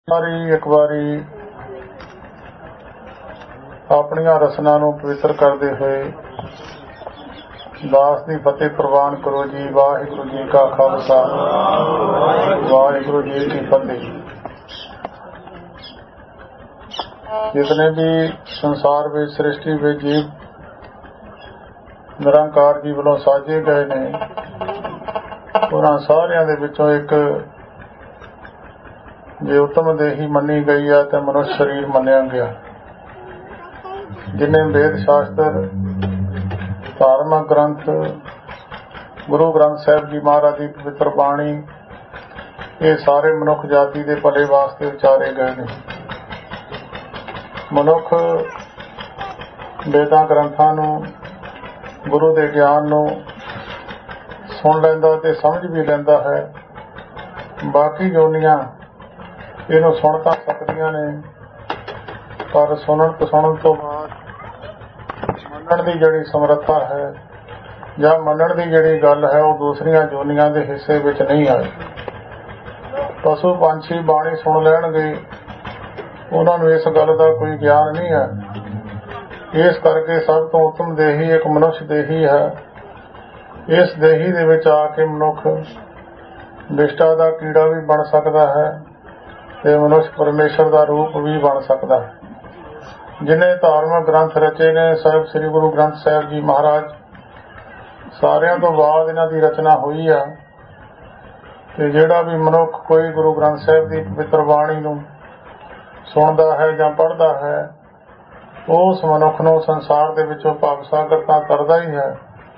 ਇੱਕ ਵਾਰੀ ਆਪਣੀਆਂ ਰਸਨਾਂ ਨੂੰ ਪਵਿੱਤਰ ਕਰਦੇ ਹੋਏ ਦਾਸ ਦੀ ਫਤਿਹ ਪ੍ਰਵਾਨ ਕਰੋ ਜੀ। ਵਾਹਿਗੁਰੂ ਜੀ ਕਾ ਖਾਲਸਾ, ਵਾਹਿਗुरु जी की फतेह। जितने भी संसार में सृष्टि में जीव निरंकार जी ਵੱਲੋਂ ਸਾਜੇ ਗਏ ਨੇ, ਉਹਨਾਂ ਸਾਰਿਆਂ ਦੇ ਵਿੱਚੋਂ ਇੱਕ ਜੇ ਉੱਤਮ ਦੇਹੀ ਮੰਨੀ ਗਈ ਹੈ ਤੇ ਮਨੁੱਖ ਸਰੀਰ ਮੰਨਿਆ ਗਿਆ। ਜਿਨੇ ਵੇਦ ਸ਼ਾਸਤਰ, ਧਾਰਮਿਕ ਗ੍ਰੰਥ, ਗੁਰੂ ਗ੍ਰੰਥ ਸਾਹਿਬ ਜੀ ਮਹਾਰਾਜ ਦੀ ਪਵਿੱਤਰ ਬਾਣੀ, ਇਹ ਸਾਰੇ ਮਨੁੱਖ ਜਾਤੀ ਦੇ ਭਲੇ ਵਾਸਤੇ ਉਚਾਰੇ ਗਏ ਨੇ। ਮਨੁੱਖ ਵੇਦਾਂ ਗ੍ਰੰਥਾਂ ਨੂੰ, ਗੁਰੂ ਦੇ ਗਿਆਨ ਨੂੰ ਸੁਣ ਲੈਂਦਾ ਤੇ ਸਮਝ ਵੀ ਲੈਂਦਾ ਹੈ। ਬਾਕੀ ਜੋਨੀਆਂ ਇਹਨੂੰ ਸੁਣ ਤਾਂ ਸਕਦੀਆਂ ਨੇ, ਪਰ ਸੁਣਨ ਤੋਂ ਬਾਅਦ ਮੰਨਣ ਦੀ ਜਿਹੜੀ ਸਮਰੱਥਾ ਹੈ ਜਾਂ ਮੰਨਣ ਦੀ ਜਿਹੜੀ ਗੱਲ ਹੈ ਉਹ ਦੂਸਰੀਆਂ ਜੋਨੀਆਂ ਦੇ ਹਿੱਸੇ ਵਿੱਚ ਨਹੀਂ ਆਈ। ਪਸ਼ੂ ਪੰਛੀ ਬਾਣੀ ਸੁਣ ਲੈਣਗੇ, ਉਹਨਾਂ ਨੂੰ ਇਸ ਗੱਲ ਦਾ ਕੋਈ ਗਿਆਨ ਨਹੀਂ ਹੈ। ਇਸ ਕਰਕੇ ਸਭ ਤੋਂ ਉੱਤਮ ਦੇਹੀ ਇੱਕ ਮਨੁੱਖ ਦੇਹੀ ਹੈ। ਇਸ ਦੇਹੀ ਦੇ ਵਿੱਚ ਆ ਕੇ ਮਨੁੱਖ ਵਿਸ਼ਟਾ ਦਾ ਕੀੜਾ ਵੀ ਬਣ ਸਕਦਾ ਹੈ ਤੇ ਮਨੁੱਖ ਪਰਮੇਸ਼ਰ ਦਾ ਰੂਪ ਵੀ ਬਣ ਸਕਦਾ ਹੈ। ਜਿਨੇ ਧਾਰਮਿਕ ਗ੍ਰੰਥ ਰਚੇ ਨੇ, ਸਾਹਿਬ ਸ੍ਰੀ ਗੁਰੂ ਗ੍ਰੰਥ ਸਾਹਿਬ ਜੀ ਮਹਾਰਾਜ, ਸਾਰਿਆਂ ਤੋਂ ਬਾਅਦ ਇਹਨਾਂ ਦੀ ਰਚਨਾ ਹੋਈ ਆ। ਤੇ ਜਿਹੜਾ ਵੀ ਮਨੁੱਖ ਕੋਈ ਗੁਰੂ ਗ੍ਰੰਥ ਸਾਹਿਬ ਦੀ ਪਵਿੱਤਰ ਬਾਣੀ ਨੂੰ ਸੁਣਦਾ ਹੈ ਜਾਂ ਪੜ੍ਹਦਾ ਹੈ, ਉਸ ਮਨੁੱਖ ਨੂੰ ਸੰਸਾਰ ਦੇ ਵਿੱਚੋਂ ਭਵ ਸਾਗਰ ਤਾਂ ਤਰਦਾ ਹੀ ਹੈ।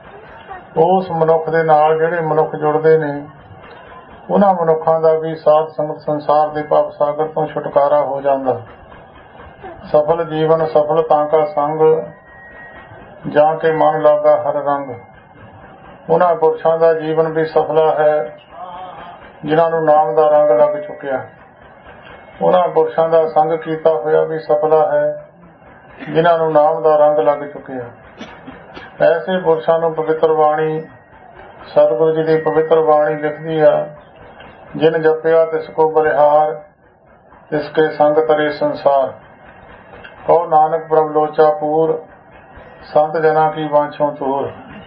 ਉਸ ਮਨੁੱਖ ਦੇ ਨਾਲ ਜਿਹੜੇ ਮਨੁੱਖ ਜੁੜਦੇ ਨੇ, ਉਹਨਾਂ ਮਨੁੱਖਾਂ ਦਾ ਵੀ ਸਾਧ ਸੰਗਤ ਸੰਸਾਰ ਦੇ ਭਵ ਸਾਗਰ ਤੋਂ ਛੁਟਕਾਰਾ ਹੋ ਜਾਂਦਾ। ਸਫਲ ਜੀਵਨ ਸਫਲ ਤਾਂ ਕਾ ਸੰਗ, ਜਾਂ ਕੇ ਮਨ ਲਾਗਾ ਹਰ ਰੰਗ। ਉਹਨਾਂ ਪੁਰਸ਼ਾਂ ਦਾ ਜੀਵਨ ਵੀ ਸਫਲਾ ਹੈ ਜਿਨ੍ਹਾਂ ਨੂੰ ਨਾਮ ਦਾ ਰੰਗ ਲੱਗ ਚੁੱਕਿਆ। ਉਹਨਾਂ ਪੁਰਸ਼ਾਂ ਦਾ ਸੰਗ ਕੀਤਾ ਹੋਇਆ ਵੀ ਸਫਲਾ ਹੈ ਜਿਨ੍ਹਾਂ ਨੂੰ ਨਾਮ ਦਾ ਰੰਗ ਲੱਗ ਚੁੱਕਿਆ। ਐਸੇ ਪੁਰਸ਼ਾਂ ਨੂੰ ਪਵਿੱਤਰ ਬਾਣੀ, ਸਤਿਗੁਰੂ ਜੀ ਦੀ ਪਵਿੱਤਰ ਬਾਣੀ ਲਿਖਦੀ ਆ, ਜਿਨ ਜਪਿਆ ਤਿਸ ਕੋ ਬਲਿਹਾਰ, ਤਿਸ ਕੇ ਸੰਗ ਤਰੇ ਸੰਸਾਰ। ਕਹੋ ਨਾਨਕ ਪ੍ਰਭ ਲੋਚਾ ਪੂਰ, ਸੰਤ ਜਨਾਂ ਕੀ ਵਾਂਛੋਂ ਤੂਰ।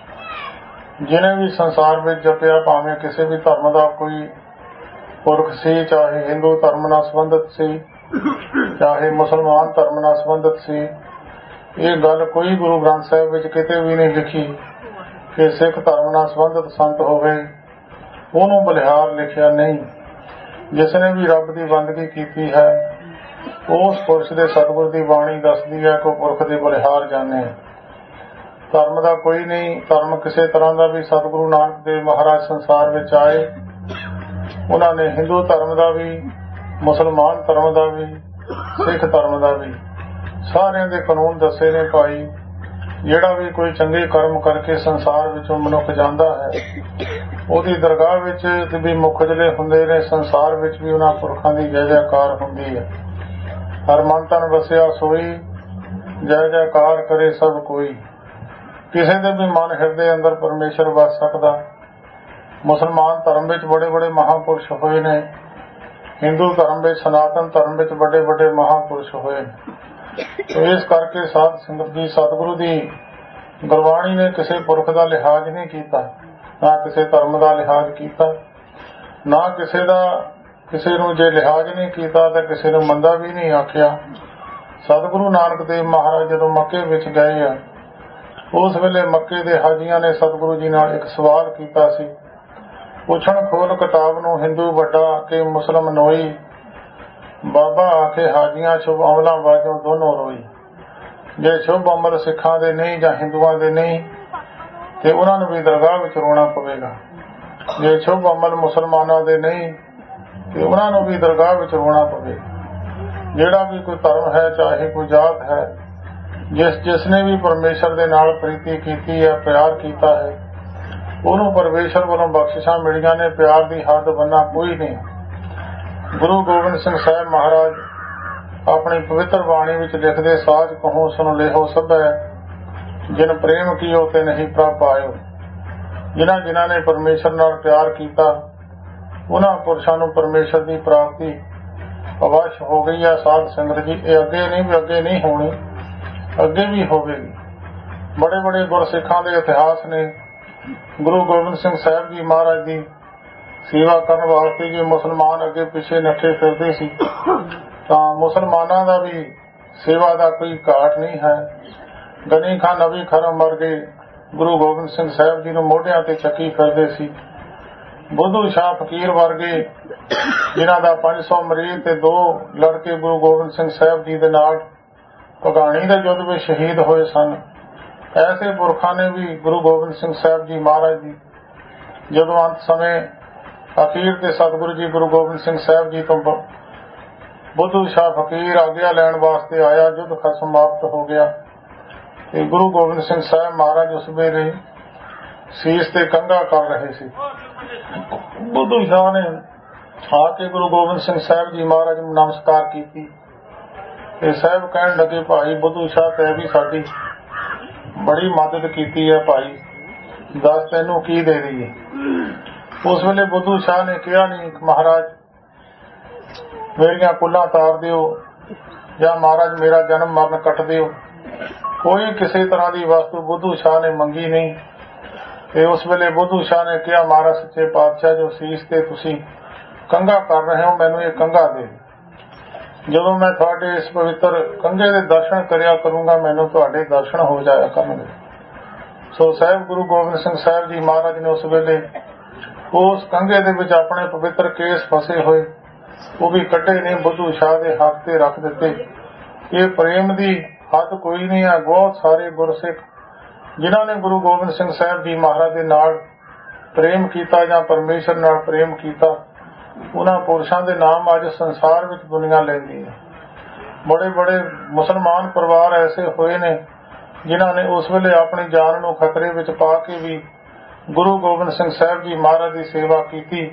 ਜਿਹਨੇ ਵੀ ਸੰਸਾਰ ਵਿੱਚ ਜਪਿਆ, ਭਾਵੇਂ ਕਿਸੇ ਵੀ ਧਰਮ ਦਾ ਕੋਈ ਪੁਰਖ ਸੀ, ਚਾਹੇ ਹਿੰਦੂ ਧਰਮ ਨਾਲ ਸੰਬੰਧਿਤ ਸੀ, ਚਾਹੇ ਮੁਸਲਮਾਨ ਧਰਮ ਨਾਲ ਸੰਬੰਧਿਤ ਸੀ, ਇਹ ਗੱਲ ਕੋਈ ਗੁਰੂ ਗ੍ਰੰਥ ਸਾਹਿਬ ਵਿੱਚ ਕਿਤੇ ਵੀ ਨਹੀਂ ਲਿਖੀ ਕਿ ਸਿੱਖ ਧਰਮ ਨਾਲ ਸੰਬੰਧਿਤ ਸੰਤ ਹੋਵੇ ਉਹਨੂੰ ਬਲਿਹਾਰ ਲਿਖਿਆ ਨਹੀਂ। ਜਿਸ ਨੇ ਵੀ ਰੱਬ ਦੀ ਬੰਦਗੀ ਕੀਤੀ ਹੈ, ਉਸ ਪੁਰਸ਼ ਦੇ ਸਤਿਗੁਰ ਦੀ ਬਾਣੀ ਦੱਸਦੀ ਹੈ ਕਿ ਪੁਰਖ ਦੇ ਬਲਿਹਾਰ ਜਾਣੇ। ਧਰਮ ਦਾ ਕੋਈ ਨਹੀਂ, ਧਰਮ ਕਿਸੇ ਤਰ੍ਹਾਂ ਦਾ ਵੀ। ਸਤਿਗੁਰੂ ਨਾਨਕ ਦੇਵ ਮਹਾਰਾਜ ਸੰਸਾਰ ਵਿੱਚ ਆਏ, ਉਹਨਾਂ ਨੇ ਹਿੰਦੂ ਧਰਮ ਦਾ ਵੀ, ਮੁਸਲਮਾਨ ਧਰਮ ਦਾ ਵੀ, ਸਿੱਖ ਧਰਮ ਦਾ ਵੀ, ਸਾਰਿਆਂ ਦੇ ਕਾਨੂੰਨ ਦੱਸੇ ਨੇ ਭਾਈ। ਜਿਹੜਾ ਵੀ ਕੋਈ ਚੰਗੇ ਕਰਮ ਕਰਕੇ ਸੰਸਾਰ ਵਿੱਚੋਂ ਮਨੁੱਖ ਜਾਂਦਾ ਹੈ, ਉਹਦੀ ਦਰਗਾਹ ਵਿੱਚ ਵੀ ਮੁਖਜਲੇ ਹੁੰਦੇ ਨੇ, ਸੰਸਾਰ ਵਿੱਚ ਵੀ ਉਹਨਾਂ ਪੁਰਖਾਂ ਦੀ ਜੈ ਜੈਕਾਰ ਹੁੰਦੀ ਹੈ। ਹਰ ਮਨ ਤਨ ਵਸਿਆ ਸੋਈ, ਜੈ ਜੈਕਾਰ ਕਰੇ ਸਭ ਕੋਈ। ਕਿਸੇ ਦੇ ਵੀ ਮਨ ਹਿਰਦੇ ਅੰਦਰ ਪਰਮੇਸ਼ਰ ਵਸ ਸਕਦਾ। ਮੁਸਲਮਾਨ ਧਰਮ ਵਿੱਚ ਬੜੇ ਬੜੇ ਮਹਾਂਪੁਰਸ਼ ਹੋਏ ਨੇ, ਹਿੰਦੂ ਧਰਮ ਵਿੱਚ, ਸਨਾਤਨ ਧਰਮ ਵਿੱਚ ਵੱਡੇ ਵੱਡੇ ਮਹਾਂਪੁਰਸ਼ ਹੋਏ ਨੇ। ਇਸ ਕਰਕੇ ਸਾਧ ਸੰਗਤ ਜੀ, ਸਤਿਗੁਰੂ ਦੀ ਗੁਰਬਾਣੀ ਨੇ ਕਿਸੇ ਪੁਰਖ ਦਾ ਲਿਹਾਜ਼ ਨਹੀਂ ਕੀਤਾ, ਨਾ ਕਿਸੇ ਧਰਮ ਦਾ ਲਿਹਾਜ਼ ਕੀਤਾ, ਨਾ ਕਿਸੇ ਨੂੰ ਜੇ ਲਿਹਾਜ਼ ਨਹੀਂ ਕੀਤਾ ਤਾਂ ਕਿਸੇ ਨੂੰ ਮੰਦਾ ਵੀ ਨਹੀਂ ਆਖਿਆ। ਸਤਿਗੁਰੂ ਨਾਨਕ ਦੇਵ ਮਹਾਰਾਜ ਜਦੋਂ ਮੱਕੇ ਵਿੱਚ ਗਏ ਆ, ਉਸ ਵੇਲੇ ਮੱਕੇ ਦੇ ਹਾਜੀਆਂ ਨੇ ਸਤਿਗੁਰੂ ਜੀ ਨਾਲ ਇੱਕ ਸਵਾਲ ਕੀਤਾ ਸੀ। ਪੁੱਛਣ ਖੋਲ ਕਿਤਾਬ ਨੂੰ ਹਿੰਦੂ ਵੱਡਾ ਕਿ ਮੁਸਲਮ ਨੋਈ, ਬਾਬਾ ਆਖੇ ਹਾਜੀਆਂ ਸ਼ੁਭ ਅਮਲਾਂ ਵਾਜੋਂ ਦੋਨੋਂ ਰੋਈ। ਜੇ ਸ਼ੁਭ ਅਮਲ ਸਿੱਖਾਂ ਦੇ ਨਹੀਂ ਜਾਂ ਹਿੰਦੂਆਂ ਦੇ ਨਹੀਂ ਤੇ ਉਹਨਾਂ ਨੂੰ ਵੀ ਦਰਗਾਹ ਵਿੱਚ ਰੋਣਾ ਪਵੇਗਾ। ਜੇ ਸ਼ੁਭ ਅਮਲ ਮੁਸਲਮਾਨਾਂ ਦੇ ਨਹੀਂ ਤੇ ਉਹਨਾਂ ਨੂੰ ਵੀ ਦਰਗਾਹ ਵਿੱਚ ਰੋਣਾ ਪਵੇਗਾ। ਜਿਹੜਾ ਵੀ ਕੋਈ ਧਰਮ ਹੈ, ਚਾਹੇ ਕੋਈ ਜਾਤ ਹੈ, ਜਿਸ ਨੇ ਵੀ ਪਰਮੇਸ਼ਰ ਦੇ ਨਾਲ ਪ੍ਰੀਤੀ ਕੀਤੀ ਹੈ, ਪਿਆਰ ਕੀਤਾ ਹੈ, ਉਹਨੂੰ ਪਰਮੇਸ਼ਰ ਵੱਲੋਂ ਬਖਸ਼ਿਸ਼ਾਂ ਮਿਲੀਆਂ ਨੇ। ਪਿਆਰ ਦੀ ਹੱਦ ਬੰਨਾ ਕੋਈ ਨਹੀਂ। ਗੁਰੂ ਗੋਬਿੰਦ ਸਿੰਘ ਸਾਹਿਬ ਮਹਾਰਾਜ ਆਪਣੀ ਪਵਿੱਤਰ ਬਾਣੀ ਵਿੱਚ ਲਿਖਦੇ, ਸਾਜ ਕਹੂੰ ਸੁਣ ਲੇਹੋ ਸਭੈ, ਜਿਨ ਪ੍ਰੇਮ ਕੀਓ ਤੇ ਨਹੀਂ ਪ੍ਰਭ ਪਾਇਓ। ਜਿਨ੍ਹਾਂ ਨੇ ਪਰਮੇਸ਼ਰ ਨਾਲ ਪਿਆਰ ਕੀਤਾ, ਉਹਨਾਂ ਪੁਰਸ਼ਾਂ ਨੂੰ ਪਰਮੇਸ਼ਰ ਦੀ ਪ੍ਰਾਪਤੀ ਅਵਸ਼ ਹੋ ਗਈ ਹੈ ਸਾਧ ਸੰਗਤ ਜੀ। ਇਹ ਅੱਗੇ ਨਹੀਂ ਵੀ ਅੱਗੇ ਨਹੀਂ ਹੋਣੀ, ਅੱਗੇ ਵੀ ਹੋਵੇਗੀ। ਬੜੇ ਬੜੇ ਗੁਰਸਿੱਖਾਂ ਦੇ ਇਤਿਹਾਸ ਨੇ। ਗੁਰੂ ਗੋਬਿੰਦ ਸਿੰਘ ਸਾਹਿਬ ਜੀ ਮਹਾਰਾਜ ਦੀ ਸੇਵਾ ਕਰਨ ਵਾਸਤੇ ਜੇ ਮੁਸਲਮਾਨ ਅੱਗੇ ਪਿੱਛੇ ਨੱਠੇ ਫਿਰਦੇ ਸੀ ਤਾਂ ਮੁਸਲਮਾਨਾਂ ਦਾ ਵੀ ਸੇਵਾ ਦਾ ਕੋਈ ਘਾਟ ਨਹੀਂ ਹੈ। ਗਨੀ ਖਾਂ ਨਬੀ ਖਰਮ ਵਰਗੇ ਗੁਰੂ ਗੋਬਿੰਦ ਸਿੰਘ ਸਾਹਿਬ ਜੀ ਨੂੰ ਮੋਢਿਆਂ ਤੇ ਚੱਕੀ ਫਿਰਦੇ ਸੀ। ਬੁੱਧੂ ਸ਼ਾਹ ਫਕੀਰ ਵਰਗੇ ਜਿਨ੍ਹਾਂ ਦਾ 500 ਮਰੀਜ਼ ਤੇ 2 ਲੜਕੇ ਗੁਰੂ ਗੋਬਿੰਦ ਸਿੰਘ ਸਾਹਿਬ ਜੀ ਦੇ ਨਾਲ ਭਗਾਣੀ ਦੇ ਯੁੱਧ ਵਿੱਚ ਸ਼ਹੀਦ ਹੋਏ ਸਨ। ਐਸੇ ਪੁਰਖਾਂ ਨੇ ਵੀ ਗੁਰੂ ਗੋਬਿੰਦ ਸਿੰਘ ਸਾਹਿਬ ਜੀ ਮਹਾਰਾਜ ਦੀ ਜਦੋਂ ਅੰਤ ਸਮੇਂ ਅਖੀਰ ਤੇ ਸਤਿਗੁਰੂ ਜੀ ਗੁਰੂ ਗੋਬਿੰਦ ਸਿੰਘ ਸਾਹਿਬ ਜੀ ਤੋਂ ਬੁੱਧੂ ਸ਼ਾਹ ਫਕੀਰ ਆਗਿਆ ਲੈਣ ਵਾਸਤੇ ਆਇਆ, ਯੁੱਧ ਸਮਾਪਤ ਹੋ ਗਿਆ ਤੇ ਗੁਰੂ ਗੋਬਿੰਦ ਸਿੰਘ ਸਾਹਿਬ ਮਹਾਰਾਜ ਉਸ ਵੇਲੇ ਸੀਸ ਤੇ ਕੰਘਾ ਕਰ ਰਹੇ ਸੀ। ਬੁੱਧੂ ਸ਼ਾਹ ਨੇ ਆ ਕੇ ਗੁਰੂ ਗੋਬਿੰਦ ਸਿੰਘ ਸਾਹਿਬ ਜੀ ਮਹਾਰਾਜ ਨੂੰ ਨਮਸਕਾਰ ਕੀਤੀ ਤੇ ਸਾਹਿਬ ਕਹਿਣ ਲੱਗੇ, ਭਾਈ ਬੁੱਧੂ ਸ਼ਾਹ ਤੈਂ ਵੀ ਸਾਡੀ ਬੜੀ ਮਦਦ ਕੀਤੀ ਹੈ ਭਾਈ, ਦੱਸ ਤੈਨੂੰ ਕੀ ਦੇ ਦਈਏ। ਉਸ ਵੇਲੇ ਬੁੱਧੂ ਸ਼ਾਹ ਨੇ ਕਿਹਾ, ਨਹੀਂ ਮਹਾਰਾਜ ਮੇਰੀਆਂ ਕੁੱਲਾਂ ਤਾਰ ਦਿਓ ਜਾਂ ਮਹਾਰਾਜ ਮੇਰਾ ਜਨਮ ਮਰਨ ਕੱਟ ਦਿਓ। ਕੋਈ ਕਿਸੇ ਤਰ੍ਹਾਂ ਦੀ ਵਸਤੂ ਬੁੱਧੂ ਸ਼ਾਹ ਨੇ ਮੰਗੀ ਨਹੀਂ। ਤੇ ਉਸ ਵੇਲੇ ਬੁੱਧੂ ਸ਼ਾਹ ਨੇ ਕਿਹਾ, ਮਹਾਰਾਜ ਸੱਚੇ ਪਾਤਸ਼ਾਹ ਜੋ ਸੀਸ ਤੇ ਤੁਸੀਂ ਕੰਘਾ ਕਰ ਰਹੇ ਹੋ ਮੈਨੂੰ ਇਹ ਕੰਘਾ ਦੇ। ਜਦੋਂ ਮੈਂ ਤੁਹਾਡੇ ਇਸ ਪਵਿੱਤਰ ਕੰਘੇ ਦੇ ਦਰਸ਼ਨ ਕਰਿਆ ਕਰੂੰਗਾ ਮੈਨੂੰ ਤੁਹਾਡੇ ਦਰਸ਼ਨ ਹੋ ਜਾਇਆ ਕਰਨਗੇ। ਸੋ ਸਾਹਿਬ ਗੁਰੂ ਗੋਬਿੰਦ ਸਿੰਘ ਸਾਹਿਬ ਜੀ ਮਹਾਰਾਜ ਨੇ ਉਸ ਵੇਲੇ ਉਸ ਕੰਘੇ ਦੇ ਵਿੱਚ ਆਪਣੇ ਪਵਿੱਤਰ ਕੇਸ ਫਸੇ ਹੋਏ ਉਹ ਵੀ ਕੱਢੇ ਨੇ, ਬੁੱਧੂ ਸ਼ਾਹ ਦੇ ਹੱਥ ਤੇ ਰੱਖ ਦਿੱਤੇ। ਇਹ ਪ੍ਰੇਮ ਦੀ ਹੱਦ ਕੋਈ ਨਹੀਂ ਹੈ। ਬਹੁਤ ਸਾਰੇ ਗੁਰਸਿੱਖ ਜਿਨ੍ਹਾਂ ਨੇ ਗੁਰੂ ਗੋਬਿੰਦ ਸਿੰਘ ਸਾਹਿਬ ਜੀ ਮਹਾਰਾਜ ਦੇ ਨਾਲ ਪ੍ਰੇਮ ਕੀਤਾ ਜਾਂ ਪਰਮੇਸ਼ਰ ਨਾਲ ਪ੍ਰੇਮ ਕੀਤਾ, ਉਹਨਾਂ ਪੁਰਸ਼ਾਂ ਦੇ ਨਾਮ ਅੱਜ ਸੰਸਾਰ ਵਿੱਚ ਦੁਨੀਆ ਲੈਂਦੀ ਹੈ। ਬੜੇ ਬੜੇ ਮੁਸਲਮਾਨ ਪਰਿਵਾਰ ਐਸੇ ਹੋਏ ਨੇ ਜਿਨ੍ਹਾਂ ਨੇ ਉਸ ਵੇਲੇ ਆਪਣੀ ਜਾਨ ਨੂੰ ਖਤਰੇ ਵਿੱਚ ਪਾ ਕੇ ਵੀ ਗੁਰੂ ਗੋਬਿੰਦ ਸਿੰਘ ਸਾਹਿਬ ਜੀ ਮਹਾਰਾਜ ਦੀ ਸੇਵਾ ਕੀਤੀ।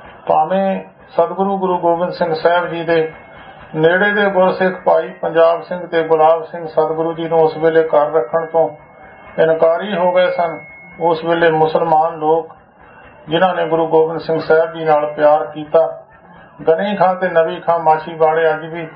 ਭਾਵੇਂ ਸਤਿਗੁਰੂ ਗੁਰੂ ਗੋਬਿੰਦ ਸਿੰਘ ਸਾਹਿਬ ਜੀ ਦੇ ਨੇੜੇ ਦੇ ਗੁਰਸਿੱਖ ਭਾਈ ਪੰਜਾਬ ਸਿੰਘ ਤੇ ਗੁਲਾਬ ਸਿੰਘ ਸਤਿਗੁਰੂ ਜੀ ਨੂੰ ਉਸ ਵੇਲੇ ਘਰ ਰੱਖਣ ਤੋਂ ਇਨਕਾਰੀ ਹੋ ਗਏ ਸਨ। ਉਸ ਵੇਲੇ ਮੁਸਲਮਾਨ ਲੋਕ ਜਿਨ੍ਹਾਂ ਨੇ ਗੁਰੂ ਗੋਬਿੰਦ ਸਿੰਘ ਸਾਹਿਬ ਜੀ ਨਾਲ ਪਿਆਰ ਕੀਤਾ, ਗਨੀ ਖਾਂ ਤੇ ਨਬੀ ਖਾਂ ਮਾਛੀ ਵਾਲੇ ਅੱਜ ਵੀ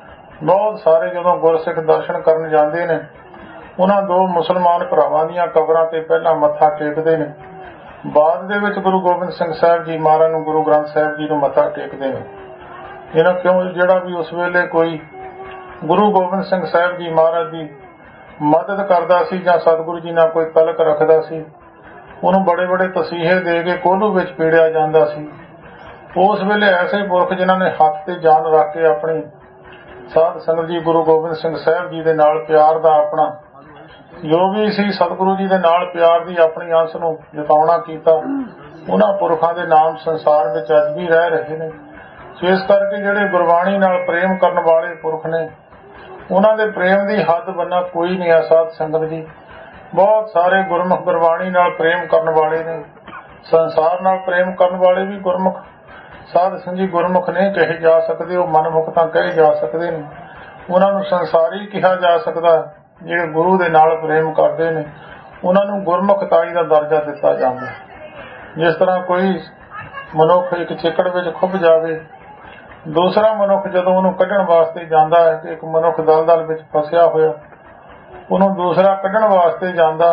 ਬਹੁਤ ਸਾਰੇ ਜਦੋਂ ਗੁਰਸਿੱਖ ਦਰਸ਼ਨ ਕਰਨ ਜਾਂਦੇ ਨੇ ਉਹਨਾਂ 2 ਮੁਸਲਮਾਨ ਭਰਾਵਾਂ ਦੀਆਂ ਕਬਰਾਂ ਤੇ ਪਹਿਲਾਂ ਮੱਥਾ ਟੇਕਦੇ ਨੇ, ਬਾਅਦ ਦੇ ਵਿੱਚ ਗੁਰੂ ਗੋਬਿੰਦ ਸਿੰਘ ਸਾਹਿਬ ਜੀ ਮਹਾਰਾਜ ਨੂੰ ਗੁਰੂ ਗ੍ਰੰਥ ਸਾਹਿਬ ਜੀ ਨੂੰ ਮੱਥਾ ਟੇਕਦੇ ਨੇ। ਇਹਨਾਂ ਕਿਉਂ ਜਿਹੜਾ ਵੀ ਉਸ ਵੇਲੇ ਕੋਈ ਗੁਰੂ ਗੋਬਿੰਦ ਸਿੰਘ ਸਾਹਿਬ ਜੀ ਮਹਾਰਾਜ ਦੀ ਮਦਦ ਕਰਦਾ ਸੀ ਜਾਂ ਸਤਿਗੁਰੂ ਜੀ ਨਾਲ ਕੋਈ ਤਲਕ ਰੱਖਦਾ ਸੀ ਉਹਨੂੰ ਬੜੇ ਬੜੇ ਤਸੀਹੇ ਦੇ ਕੇ ਕੋਹਲੂ ਵਿੱਚ ਪੀੜਿਆ ਜਾਂਦਾ ਸੀ। ਉਸ ਵੇਲੇ ਐਸੇ ਪੁਰਖ ਜਿਨ੍ਹਾਂ ਨੇ ਹੱਥ ਤੇ ਜਾਨ ਰੱਖ ਕੇ ਆਪਣੀ ਸਾਧ ਸੰਗਤ ਜੀ ਗੁਰੂ ਗੋਬਿੰਦ ਸਿੰਘ ਸਾਹਿਬ ਜੀ ਦੇ ਨਾਲ ਪਿਆਰ ਦਾ ਆਪਣਾ ਜੋ ਵੀ ਸੀ ਸਤਿਗੁਰੂ ਜੀ ਦੇ ਨਾਲ ਪਿਆਰ ਦੀ ਆਪਣੀ ਅੰਸ ਨੂੰ ਜਤਾਉਣਾ ਕੀਤਾ, ਉਹਨਾਂ ਪੁਰਖਾਂ ਦੇ ਨਾਮ ਸੰਸਾਰ ਵਿੱਚ ਅੱਜ ਵੀ ਰਹਿ ਰਹੇ ਨੇ। ਸੋ ਇਸ ਕਰਕੇ ਜਿਹੜੇ ਗੁਰਬਾਣੀ ਨਾਲ ਪ੍ਰੇਮ ਕਰਨ ਵਾਲੇ ਪੁਰਖ ਨੇ ਉਹਨਾਂ ਦੇ ਪ੍ਰੇਮ ਦੀ ਹੱਦ ਬੰਨਾ ਕੋਈ ਨਹੀਂ ਹੈ। ਸਾਧ ਸੰਗਤ ਜੀ ਬਹੁਤ ਸਾਰੇ ਗੁਰਮੁਖ ਗੁਰਬਾਣੀ ਨਾਲ ਪ੍ਰੇਮ ਕਰਨ ਵਾਲੇ ਨੇ, ਸੰਸਾਰ ਨਾਲ ਪ੍ਰੇਮ ਕਰਨ ਵਾਲੇ ਵੀ ਗੁਰਮੁਖ ਸਾਧ ਸੰਗਤ ਜੀ ਗੁਰਮੁਖ ਨਹੀਂ ਕਹੇ ਜਾ ਸਕਦੇ, ਉਹ ਮਨਮੁਖ ਤਾਂ ਕਹੇ ਜਾ ਸਕਦੇ ਨੇ। ਉਹਨਾਂ ਨੂੰ ਸੰਸਾਰੀ ਕਿਹਾ ਜਾ ਸਕਦਾ। ਜਿਹੜੇ ਗੁਰੂ ਦੇ ਨਾਲ ਪ੍ਰੇਮ ਕਰਦੇ ਨੇ ਉਹਨਾਂ ਨੂੰ ਗੁਰਮੁਖਤਾਈ ਦਾ ਦਰਜਾ ਦਿੱਤਾ ਜਾਂਦਾ। ਜਿਸ ਤਰ੍ਹਾਂ ਕੋਈ ਮਨੁੱਖ ਇੱਕ ਚਿੱਕੜ ਵਿੱਚ ਖੁੱਭ ਜਾਵੇ, ਦੂਸਰਾ ਮਨੁੱਖ ਜਦੋਂ ਉਹਨੂੰ ਕੱਢਣ ਵਾਸਤੇ ਜਾਂਦਾ ਹੈ ਕਿ ਇੱਕ ਮਨੁੱਖ ਦਲਦਲ ਵਿੱਚ ਫਸਿਆ ਹੋਇਆ ਉਹਨੂੰ ਦੂਸਰਾ ਕੱਢਣ ਵਾਸਤੇ ਜਾਂਦਾ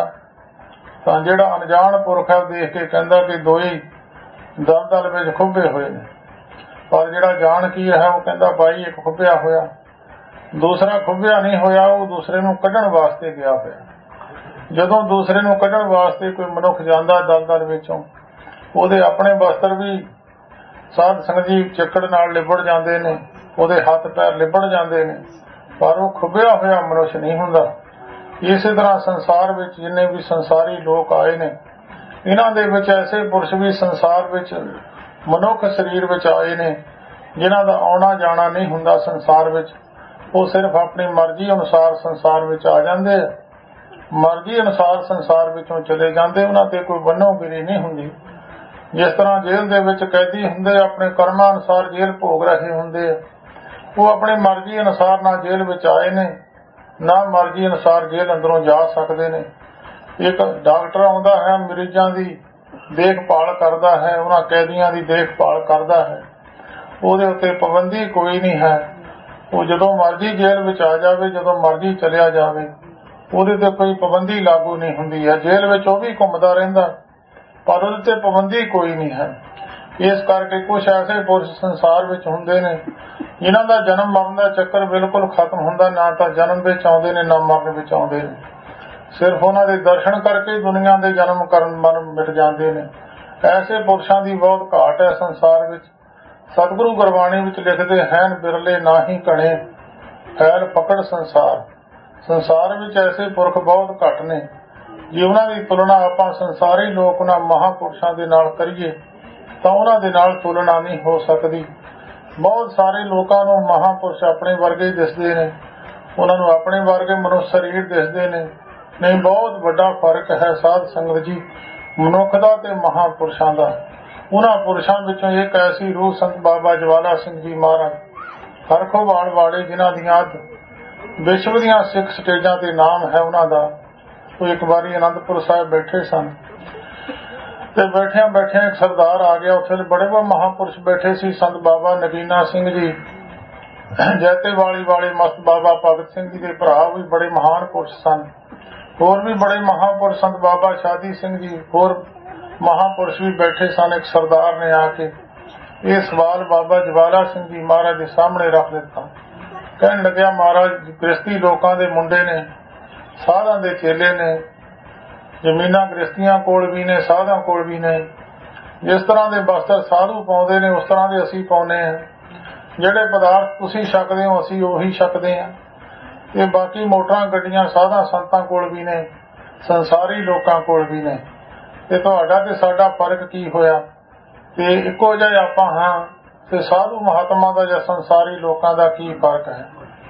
ਤਾਂ ਜਿਹੜਾ ਅਣਜਾਣ ਪੁਰਖ ਹੈ ਦੇਖ ਕੇ ਕਹਿੰਦਾ ਕਿ ਦੋਏ ਦਲਦਲ ਵਿੱਚ ਖੁੱਭੇ ਹੋਏ ਨੇ, ਪਰ ਜਿਹੜਾ ਜਾਣ ਕੀ ਹੈ ਉਹ ਕਹਿੰਦਾ ਭਾਈ ਇੱਕ ਖੁੱਭਿਆ ਹੋਇਆ, ਦੂਸਰਾ ਖੁੱਭਿਆ ਨਹੀਂ ਹੋਇਆ, ਉਹ ਦੂਸਰੇ ਨੂੰ ਕੱਢਣ ਵਾਸਤੇ ਗਿਆ ਹੋਇਆ। ਜਦੋਂ ਦੂਸਰੇ ਨੂੰ ਕੱਢਣ ਵਾਸਤੇ ਕੋਈ ਮਨੁੱਖ ਜਾਂਦਾ ਦਲਦਲ ਵਿੱਚੋਂ ਉਹਦੇ ਆਪਣੇ ਵਸਤਰ ਵੀ ਸਾਧ ਸੰਗਤ ਜੀ ਚਿੱਕੜ ਨਾਲ ਲਿਬੜ ਜਾਂਦੇ ਨੇ, ਉਹਦੇ ਹੱਥ ਪੈਰ ਲਿਬੜ ਜਾਂਦੇ ਨੇ, ਪਰ ਉਹ ਖੁੱਭਿਆ ਹੋਇਆ ਮਨੁੱਖ ਨਹੀਂ ਹੁੰਦਾ। ਇਸੇ ਤਰ੍ਹਾਂ ਸੰਸਾਰ ਵਿੱਚ ਜਿੰਨੇ ਵੀ ਸੰਸਾਰੀ ਲੋਕ ਆਏ ਨੇ ਇਹਨਾਂ ਦੇ ਵਿੱਚ ਐਸੇ ਪੁਰਸ਼ ਵੀ ਸੰਸਾਰ ਵਿੱਚ ਮਨੁੱਖ ਸਰੀਰ ਵਿੱਚ ਆਏ ਨੇ ਜਿਨ੍ਹਾਂ ਦਾ ਆਉਣਾ ਜਾਣਾ ਨਹੀਂ ਹੁੰਦਾ ਸੰਸਾਰ ਵਿੱਚ। ਉਹ ਸਿਰਫ ਆਪਣੀ ਮਰਜ਼ੀ ਅਨੁਸਾਰ ਸੰਸਾਰ ਵਿੱਚ ਆ ਜਾਂਦੇ, ਮਰਜ਼ੀ ਅਨੁਸਾਰ ਸੰਸਾਰ ਵਿੱਚੋਂ ਚਲੇ ਜਾਂਦੇ, ਉਹਨਾਂ ਤੇ ਕੋਈ ਬੰਨ੍ਹੋਗਿਰੀ ਨਹੀਂ ਹੁੰਦੀ। ਜਿਸ ਤਰ੍ਹਾਂ ਜੇਲ੍ਹ ਦੇ ਵਿੱਚ ਕੈਦੀ ਹੁੰਦੇ ਆਪਣੇ ਕਰਮਾਂ ਅਨੁਸਾਰ ਜੇਲ੍ਹ ਭੋਗ ਰਹੇ ਹੁੰਦੇ ਆ, ਉਹ ਆਪਣੀ ਮਰਜ਼ੀ ਅਨੁਸਾਰ ਨਾ ਜੇਲ੍ਹ ਵਿੱਚ ਆਏ ਨੇ ਨਾ ਮਰਜ਼ੀ ਅਨੁਸਾਰ ਜੇਲ੍ਹ ਅੰਦਰੋਂ ਜਾ ਸਕਦੇ ਨੇ। ਇੱਕ ਡਾਕਟਰ ਆਉਂਦਾ ਹੈ ਮਰੀਜ਼ਾਂ ਦੀ ਦੇਖਭਾਲ ਕਰਦਾ ਹੈ, ਉਹਨਾਂ ਕੈਦੀਆਂ ਦੀ ਦੇਖਭਾਲ ਕਰਦਾ ਹੈ, ਉਹਦੇ ਉੱਤੇ ਪਾਬੰਦੀ ਕੋਈ ਨਹੀਂ ਹੈ। ਉਹ ਜਦੋਂ ਮਰਜ਼ੀ ਜੇਲ੍ਹ ਵਿੱਚ ਆ ਜਾਵੇ, ਜਦੋਂ ਮਰਜ਼ੀ ਚਲਿਆ ਜਾਵੇ, ਉਹਦੇ ਤੇ ਕੋਈ ਪਾਬੰਦੀ ਲਾਗੂ ਨਹੀਂ ਹੁੰਦੀ ਹੈ। ਜੇਲ੍ਹ ਵਿੱਚ ਉਹ ਵੀ ਘੁੰਮਦਾ ਰਹਿੰਦਾ, ਪਰ ਉਹਦੇ ਤੇ ਪਾਬੰਦੀ ਕੋਈ ਨਹੀਂ ਹੈ। ਇਸ ਕਰਕੇ ਕੁਝ ਐਸੇ ਪੁਰਸ਼ ਸੰਸਾਰ ਵਿੱਚ ਹੁੰਦੇ ਨੇ ਜਿਨ੍ਹਾਂ ਦਾ ਜਨਮ ਮਰਨ ਦਾ ਚੱਕਰ ਬਿਲਕੁਲ ਖਤਮ ਹੁੰਦਾ, ਨਾ ਤਾਂ ਜਨਮ ਵਿੱਚ ਆਉਂਦੇ ਨੇ ਨਾ ਮਰਨ ਵਿੱਚ ਆਉਂਦੇ ਨੇ। ਸਿਰਫ ਉਹਨਾਂ ਦੇ ਦਰਸ਼ਨ ਕਰਕੇ ਦੁਨੀਆ ਦੇ ਜਨਮ ਕਰਨ ਮਰਨ ਮਿਟ ਜਾਂਦੇ ਨੇ। ਐਸੇ ਪੁਰਸ਼ਾਂ ਦੀ ਬਹੁਤ ਘਾਟ ਹੈ ਸੰਸਾਰ ਵਿੱਚ। ਸਤਿਗੁਰੂ ਗੁਰਬਾਣੀ ਵਿੱਚ ਲਿਖਦੇ ਹਨ, ਬਿਰਲੇ ਨਾਹੀ ਕਣੇ ਫੈਲ ਪਕੜ ਸੰਸਾਰ। ਸੰਸਾਰ ਵਿੱਚ ਐਸੇ ਪੁਰਖ ਬਹੁਤ ਘੱਟ ਨੇ। ਜੇ ਉਹਨਾਂ ਦੀ ਤੁਲਨਾ ਆਪਾਂ ਸੰਸਾਰੀ ਲੋਕ ਉਹਨਾਂ ਮਹਾਂਪੁਰਸ਼ਾਂ ਦੇ ਨਾਲ ਕਰੀਏ ਤਾਂ ਉਹਨਾਂ ਦੇ ਨਾਲ ਤੁਲਨਾ ਨਹੀਂ ਹੋ ਸਕਦੀ। ਬਹੁਤ ਸਾਰੇ ਲੋਕਾਂ ਨੂੰ ਮਹਾਂਪੁਰਸ਼ ਆਪਣੇ ਵਰਗੇ ਦਿਸਦੇ ਨੇ, ਉਹਨਾਂ ਨੂੰ ਆਪਣੇ ਵਰਗੇ ਮਨੁੱਖ ਸਰੀਰ ਦਿਸਦੇ ਨੇ। ਨਹੀਂ, ਬਹੁਤ ਵੱਡਾ ਫਰਕ ਹੈ ਸਾਧ ਸੰਗਤ ਜੀ, ਮਨੁੱਖ ਦਾ ਤੇ ਮਹਾਂਪੁਰਸ਼ਾਂ ਦਾ। ਉਹਨਾਂ ਪੁਰਸ਼ਾਂ ਵਿੱਚੋਂ ਇੱਕ ਐਸੀ ਰੂਹ ਸੰਤ ਬਾਬਾ ਜਵਾਲਾ ਸਿੰਘ ਜੀ ਮਹਾਰਾਜ ਹਰਖੋਵਾਲ ਵਾਲੇ, ਜਿਨ੍ਹਾਂ ਦੀਆਂ ਵਿਸ਼ਵ ਦੀਆਂ ਸਿੱਖ ਸਟੇਜਾਂ ਤੇ ਨਾਮ ਹੈ ਉਹਨਾਂ ਦਾ। ਉਹ ਇੱਕ ਵਾਰੀ ਅਨੰਦਪੁਰ ਸਾਹਿਬ ਬੈਠੇ ਸਨ ਤੇ ਬੈਠਿਆਂ ਬੈਠਿਆਂ ਇੱਕ ਸਰਦਾਰ ਆ ਗਿਆ। ਉੱਥੇ ਬੜੇ ਮਹਾਂਪੁਰਸ਼ ਬੈਠੇ ਸੀ। ਸੰਤ ਬਾਬਾ ਨਗੀਨਾ ਸਿੰਘ ਜੀ, ਜੈਤੇਵਾਲੀ ਵਾਲੇ ਮਸਤ ਬਾਬਾ ਭਗਤ ਸਿੰਘ ਜੀ ਦੇ ਭਰਾ ਵੀ ਬੜੇ ਮਹਾਨ ਪੁਰਸ਼ ਸਨ। ਹੋਰ ਵੀ ਬੜੇ ਮਹਾਂਪੁਰਸ਼ ਸੰਤ ਬਾਬਾ ਸ਼ਾਦੀ ਸਿੰਘ ਜੀ, ਹੋਰ ਮਹਾਂਪੁਰਸ਼ ਵੀ ਬੈਠੇ ਸਨ। ਇੱਕ ਸਰਦਾਰ ਨੇ ਆ ਕੇ ਇਹ ਸਵਾਲ ਬਾਬਾ ਜਵਾਲਾ ਸਿੰਘ ਜੀ ਮਹਾਰਾਜ ਦੇ ਸਾਹਮਣੇ ਰੱਖ ਦਿੱਤਾ। ਕਹਿਣ ਲੱਗਿਆ, ਮਹਾਰਾਜ ਗ੍ਰਸਤੀ ਲੋਕਾਂ ਦੇ ਮੁੰਡੇ ਨੇ, ਸਾਧਾਂ ਦੇ ਚੇਲੇ ਨੇ, ਜ਼ਮੀਨਾਂ ਗ੍ਰਸਤੀਆਂ ਕੋਲ ਵੀ ਨੇ, ਸਾਧਾਂ ਕੋਲ ਵੀ ਨੇ। ਜਿਸ ਤਰ੍ਹਾਂ ਦੇ ਵਸਤਰ ਸਾਧੂ ਪਾਉਂਦੇ ਨੇ ਉਸ ਤਰ੍ਹਾਂ ਦੇ ਅਸੀਂ ਪਾਉਂਦੇ ਹਾਂ। ਜਿਹੜੇ ਪਦਾਰਥ ਤੁਸੀਂ ਛਕਦੇ ਹੋ ਅਸੀਂ ਉਹੀ ਛਕਦੇ ਹਾਂ। ਇਹ ਬਾਕੀ ਮੋਟਰਾਂ ਗੱਡੀਆਂ ਸਾਧਾਂ ਸੰਤਾਂ ਕੋਲ ਵੀ ਨੇ, ਸੰਸਾਰੀ ਲੋਕਾਂ ਕੋਲ ਵੀ ਨੇ। ਤੇ ਤੁਹਾਡਾ ਤੇ ਸਾਡਾ ਫਰਕ ਕੀ ਹੋਇਆ? ਤੇ ਇੱਕੋ ਜਿਹੇ ਆਪਾਂ ਹਾਂ। ਤੇ ਸਾਧੂ ਮਹਾਤਮਾ ਦਾ ਜਾਂ ਸੰਸਾਰੀ ਲੋਕਾਂ ਦਾ ਕੀ ਫਰਕ ਹੈ?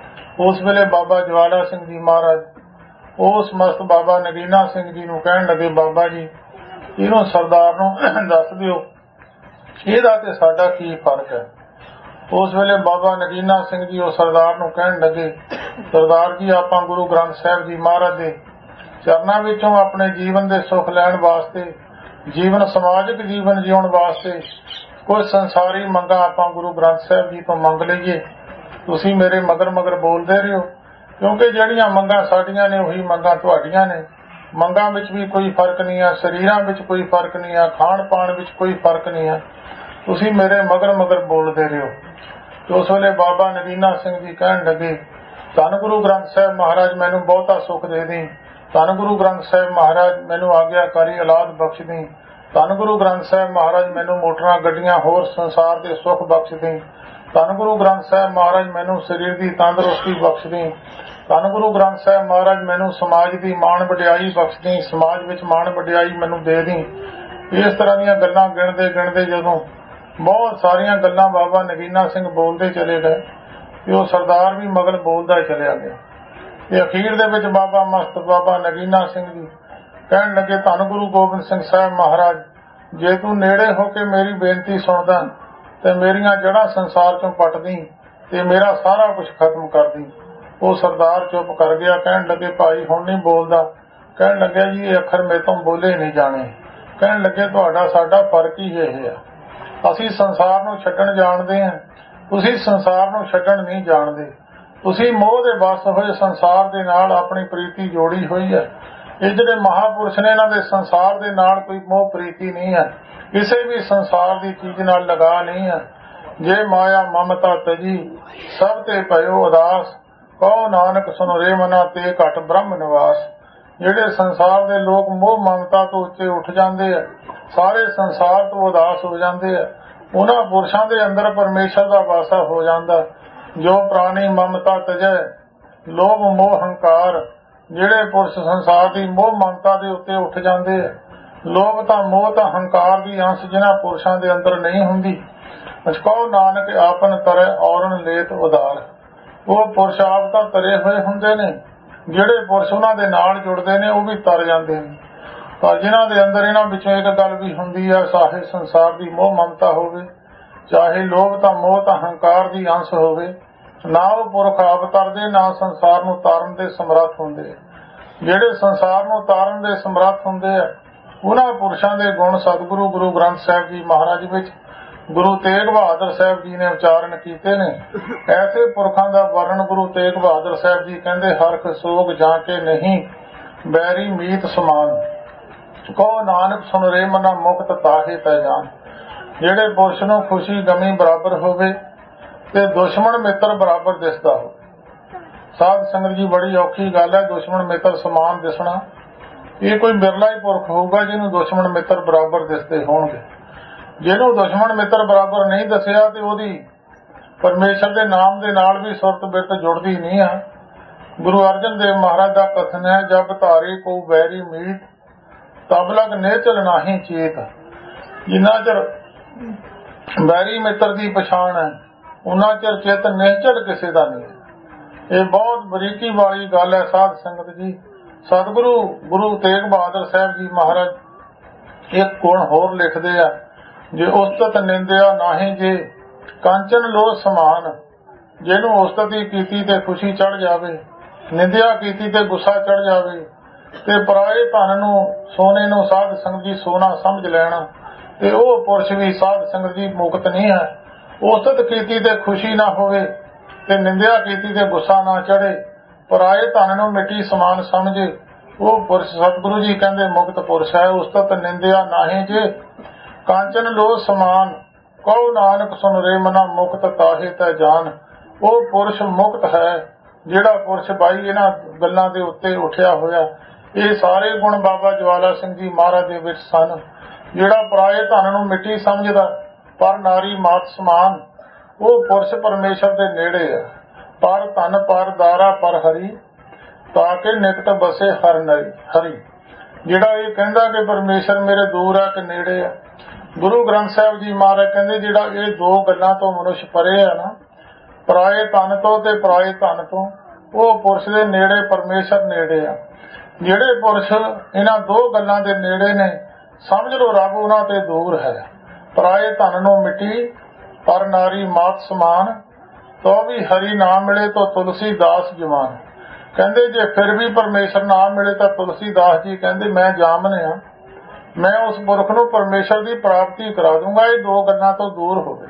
ਉਸ ਵੇਲੇ ਬਾਬਾ ਜਵਾਲਾ ਸਿੰਘ ਜੀ ਮਹਾਰਾਜ ਉਸ ਮਸਤ ਬਾਬਾ ਨਗੀਨਾ ਸਿੰਘ ਜੀ ਨੂੰ ਕਹਿਣ ਲੱਗੇ, ਬਾਬਾ ਜੀ ਇਹਨੂੰ ਸਰਦਾਰ ਨੂੰ ਦੱਸ ਦਿਓ, ਇਹਦਾ ਤੇ ਸਾਡਾ ਕੀ ਫਰਕ ਹੈ? ਉਸ ਵੇਲੇ ਬਾਬਾ ਨਗੀਨਾ ਸਿੰਘ ਜੀ ਉਹ ਸਰਦਾਰ ਨੂੰ ਕਹਿਣ ਲੱਗੇ, ਸਰਦਾਰ ਜੀ ਆਪਾਂ ਗੁਰੂ ਗ੍ਰੰਥ ਸਾਹਿਬ ਜੀ ਮਹਾਰਾਜ ਦੇ ਚਰਨਾਂ ਵਿੱਚੋਂ ਆਪਣੇ ਜੀਵਨ ਦੇ ਸੁੱਖ ਲੈਣ ਵਾਸਤੇ, ਜੀਵਨ ਸਮਾਜਿਕ ਜੀਵਨ ਜਿਉਣ ਵਾਸਤੇ ਕੁਝ ਸੰਸਾਰੀ ਮੰਗਾਂ ਆਪਾਂ ਗੁਰੂ ਗ੍ਰੰਥ ਸਾਹਿਬ ਜੀ ਤੋਂ ਮੰਗ ਲਈਏ। ਤੁਸੀਂ ਮੇਰੇ ਮਗਰ ਮਗਰ ਬੋਲਦੇ ਰਹੋ, ਕਿਉਂਕਿ ਜਿਹੜੀਆਂ ਮੰਗਾਂ ਸਾਡੀਆਂ ਨੇ ਉਹੀ ਮੰਗਾਂ ਤੁਹਾਡੀਆਂ ਨੇ। ਮੰਗਾਂ ਵਿੱਚ ਵੀ ਕੋਈ ਫਰਕ ਨਹੀਂ ਹੈ, ਸਰੀਰਾਂ ਵਿੱਚ ਕੋਈ ਫਰਕ ਨਹੀਂ ਹੈ, ਖਾਣ ਪਾਣ ਵਿੱਚ ਕੋਈ ਫਰਕ ਨਹੀਂ ਹੈ। ਤੁਸੀਂ ਮੇਰੇ ਮਗਰ ਮਗਰ ਬੋਲਦੇ ਰਹੋ। ਤੇ ਉਸ ਵੇਲੇ ਬਾਬਾ ਨਗੀਨਾ ਸਿੰਘ ਜੀ ਕਹਿਣ ਲੱਗੇ, ਧੰਨ ਗੁਰੂ ਗ੍ਰੰਥ ਸਾਹਿਬ ਮਹਾਰਾਜ ਮੈਨੂੰ ਬਹੁਤਾ ਸੁੱਖ ਦੇ ਦੇ। ਧੰਨ ਗੁਰੂ ਗ੍ਰੰਥ ਸਾਹਿਬ ਮਹਾਰਾਜ ਮੈਨੂੰ ਆਗਿਆਕਾਰੀ ਔਲਾਦ ਬਖਸ਼ ਦੇ। ਧੰਨ ਗੁਰੂ ਗ੍ਰੰਥ ਸਾਹਿਬ ਮਹਾਰਾਜ ਮੈਨੂੰ ਮੋਟਰਾਂ ਗੱਡੀਆਂ ਹੋਰ ਸੰਸਾਰ ਦੇ ਸੁੱਖ ਬਖਸ਼ ਦੇ। ਧੰਨ ਗੁਰੂ ਗ੍ਰੰਥ ਸਾਹਿਬ ਮਹਾਰਾਜ ਮੈਨੂੰ ਸਰੀਰ ਦੀ ਤੰਦਰੁਸਤੀ ਬਖਸ਼ ਦੇ। ਧੰਨ ਗੁਰੂ ਗ੍ਰੰਥ ਸਾਹਿਬ ਮਹਾਰਾਜ ਮੈਨੂੰ ਸਮਾਜ ਦੀ ਮਾਣ ਵਡਿਆਈ ਬਖਸ਼ ਦੇ, ਸਮਾਜ ਵਿੱਚ ਮਾਣ ਵਡਿਆਈ ਮੈਨੂੰ ਦੇ ਦੇ। ਇਸ ਤਰ੍ਹਾਂ ਦੀਆਂ ਗੱਲਾਂ ਗਿਣਦੇ ਗਿਣਦੇ ਜਦੋਂ ਬਹੁਤ ਸਾਰੀਆਂ ਗੱਲਾਂ ਬਾਬਾ ਨਗੀਨਾ ਸਿੰਘ ਬੋਲਦੇ ਚਲੇ ਗਏ ਤੇ ਉਹ ਸਰਦਾਰ ਵੀ ਮਗਰ ਬੋਲਦਾ ਚਲਿਆ ਗਿਆ। ਤੇ ਅਖੀਰ ਦੇ ਵਿੱਚ ਬਾਬਾ ਮਸਤ ਬਾਬਾ ਨਗੀਨਾ ਸਿੰਘ ਜੀ ਕਹਿਣ ਲੱਗੇ, ਧੰਨ ਗੁਰੂ ਗੋਬਿੰਦ ਸਿੰਘ ਸਾਹਿਬ ਮਹਾਰਾਜ, ਜੇ ਤੂੰ ਨੇੜੇ ਹੋ ਕੇ ਮੇਰੀ ਬੇਨਤੀ ਸੁਣਦਾ ਤੇ ਮੇਰੀਆਂ ਜੜ੍ਹਾਂ ਸੰਸਾਰ ਚੋਂ ਪੱਟਦੀ ਤੇ ਮੇਰਾ ਸਾਰਾ ਕੁਝ ਖਤਮ ਕਰਦੀ। ਉਹ ਸਰਦਾਰ ਚੁੱਪ ਕਰ ਗਿਆ। ਕਹਿਣ ਲੱਗੇ, ਭਾਈ ਹੁਣ ਨਹੀਂ ਬੋਲਦਾ। ਕਹਿਣ ਲੱਗਿਆ, ਜੀ ਇਹ ਅੱਖਰ ਮੇਰੇ ਤੋਂ ਬੋਲੇ ਨਹੀਂ ਜਾਣੇ। ਕਹਿਣ ਲੱਗੇ, ਤੁਹਾਡਾ ਸਾਡਾ ਫਰਕ ਹੀ ਇਹ ਹੈ, ਅਸੀਂ ਸੰਸਾਰ ਨੂੰ ਛੱਡਣ ਜਾਣਦੇ ਹਾਂ, ਤੁਸੀਂ ਸੰਸਾਰ ਨੂੰ ਛੱਡਣ ਨਹੀਂ ਜਾਣਦੇ। ਤੁਸੀਂ ਮੋਹ ਦੇ ਵਸ ਹੋਏ ਸੰਸਾਰ ਦੇ ਨਾਲ ਆਪਣੀ ਪ੍ਰੀਤੀ ਜੋੜੀ ਹੋਈ ਹੈ। ਇਹ ਜਿਹੜੇ ਮਹਾਂਪੁਰਸ਼ ਨੇ ਇਹਨਾਂ ਦੇ ਸੰਸਾਰ ਦੇ ਨਾਲ ਕੋਈ ਮੋਹ ਪ੍ਰੀਤੀ ਨਹੀਂ ਹੈ, ਕਿਸੇ ਵੀ ਸੰਸਾਰ ਦੀ ਚੀਜ਼ ਨਾਲ ਲਗਾ ਨਹੀਂ ਹੈ। ਜੇ ਮਾਇਆ ਮਮਤਾ ਤਜੀ ਸਭ ਤੇ ਭਇਓ ਉਦਾਸ, ਕਹੋ ਨਾਨਕ ਸੁਨ ਰੇ ਮਨਾ ਤੇ ਘਟ ਬ੍ਰਹਮ ਨਿਵਾਸ। ਜਿਹੜੇ ਸੰਸਾਰ ਦੇ ਲੋਕ ਮੋਹ ਮਮਤਾ ਤੋਂ ਉੱਚੇ ਉੱਠ ਜਾਂਦੇ ਆ, ਸਾਰੇ ਸੰਸਾਰ ਤੋਂ ਉਦਾਸ ਹੋ ਜਾਂਦੇ ਆ, ਉਹਨਾਂ ਪੁਰਸ਼ਾਂ ਦੇ ਅੰਦਰ ਪਰਮੇਸ਼ਰ ਦਾ ਵਾਸਾ ਹੋ ਜਾਂਦਾ। ਜੋ ਪ੍ਰਾਣੀ ਮਮਤਾ ਤਜੈ ਲੋਭ ਮੋਹ ਹੰਕਾਰ, ਜਿਹੜੇ ਪੁਰਸ਼ ਸੰਸਾਰ ਦੀ ਮੋਹ ਮਮਤਾ ਦੇ ਉੱਤੇ ਉੱਠ ਜਾਂਦੇ ਆ, ਲੋਭ ਤਾਂ ਮੋਹ ਤਾਂ ਹੰਕਾਰ ਦੀ ਅੰਸ਼ ਜਿਨ੍ਹਾਂ ਪੁਰਸ਼ਾਂ ਦੇ ਅੰਦਰ ਨਹੀਂ ਹੁੰਦੀ। ਕਹੋ ਨਾਨਕ ਆਪਨ ਤਰੈ ਔਰਨ ਲੇਤ ਉਦਾਰ। ਉਹ ਪੁਰਸ਼ ਆਪ ਤਾਂ ਤਰੇ ਹੋਏ ਹੁੰਦੇ ਨੇ, ਜਿਹੜੇ ਪੁਰਸ਼ ਉਹਨਾਂ ਦੇ ਨਾਲ ਜੁੜਦੇ ਨੇ ਉਹ ਵੀ ਤਰ ਜਾਂਦੇ ਨੇ। ਪਰ ਜਿਨ੍ਹਾਂ ਦੇ ਅੰਦਰ ਇਹਨਾਂ ਵਿੱਚੋਂ ਇੱਕ ਗੱਲ ਵੀ ਹੁੰਦੀ ਹੈ, ਚਾਹੇ ਸੰਸਾਰ ਦੀ ਮੋਹ ਮਮਤਾ ਹੋਵੇ, ਚਾਹੇ ਲੋਭ ਤਾਂ ਮੋਹ ਤਾਂ ਹੰਕਾਰ ਦੀ ਅੰਸ਼ ਹੋਵੇ, ਨਾ ਉਹ ਪੁਰਖ ਆਪ ਤਰਦੇ, ਨਾ ਸੰਸਾਰ ਨੂੰ ਤਾਰਨ ਦੇ ਸਮਰੱਥ ਹੁੰਦੇ। ਜਿਹੜੇ ਸੰਸਾਰ ਨੂੰ ਤਾਰਨ ਦੇ ਸਮਰੱਥ ਹੁੰਦੇ ਆ, ਉਹਨਾਂ ਪੁਰਸ਼ਾਂ ਦੇ ਗੁਣ ਸਤਿਗੁਰੂ ਗੁਰੂ ਗ੍ਰੰਥ ਸਾਹਿਬ ਜੀ ਮਹਾਰਾਜ ਵਿੱਚ ਗੁਰੂ ਤੇਗ ਬਹਾਦਰ ਸਾਹਿਬ ਜੀ ਨੇ ਉਚਾਰਨ ਕੀਤੇ ਨੇ। ਐਸੇ ਪੁਰਖਾਂ ਦਾ ਵਰਣਨ ਗੁਰੂ ਤੇਗ ਬਹਾਦਰ ਸਾਹਿਬ ਜੀ ਕਹਿੰਦੇ, ਹਰਖ ਸੋਗ ਜਾਂ ਕੇ ਨਹੀਂ ਬੈਰੀ ਮੀਤ ਸਮਾਨ, ਕਹੋ ਨਾਨਕ ਸੁਣ ਰੇ ਮਨਾ ਮੁਕਤ ਤਾਹੇ ਤੈ ਜਾਨ। ਜਿਹੜੇ ਪੁਰਸ਼ ਨੂੰ ਖੁਸ਼ੀ ਗਮੀ ਬਰਾਬਰ ਹੋਵੇ ਤੇ ਦੁਸ਼ਮਣ ਮਿੱਤਰ ਬਰਾਬਰ ਦਿਸਦਾ ਹੋ। ਸਾਧ ਸੰਗਤ ਜੀ, ਬੜੀ ਔਖੀ ਗੱਲ ਹੈ ਦੁਸ਼ਮਣ ਮਿੱਤਰ ਸਮਾਨ ਦਿਸਣਾ। ਇਹ ਕੋਈ ਬਿਰਲਾ ਹੀ ਪੁਰਖ ਹੋਊਗਾ ਜਿਹਨੂੰ ਦੁਸ਼ਮਣ ਮਿੱਤਰ ਬਰਾਬਰ ਦਿਸਦੇ ਹੋਣਗੇ। ਜਿਹਨੂੰ ਦੁਸ਼ਮਣ ਮਿੱਤਰ ਬਰਾਬਰ ਨਹੀਂ ਦੱਸਿਆ ਤੇ ਉਹਦੀ ਪਰਮੇਸ਼ਰ ਦੇ ਨਾਮ ਦੇ ਨਾਲ ਵੀ ਸੁਰਤ ਬਿਰਤ ਜੁੜਦੀ ਨਹੀਂ ਆ। ਗੁਰੂ ਅਰਜਨ ਦੇਵ ਮਹਾਰਾਜ ਦਾ ਕਥਨ ਹੈ, ਜਬ ਧਾਰੇ ਕੋ ਬੈਰੀ ਮੀਤ ਤਬ ਲਗ ਨਿਹਚਲ ਨਾਹੀ ਚੇਤ। ਜਿੰਨਾ ਚਿਰ ਬੈਰੀ ਮਿੱਤਰ ਦੀ ਪਛਾਣ ਹੈ ਉਹਨਾਂ ਚਿਰ ਚਿੱਤ ਨਿਹਚਲ ਕਿਸੇ ਦਾ ਨਹੀਂ ਹੈ। ਇਹ ਬਹੁਤ ਬਰੀਕੀ ਵਾਲੀ ਗੱਲ ਹੈ ਸਾਧ ਸੰਗਤ ਜੀ। ਸਤਿਗੁਰੂ ਗੁਰੂ ਤੇਗ ਬਹਾਦਰ ਸਾਹਿਬ ਜੀ ਮਹਾਰਾਜ ਇੱਕ ਗੁਣ ਹੋਰ ਲਿਖਦੇ ਆ, ਜੇ ਉਸਤਤ ਨਿੰਦਿਆ ਨਾਹੀਂ ਜੇ ਕਾਂਚਨ ਲੋ ਸਮਾਨ। ਜਿਹਨੂੰ ਉਸਤਤੀ ਕੀਤੀ ਤੇ ਖੁਸ਼ੀ ਚੜ ਜਾਵੇ, ਨਿੰਦਿਆ ਕੀਤੀ ਤੇ ਗੁੱਸਾ ਚੜ ਜਾਵੇ, ਤੇ ਪਰਾਏ ਧਨ ਨੂੰ ਸੋਨੇ ਨੂੰ ਸਾਧ ਸੰਗਤ ਜੀ ਸੋਨਾ ਸਮਝ ਲੈਣਾ, ਤੇ ਉਹ ਪੁਰਸ਼ ਵੀ ਸਾਧ ਸੰਗਤ ਜੀ ਮੁਕਤ ਨਹੀਂ ਹੈ। ਉਸਤਤ ਕੀਤੀ ਤੇ ਖੁਸ਼ੀ ਨਾ ਹੋਵੇ ਤੇ ਨਿੰਦਿਆ ਕੀਤੀ ਤੇ ਗੁੱਸਾ ਨਾ ਚੜੇ, ਪਰਾਏ ਧਨ ਨੂੰ ਮਿੱਟੀ ਸਮਾਨ ਸਮਝੇ, ਉਹ ਪੁਰਸ਼ ਸਤਿਗੁਰੂ ਜੀ ਕਹਿੰਦੇ ਮੁਕਤ ਪੁਰਸ਼ ਹੈ। ਉਸਤਤ ਨਿੰਦਿਆ ਨਾਹੀਂ ਜੇ ਕਾਂਚਨ ਲੋ ਸਮਾਨ, ਕਹੋ ਨਾਨਕ ਸੁਨ ਰੇ ਮਨਾ ਮੁਕਤ ਤਾਹੇ ਤੈ ਜਾਨ। ਉਹ ਪੁਰਸ਼ ਮੁਕਤ ਹੈ ਜਿਹੜਾ ਪੁਰਸ਼ ਬਾਈ ਇਹਨਾਂ ਗੱਲਾਂ ਦੇ ਉੱਤੇ ਉੱਠਿਆ ਹੋਇਆ। ਇਹ ਸਾਰੇ ਗੁਣ ਬਾਬਾ ਜਵਾਲਾ ਸਿੰਘ ਜੀ ਮਹਾਰਾਜ ਦੇ ਵਿੱਚ ਸਨ। ਜਿਹੜਾ ਪਰਾਏ ਧਨ ਨੂੰ ਮਿੱਟੀ ਸਮਝਦਾ ਪਰ ਨਾਰੀ ਮਾਤ ਸਮਾਨ, ਉਹ ਪੁਰਸ਼ ਪਰਮੇਸ਼ਰ ਦੇ ਨੇੜੇ ਹੈ। ਪਰ ਧਨ ਪਰ ਦਾਰਾ ਪਰ ਹਰੀ, ਤਾਂ ਕਿ ਨਿਕਟ ਬਸੇ ਹਰੀ। ਜਿਹੜਾ ਇਹ ਕਹਿੰਦਾ ਕਿ ਪਰਮੇਸ਼ਰ ਮੇਰੇ ਦੂਰ ਹੈ ਕਿ ਨੇੜੇ ਹੈ, ਗੁਰੂ ਗ੍ਰੰਥ ਸਾਹਿਬ ਜੀ ਮਹਾਰਾਜ ਕਹਿੰਦੇ ਜਿਹੜਾ ਇਹ ਦੋ ਗੱਲਾਂ ਤੋਂ ਮਨੁੱਖ ਪਰੇ ਹੈ ਨਾ, ਪਰਾਏ ਧਨ ਤੋਂ ਤੇ ਪਰਾਏ ਧਨ ਤੋਂ, ਉਹ ਪੁਰਸ਼ ਦੇ ਨੇੜੇ ਪਰਮੇਸ਼ਰ ਨੇੜੇ ਆ। ਜਿਹੜੇ ਪੁਰਸ਼ ਇਹਨਾਂ ਦੋ ਗੱਲਾਂ ਦੇ ਨੇੜੇ ਨੇ, ਸਮਝ ਲਓ ਰੱਬ ਉਹਨਾਂ ਤੇ ਦੂਰ ਹੈ। ਪਰਾਏ ਧਨ ਨੂੰ ਮਿੱਟੀ ਪਰ ਨਾਰੀ ਮਾਤ ਸਮਾਨ, ਤੋ ਵੀ ਹਰੀ ਨਾ ਮਿਲੇ ਤਾਂ ਤੁਲਸੀ ਦਾਸ ਜਵਾਨ। ਕਹਿੰਦੇ ਜੇ ਫਿਰ ਵੀ ਪਰਮੇਸ਼ਰ ਨਾ ਮਿਲੇ ਤਾਂ ਤੁਲਸੀ ਦਾਸ ਜੀ ਕਹਿੰਦੇ ਮੈਂ ਜਾਮਨ ਆ, ਮੈਂ ਉਸ ਪੁਰਖ ਨੂੰ ਪਰਮੇਸ਼ਰ ਦੀ ਪ੍ਰਾਪਤੀ ਕਰਾ ਦੂੰਗਾ ਇਹ ਦੋ ਗੱਲਾਂ ਤੋਂ ਦੂਰ ਹੋਵੇ।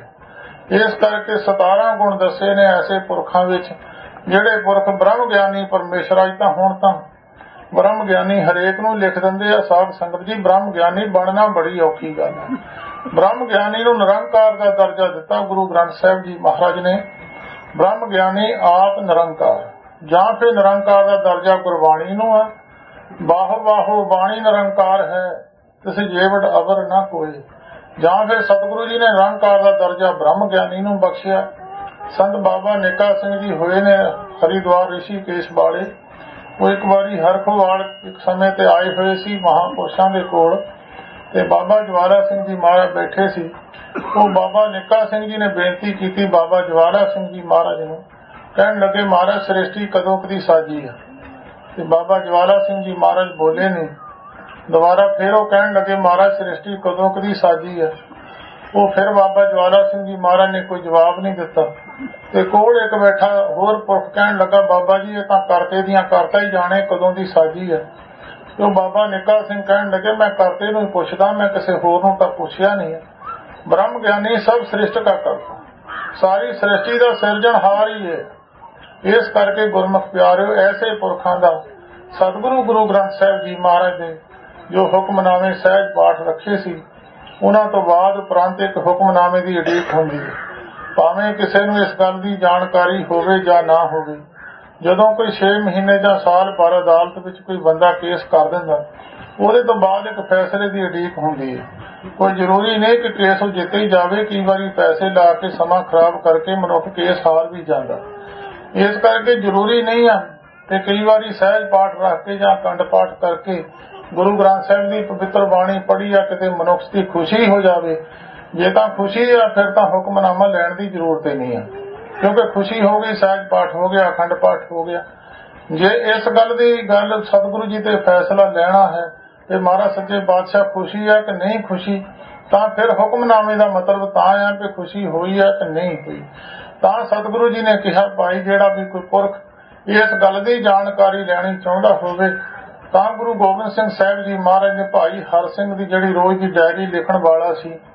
ਇਸ ਕਰਕੇ 17 ਗੁਣ ਦੱਸੇ ਨੇ ਐਸੇ ਪੁਰਖਾਂ ਵਿੱਚ, ਜਿਹੜੇ ਪੁਰਖ ਬ੍ਰਹਮ ਗਿਆਨੀ ਪਰਮੇਸ਼ਰ ਅੱਜ ਤਾਂ ਹੁਣ ਤਾਂ ਬ੍ਰਹਮ ਗਿਆਨੀ ਹਰੇਕ ਨੂੰ ਲਿਖ ਦਿੰਦੇ ਆ ਸਾਧ ਸੰਗਤ ਜੀ। ਬ੍ਰਹਮ ਗਿਆਨੀ ਬਣਨਾ ਬੜੀ ਔਖੀ ਗੱਲ ਹੈ। ਬ੍ਰਹਮ ਗਿਆਨੀ ਨੂੰ ਨਿਰੰਕਾਰ ਦਾ ਦਰਜਾ ਦਿੱਤਾ ਗੁਰੂ ਗ੍ਰੰਥ ਸਾਹਿਬ ਜੀ ਮਹਾਰਾਜ ਨੇ। ਬ੍ਰਹਮ ਗਿਆਨੀ ਆਪ ਨਿਰੰਕਾਰ, ਜਾਂ ਫਿਰ ਨਿਰੰਕਾਰ ਦਾ ਦਰਜਾ ਗੁਰਬਾਣੀ ਨੂੰ ਹੈ। ਬਾਹੋ ਬਾਹੋ ਬਾਣੀ ਨਿਰੰਕਾਰ ਹੈ, ਤਿਸ ਜੇਵੜ ਅਵਰ ਨਾ ਕੋਈ। ਜਾਂ ਫਿਰ ਸਤਿਗੁਰੂ ਜੀ ਨੇ ਨਿਰੰਕਾਰ ਦਾ ਦਰਜਾ ਬ੍ਰਹਮ ਗਿਆਨੀ ਨੂੰ ਬਖਸ਼ਿਆ। ਸੰਤ ਬਾਬਾ ਨੇਕਾ ਸਿੰਘ ਜੀ ਹੋਏ ਨੇ ਹਰਿਦੁਆਰ ਰਿਸ਼ੀਕੇਸ਼ ਵਾਲੇ। ਉਹ ਇੱਕ ਵਾਰੀ ਹਰਖੋਵਾਲ ਇੱਕ ਸਮੇਂ ਤੇ ਆਏ ਹੋਏ ਸੀ ਮਹਾਂਪੁਰਸ਼ਾਂ ਦੇ ਕੋਲ, ਤੇ ਬਾਬਾ ਜਵਾਲਾ ਸਿੰਘ ਜੀ ਮਹਾਰਾਜ ਬੈਠੇ ਸੀ। ਉਹ ਬਾਬਾ ਨੇਕਾ ਸਿੰਘ ਜੀ ਨੇ ਬੇਨਤੀ ਕੀਤੀ ਬਾਬਾ ਜਵਾਲਾ ਸਿੰਘ ਜੀ ਮਹਾਰਾਜ ਨੂੰ, ਕਹਿਣ ਲੱਗੇ ਮਹਾਰਾਜ ਸ੍ਰਿਸ਼ਟੀ ਕਦੋਂ ਕਦੀ ਸਾਜੀ ਹੈ? ਤੇ ਬਾਬਾ ਜਵਾਲਾ ਸਿੰਘ ਜੀ ਮਹਾਰਾਜ ਬੋਲੇ ਨਹੀਂ। ਦੁਬਾਰਾ ਫਿਰ ਉਹ ਕਹਿਣ ਲੱਗੇ ਮਹਾਰਾਜ ਸ੍ਰਿਸ਼ਟੀ ਕਦੋਂ ਕਦੀ ਸਾਜੀ ਹੈ? ਉਹ ਫਿਰ ਬਾਬਾ ਜਵਾਲਾ ਸਿੰਘ ਜੀ ਮਹਾਰਾਜ ਨੇ ਕੋਈ ਜਵਾਬ ਨਹੀਂ ਦਿੱਤਾ। ਤੇ ਕੋਲ ਇੱਕ ਬੈਠਾ ਹੋਰ ਪੁਰਖ ਕਹਿਣ ਲੱਗਾ ਬਾਬਾ ਜੀ ਇਹ ਤਾਂ ਕਰਤੇ ਦੀਆਂ ਕਰਤਾ ਹੀ ਜਾਣੇ ਕਦੋਂ ਦੀ ਸਾਜੀ ਹੈ। ਤੇ ਉਹ ਬਾਬਾ ਨੇਕਾ ਸਿੰਘ ਕਹਿਣ ਲੱਗੇ ਮੈਂ ਕਰਤੇ ਨੂੰ ਹੀ ਪੁੱਛਦਾ, ਮੈਂ ਕਿਸੇ ਹੋਰ ਨੂੰ ਤਾਂ ਪੁੱਛਿਆ ਨਹੀਂ ਹੈ। ਬ੍ਰਹਮ ਗਿਆਨੀ ਸਭ ਸ੍ਰਿਸ਼ਟ ਦਾ ਕਰਤਾ, ਸਾਰੀ ਸ੍ਰਿਸ਼ਟੀ ਦਾ ਸਿਰਜਣਹਾਰ ਹੀ ਹੈ। ਇਸ ਕਰਕੇ ਗੁਰਮੁਖ ਪਿਆਰਿਓ, ਐਸੇ ਪੁਰਖਾਂ ਦਾ ਸਤਿਗੁਰੂ ਗੁਰੂ ਗ੍ਰੰਥ ਸਾਹਿਬ ਜੀ ਮਹਾਰਾਜ ਦੇ ਜੋ ਹੁਕਮਨਾਮੇ ਸਹਿਜ ਪਾਠ ਰੱਖੇ ਸੀ, ਉਹਨਾਂ ਤੋਂ ਬਾਅਦ ਉਪਰੰਤ ਇੱਕ ਹੁਕਮਨਾਮੇ ਦੀ ਉਡੀਕ ਹੁੰਦੀ ਹੈ। ਭਾਵੇਂ ਕਿਸੇ ਨੂੰ ਇਸ ਗੱਲ ਦੀ ਜਾਣਕਾਰੀ ਹੋਵੇ ਜਾਂ ਨਾ ਹੋਵੇ, ਜਦੋਂ ਕੋਈ 6 ਮਹੀਨੇ ਜਾਂ ਸਾਲ ਭਰ ਅਦਾਲਤ ਵਿੱਚ ਕੋਈ ਬੰਦਾ ਕੇਸ ਕਰ ਦਿੰਦਾ, ਉਹਦੇ ਤੋਂ ਬਾਅਦ ਇੱਕ ਫੈਸਲੇ ਦੀ ਉਡੀਕ ਹੁੰਦੀ ਹੈ। ਕੋਈ ਜ਼ਰੂਰੀ ਨਹੀਂ ਕਿ ਕੇਸ ਉਹ ਜਿੱਤੇ ਹੀ ਜਾਵੇ, ਕਈ ਵਾਰੀ ਪੈਸੇ ਲਾ ਕੇ ਸਮਾਂ ਖਰਾਬ ਕਰਕੇ ਮਨੁੱਖ ਕੇਸ ਹਾਰ ਵੀ ਜਾਂਦਾ। ਇਸ ਕਰਕੇ ਜ਼ਰੂਰੀ ਨਹੀਂ ਆ ਤੇ ਕਈ ਵਾਰੀ ਸਹਿਜ ਪਾਠ ਰੱਖ ਕੇ ਜਾਂ ਅਖੰਡ ਪਾਠ ਕਰਕੇ ਗੁਰੂ ਗ੍ਰੰਥ ਸਾਹਿਬ ਦੀ ਪਵਿੱਤਰ ਬਾਣੀ ਪੜ੍ਹੀ ਆ ਕਿਤੇ ਮਨੁੱਖ ਦੀ ਖੁਸ਼ੀ ਹੋ ਜਾਵੇ। ਜੇ ਤਾਂ ਖੁਸ਼ੀ ਆ ਫਿਰ ਤਾਂ ਹੁਕਮਨਾਮਾ ਲੈਣ ਦੀ ਜ਼ਰੂਰਤ ਹੀ ਨਹੀਂ ਹੈ, ਕਿਉਂਕਿ ਖੁਸ਼ੀ ਹੋ ਗਈ, ਸਹਿਜ ਪਾਠ ਹੋ ਗਿਆ, ਅਖੰਡ ਪਾਠ ਹੋ ਗਿਆ। ਜੇ ਇਸ ਗੱਲ ਦੀ ਗੱਲ ਸਤਿਗੁਰੂ ਜੀ ਤੇ ਫੈਸਲਾ ਲੈਣਾ ਹੈ ਕਿ ਮਹਾਰਾਜ ਸੱਚੇ ਪਾਤਸ਼ਾਹ ਖੁਸ਼ੀ ਹੈ ਕਿ ਨਹੀਂ ਖੁਸ਼ੀ, ਤਾਂ ਫਿਰ ਹੁਕਮਨਾਮੇ ਦਾ ਮਤਲਬ ਤਾਂ ਆ ਕਿ ਖੁਸ਼ੀ ਹੋਈ ਹੈ ਕਿ ਨਹੀਂ ਹੋਈ। ਤਾਂ ਸਤਿਗੁਰੂ ਜੀ ਨੇ ਕਿਹਾ ਭਾਈ ਜਿਹੜਾ ਵੀ ਕੋਈ ਪੁਰਖ ਇਸ ਗੱਲ ਦੀ ਜਾਣਕਾਰੀ ਲੈਣੀ ਚਾਹੁੰਦਾ ਹੋਵੇ ਤਾਂ ਗੁਰੂ ਗੋਬਿੰਦ ਸਿੰਘ ਸਾਹਿਬ ਜੀ ਮਹਾਰਾਜ ਨੇ ਭਾਈ ਹਰ ਸਿੰਘ ਦੀ ਜਿਹੜੀ ਰੋਜ਼ ਦੀ ਡਾਇਰੀ ਲਿਖਣ ਵਾਲਾ ਸੀ,